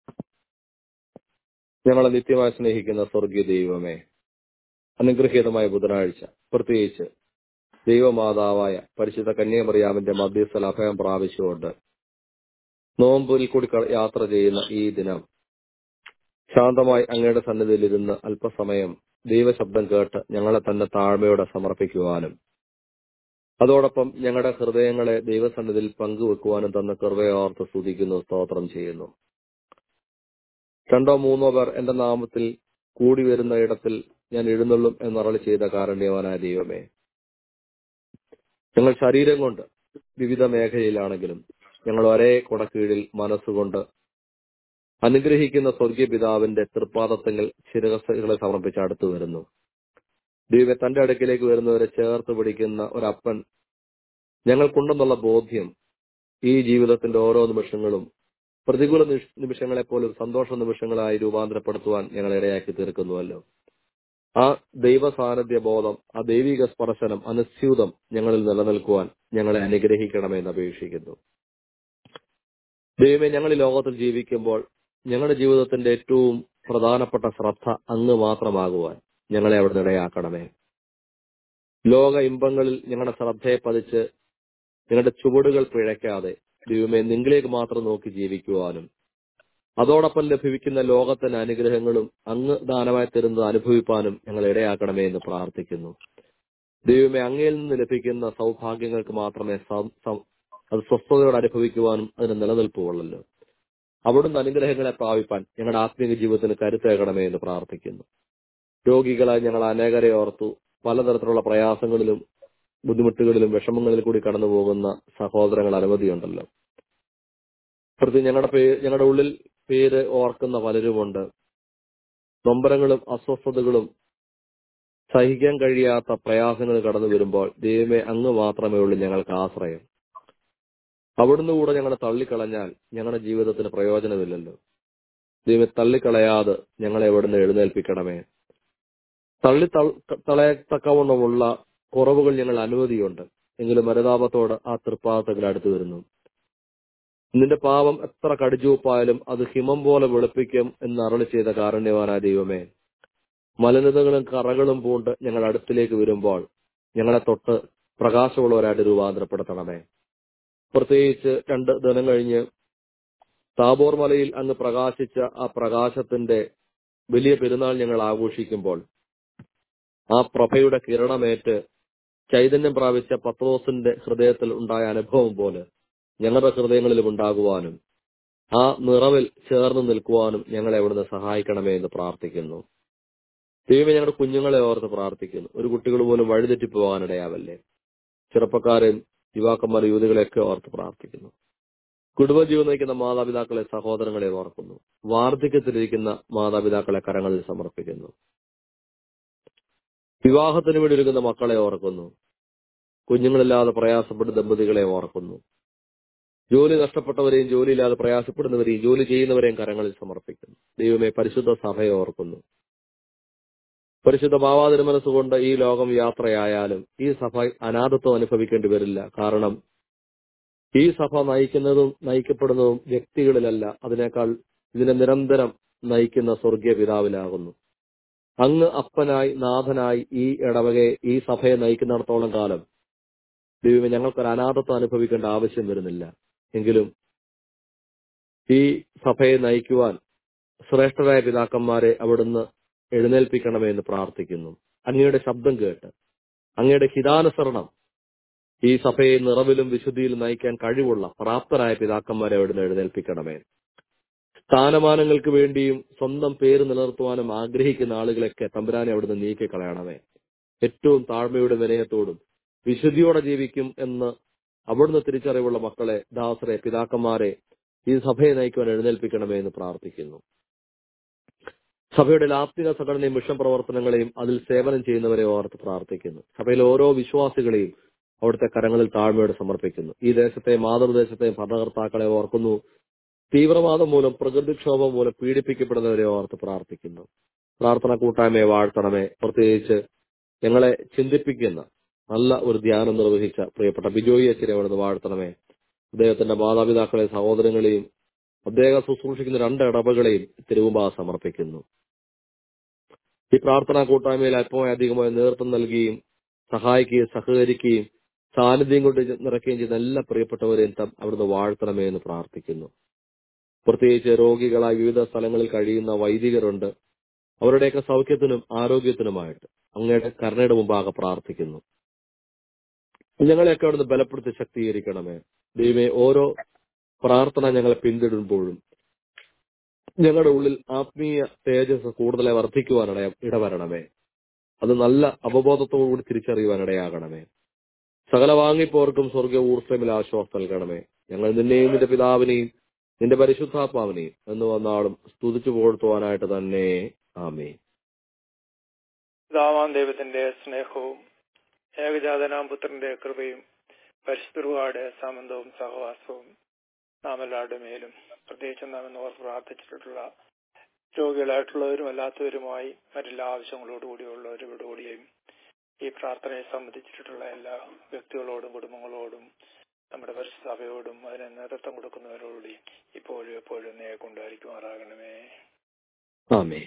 ഞങ്ങളെ നിത്യമായി സ്നേഹിക്കുന്ന സ്വർഗീയ ദൈവമേ, അനുഗ്രഹീതമായ ബുധനാഴ്ച, പ്രത്യേകിച്ച് ദൈവമാതാവായ പരിശുദ്ധ കന്യാമറിയാമിന്റെ മധ്യസ്ഥൽ അഭയം പ്രാപിച്ചുകൊണ്ട് നോമ്പിൽ കൂടി യാത്ര ചെയ്യുന്ന ഈ ദിനം ശാന്തമായി അങ്ങയുടെ സന്നിധിയിലിരുന്ന് അല്പസമയം ദൈവശബ്ദം കേട്ട് ഞങ്ങളെ തന്നെ താഴ്മയോടെ സമർപ്പിക്കുവാനും അതോടൊപ്പം ഞങ്ങളുടെ ഹൃദയങ്ങളെ ദൈവസന്നിധിയിൽ പങ്കുവെക്കുവാനും തന്ന കൃപയോർത്ത് സ്തുതിക്കുന്നു, സ്തോത്രം ചെയ്യുന്നു. രണ്ടോ മൂന്നോ പേർ എന്റെ നാമത്തിൽ കൂടി വരുന്ന ഇടത്തിൽ ഞാൻ എഴുന്നള്ളും എന്നറളി ചെയ്ത കാരുണ്യവാനായ ദൈവമേ, ഞങ്ങൾ ശരീരം കൊണ്ട് വിവിധ മേഖലയിലാണെങ്കിലും ഞങ്ങൾ ഒരേ കുടക്കീഴിൽ മനസ്സുകൊണ്ട് അനുഗ്രഹിക്കുന്ന സ്വർഗീയ പിതാവിന്റെ തൃപ്പാദത്തങ്ങൾ ശിരസ്സുകളെ സമർപ്പിച്ച് അടുത്തു വരുന്നു. ദൈവം തന്റെ അടുക്കിലേക്ക് വരുന്നവരെ ചേർത്ത് പിടിക്കുന്ന ഒരപ്പൻ ഞങ്ങൾക്കുണ്ടെന്നുള്ള ബോധ്യം ഈ ജീവിതത്തിന്റെ ഓരോ നിമിഷങ്ങളും പ്രതികൂല നിമിഷങ്ങളെപ്പോലും സന്തോഷ നിമിഷങ്ങളായി രൂപാന്തരപ്പെടുത്തുവാൻ ഞങ്ങളെ ഇടയാക്കി തീർക്കുന്നുവല്ലോ. ആ ദൈവ സാന്നിധ്യ ബോധം, ആ ദൈവിക സ്പർശനം അനുസ്യൂതം ഞങ്ങളിൽ നിലനിൽക്കുവാൻ ഞങ്ങളെ അനുഗ്രഹിക്കണമെന്ന് അപേക്ഷിക്കുന്നു. ദൈവമേ, ഞങ്ങൾ ഈ ലോകത്തിൽ ജീവിക്കുമ്പോൾ ഞങ്ങളുടെ ജീവിതത്തിന്റെ ഏറ്റവും പ്രധാനപ്പെട്ട ശ്രദ്ധ അങ്ങ് മാത്രമാകുവാൻ ഞങ്ങളെ അവിടെ ഇടയാക്കണമേ. ലോക ഇമ്പങ്ങളിൽ ഞങ്ങളുടെ ശ്രദ്ധയെ പതിച്ച് ഞങ്ങളുടെ ചുവടുകൾ പിഴയ്ക്കാതെ ദൈവമേ നിങ്ങളിലേക്ക് മാത്രം നോക്കി ജീവിക്കുവാനും അതോടൊപ്പം ലഭിക്കുന്ന ലോകത്തിന്റെ അനുഗ്രഹങ്ങളും അങ്ങ് ദാനമായി തരുന്നത് അനുഭവിപ്പാനും ഞങ്ങൾ ഇടയാക്കണമേ എന്ന് പ്രാർത്ഥിക്കുന്നു. ദൈവമേ, അങ്ങയിൽ നിന്ന് ലഭിക്കുന്ന സൗഭാഗ്യങ്ങൾക്ക് മാത്രമേ അത് സ്വസ്ഥതയോടെ അനുഭവിക്കുവാനും അതിന് നിലനിൽപ്പുള്ളല്ലോ. അവിടുന്ന് അനുഗ്രഹങ്ങളെ പ്രാപിപ്പാൻ ഞങ്ങളുടെ ആത്മീയ ജീവിതത്തിന് കരുത്തേകണമേ എന്ന് പ്രാർത്ഥിക്കുന്നു. രോഗികളായി ഞങ്ങൾ അനേകരെ ഓർത്തു പലതരത്തിലുള്ള പ്രയാസങ്ങളിലും ബുദ്ധിമുട്ടുകളിലും വിഷമങ്ങളിൽ കൂടി കടന്നു പോകുന്ന സഹോദരങ്ങൾ അനവധിയുണ്ടല്ലോ. പ്രത്യേകം ഞങ്ങളുടെ പേര് ഞങ്ങളുടെ ഉള്ളിൽ പേര് ഓർക്കുന്ന പലരുമുണ്ട്. നൊമ്പരങ്ങളും അസ്വസ്ഥതകളും സഹിക്കാൻ കഴിയാത്ത പ്രയാസങ്ങൾ കടന്നു വരുമ്പോൾ ദൈവമേ അങ്ങ് മാത്രമേ ഉള്ളൂ ഞങ്ങൾക്ക് ആശ്രയം. അവിടുന്ന് കൂടെ ഞങ്ങളെ തള്ളിക്കളഞ്ഞാൽ ഞങ്ങളുടെ ജീവിതത്തിന് പ്രയോജനമില്ലല്ലോ. ദൈവമേ തള്ളിക്കളയാതെ ഞങ്ങളെ എവിടുന്ന് എഴുന്നേൽപ്പിക്കണമേ. തള്ളി തളയത്തക്കവണ്ണമുള്ള കുറവുകൾ ഞങ്ങൾ അനുമതിയുണ്ട്, എങ്കിലും അനുതാപത്തോട് ആ തൃപ്പാദത്തിൽ അടുത്തു വരുന്നു. നിന്റെ പാപം എത്ര കടിച്ചുവപ്പായാലും അത് ഹിമം പോലെ വെളുപ്പിക്കും എന്ന് അരുളി ചെയ്ത കാരുണ്യവാനായ ദൈവമേ, മലിനതകളും കറകളും പൂണ്ട് ഞങ്ങൾ അടുത്തിലേക്ക് വരുമ്പോൾ ഞങ്ങളെ തൊട്ട് പ്രകാശമുള്ളവരായിട്ട് രൂപാന്തരപ്പെടുത്തണമേ. പ്രത്യേകിച്ച് രണ്ട് ദിനം കഴിഞ്ഞ് താബോർ മലയിൽ അങ്ങ് പ്രകാശിച്ച ആ പ്രകാശത്തിന്റെ വലിയ പെരുന്നാൾ ഞങ്ങൾ ആഘോഷിക്കുമ്പോൾ ആ പ്രഭയുടെ കിരണമേറ്റ് ചൈതന്യം പ്രാപിച്ച പത്രോസിന്റെ ഹൃദയത്തിൽ ഉണ്ടായ അനുഭവം പോലെ ഞങ്ങളുടെ ഹൃദയങ്ങളിലും ഉണ്ടാകുവാനും ആ നിറവിൽ ചേർന്ന് നിൽക്കുവാനും ഞങ്ങളെ അവിടുന്ന് സഹായിക്കണമേ എന്ന് പ്രാർത്ഥിക്കുന്നു. ദൈവമേ, ഞങ്ങളുടെ കുഞ്ഞുങ്ങളെ ഓർത്ത് പ്രാർത്ഥിക്കുന്നു. ഒരു കുട്ടികൾ പോലും വഴിതെറ്റിപ്പോകാനിടയാവല്ലേ. ചെറുപ്പക്കാരെയും യുവാക്കന്മാരെ യുവതികളെയൊക്കെ ഓർത്ത് പ്രാർത്ഥിക്കുന്നു. കുടുംബജീവൻ നയിക്കുന്ന മാതാപിതാക്കളെ സഹോദരങ്ങളെ ഓർക്കുന്നു. വാർദ്ധക്യത്തിലിരിക്കുന്ന മാതാപിതാക്കളെ കരങ്ങളിൽ സമർപ്പിക്കുന്നു. വിവാഹത്തിന് വേണ്ടി ഒരുങ്ങുന്ന മക്കളെ ഓർക്കുന്നു. കുഞ്ഞുങ്ങളില്ലാതെ പ്രയാസപ്പെടുന്ന ദമ്പതികളെ ഓർക്കുന്നു. ജോലി നഷ്ടപ്പെട്ടവരെയും ജോലിയില്ലാതെ പ്രയാസപ്പെടുന്നവരെയും ജോലി ചെയ്യുന്നവരെയും കരങ്ങളിൽ സമർപ്പിക്കുന്നു. ദൈവമേ, പരിശുദ്ധ സഭയെ ഓർക്കുന്നു. പരിശുദ്ധ ഭാവാതിര മനസ്സുകൊണ്ട് ഈ ലോകം യാത്രയായാലും ഈ സഭ അനാഥത്വം അനുഭവിക്കേണ്ടി വരില്ല. കാരണം ഈ സഭ നയിക്കുന്നതും നയിക്കപ്പെടുന്നതും വ്യക്തികളിലല്ല, അതിനേക്കാൾ ഇതിനെ നിരന്തരം നയിക്കുന്ന സ്വർഗീയ പിതാവിലാകുന്നു. അങ്ങ് അപ്പനായി നാഥനായി ഈ ഇടവകയെ ഈ സഭയെ നയിക്കുന്നിടത്തോളം കാലം ദൈവമേ, ഞങ്ങൾക്കൊരു അനാഥത്വം അനുഭവിക്കേണ്ട ആവശ്യം വരുന്നില്ല. എങ്കിലും ഈ സഭയെ നയിക്കുവാൻ ശ്രേഷ്ഠരായ പിതാക്കന്മാരെ അവിടുന്ന് എഴുന്നേൽപ്പിക്കണമേ എന്ന് പ്രാർത്ഥിക്കുന്നു. അങ്ങയുടെ ശബ്ദം കേട്ട് അങ്ങയുടെ ഹിതാനുസരണം ഈ സഭയെ നിറവിലും വിശുദ്ധിയിലും നയിക്കാൻ കഴിവുള്ള പ്രാപ്തരായ പിതാക്കന്മാരെ അവിടുന്ന് എഴുന്നേൽപ്പിക്കണമേ. സ്ഥാനമാനങ്ങൾക്ക് വേണ്ടിയും സ്വന്തം പേര് നിലനിർത്തുവാനും ആഗ്രഹിക്കുന്ന ആളുകളൊക്കെ തമ്പുരാനെ അവിടുന്ന് നീക്കിക്കളയണമേ. ഏറ്റവും താഴ്മയുടെ വിനയത്തോടും വിശുദ്ധിയോടെ ജീവിക്കും എന്ന് അവിടുന്ന് തിരിച്ചറിവുള്ള മക്കളെ, ദാസരെ, പിതാക്കന്മാരെ ഈ സഭയെ നയിക്കുവാൻ എഴുന്നേൽപ്പിക്കണമേ എന്ന് പ്രാർത്ഥിക്കുന്നു. സഭയുടെ ലാത്വിക സംഘടനയും മിഷൻ പ്രവർത്തനങ്ങളെയും അതിൽ സേവനം ചെയ്യുന്നവരെ ഓർത്ത് പ്രാർത്ഥിക്കുന്നു. സഭയിലെ ഓരോ വിശ്വാസികളെയും അവിടുത്തെ കരങ്ങളിൽ താഴ്മയോടെ സമർപ്പിക്കുന്നു. ഈ ദേശത്തെ മാതൃദേശത്തെയും ഭരണകർത്താക്കളെ ഓർക്കുന്നു. തീവ്രവാദം മൂലം പ്രകൃതിക്ഷോഭം മൂലം പീഡിപ്പിക്കപ്പെടുന്നവരെ ഓർത്ത് പ്രാർത്ഥിക്കുന്നു. പ്രാർത്ഥന കൂട്ടായ്മയെ വാഴ്ത്തണമേ. പ്രത്യേകിച്ച് ഞങ്ങളെ ചിന്തിപ്പിക്കുന്ന നല്ല ഒരു ധ്യാനം നിർവഹിച്ച പ്രിയപ്പെട്ട ബിജോയി അച്ഛനെ അവിടുന്ന് വാഴ്ത്തണമേ. അദ്ദേഹത്തിന്റെ മാതാപിതാക്കളെ, സഹോദരങ്ങളെയും അദ്ദേഹം ശുശ്രൂഷിക്കുന്ന രണ്ട് ഇടവകളെയും തിരുവുമ്പാ സമർപ്പിക്കുന്നു. ഈ പ്രാർത്ഥനാ കൂട്ടായ്മയിൽ അല്പമോ അധികമോ നേതൃത്വം നൽകുകയും സഹായിക്കുകയും സഹകരിക്കുകയും സാന്നിധ്യം കൊണ്ട് നിറയ്ക്കുകയും ചെയ്യുന്ന എല്ലാ പ്രിയപ്പെട്ടവരെയും അവിടുന്ന് വാഴ്ത്തണമേ എന്ന് പ്രാർത്ഥിക്കുന്നു. പ്രത്യേകിച്ച് രോഗികളായി വിവിധ സ്ഥലങ്ങളിൽ കഴിയുന്ന വൈദികരുണ്ട്. അവരുടെയൊക്കെ സൗഖ്യത്തിനും ആരോഗ്യത്തിനുമായിട്ട് അങ്ങയുടെ കരുണയുടെ മുമ്പാകെ പ്രാർത്ഥിക്കുന്നു. ഞങ്ങളെയൊക്കെ അവിടുന്ന് ബലപ്പെടുത്തി ശക്തീകരിക്കണമേ. ദൈവമേ, ഓരോ പ്രാർത്ഥന ഞങ്ങളെ പിന്തുടരുമ്പോഴും ഞങ്ങളുടെ ഉള്ളിൽ ആത്മീയ തേജസ് കൂടുതലായി വർദ്ധിക്കുവാനിട ഇടവരണമേ. അത് നല്ല അവബോധത്തോടുകൂടി തിരിച്ചറിയുവാനിടയാകണമേ. സകല വാങ്ങിപ്പോർക്കും സ്വർഗീയ ഊർജ്ജമിൽ ആശ്വാസം നൽകണമേ. ഞങ്ങൾ നിന്നെയും നിന്റെ പിതാവിനെയും നിന്റെ പരിശുദ്ധാത്മാവിനെയും എന്ന് വന്നാളും സ്തുതിച്ചു പുകഴ്ത്തുവാനായിട്ട് തന്നെ. ആമേൻ. പിതാവാം ദൈവത്തിന്റെ സ്നേഹവും ഏകജാതനാം പുത്രന്റെ കൃപയും പരിശുദ്ധരുടെ സംബന്ധവും സഹവാസവും നാം എല്ലാവരുടെ മേലും, പ്രത്യേകിച്ച് നാം എന്നവർ പ്രാർത്ഥിച്ചിട്ടുള്ള രോഗികളായിട്ടുള്ളവരും അല്ലാത്തവരുമായി മറ്റെല്ലാ ആവശ്യങ്ങളോടുകൂടിയുള്ളവരോടുകൂടിയും ഈ പ്രാർത്ഥനയെ സംബന്ധിച്ചിട്ടുള്ള എല്ലാ വ്യക്തികളോടും കുടുംബങ്ങളോടും നമ്മുടെ പരിശുദ്ധ സഭയോടും അതിന് നേതൃത്വം കൊടുക്കുന്നവരോടും ഇപ്പോഴും എപ്പോഴും നേ കൊണ്ടായിരിക്കുമാറാകണമേ. ആമേൻ.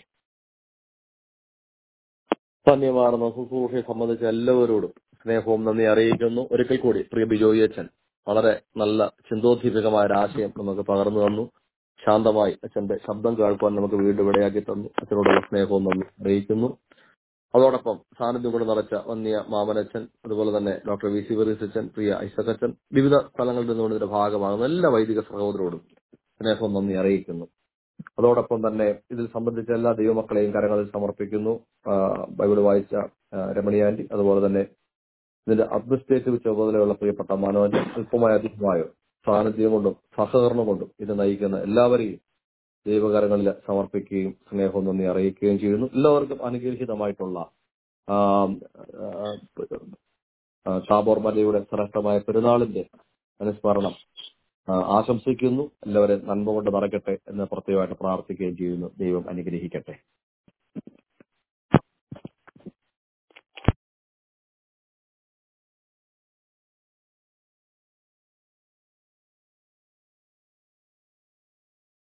ധന്യമാർന്ന ശുശ്രൂഷയെ സംബന്ധിച്ച എല്ലാവരോടും സ്നേഹവും നന്ദി അറിയിക്കുന്നു. ഒരിക്കൽ കൂടി പ്രിയ ബിജോയി അച്ഛൻ വളരെ നല്ല ചിന്തോദ്ദീപകമായ ഒരു ആശയം നമുക്ക് പകർന്നു തന്നു. ശാന്തമായി അച്ഛന്റെ ശബ്ദം കേൾക്കുവാൻ നമുക്ക് വീണ്ടും ഇടയാക്കി തന്നു. അച്ഛനോടുള്ള സ്നേഹവും നന്ദി അറിയിക്കുന്നു. അതോടൊപ്പം സാന്നിധ്യം കൊണ്ട് നിറച്ച വന്യ മാമനച്ഛൻ, അതുപോലെ തന്നെ ഡോക്ടർ വി സി വെറീസ് അച്ഛൻ, പ്രിയ ഐസക് അച്ഛൻ, വിവിധ സ്ഥലങ്ങളിൽ നിന്നുകൊണ്ട് ഇതിന്റെ ഭാഗമാകുന്ന എല്ലാ വൈദിക സഹോദരോടും സ്നേഹവും നന്ദി അറിയിക്കുന്നു. അതോടൊപ്പം തന്നെ ഇതിൽ സംബന്ധിച്ച എല്ലാ ദൈവമക്കളെയും കരങ്ങളിൽ സമർപ്പിക്കുന്നു. ബൈബിൾ വായിച്ച രമണിയാന്റി, അതുപോലെ തന്നെ ഇതിന്റെ അഡ്മിനിസ്ട്രേറ്റീവ് ചുമതലയുള്ള പ്രിയപ്പെട്ട മനോജ്, അല്പമായ അധികമായോ സാന്നിധ്യം കൊണ്ടും സഹകരണം കൊണ്ടും ഇത് നയിക്കുന്ന എല്ലാവരെയും ദൈവകരങ്ങളിൽ സമർപ്പിക്കുകയും സ്നേഹം നന്ദി അറിയിക്കുകയും ചെയ്യുന്നു. എല്ലാവർക്കും അനുഗ്രഹീതമായിട്ടുള്ള താബോർ മലയുടെ ശ്രേഷ്ഠമായ പെരുന്നാളിന്റെ അനുസ്മരണം ആശംസിക്കുന്നു. എല്ലാവരും നന്മ കൊണ്ട് നടക്കട്ടെ എന്ന് പ്രത്യേകമായിട്ട് പ്രാർത്ഥിക്കുകയും ചെയ്യുന്നു. ദൈവം അനുഗ്രഹിക്കട്ടെ.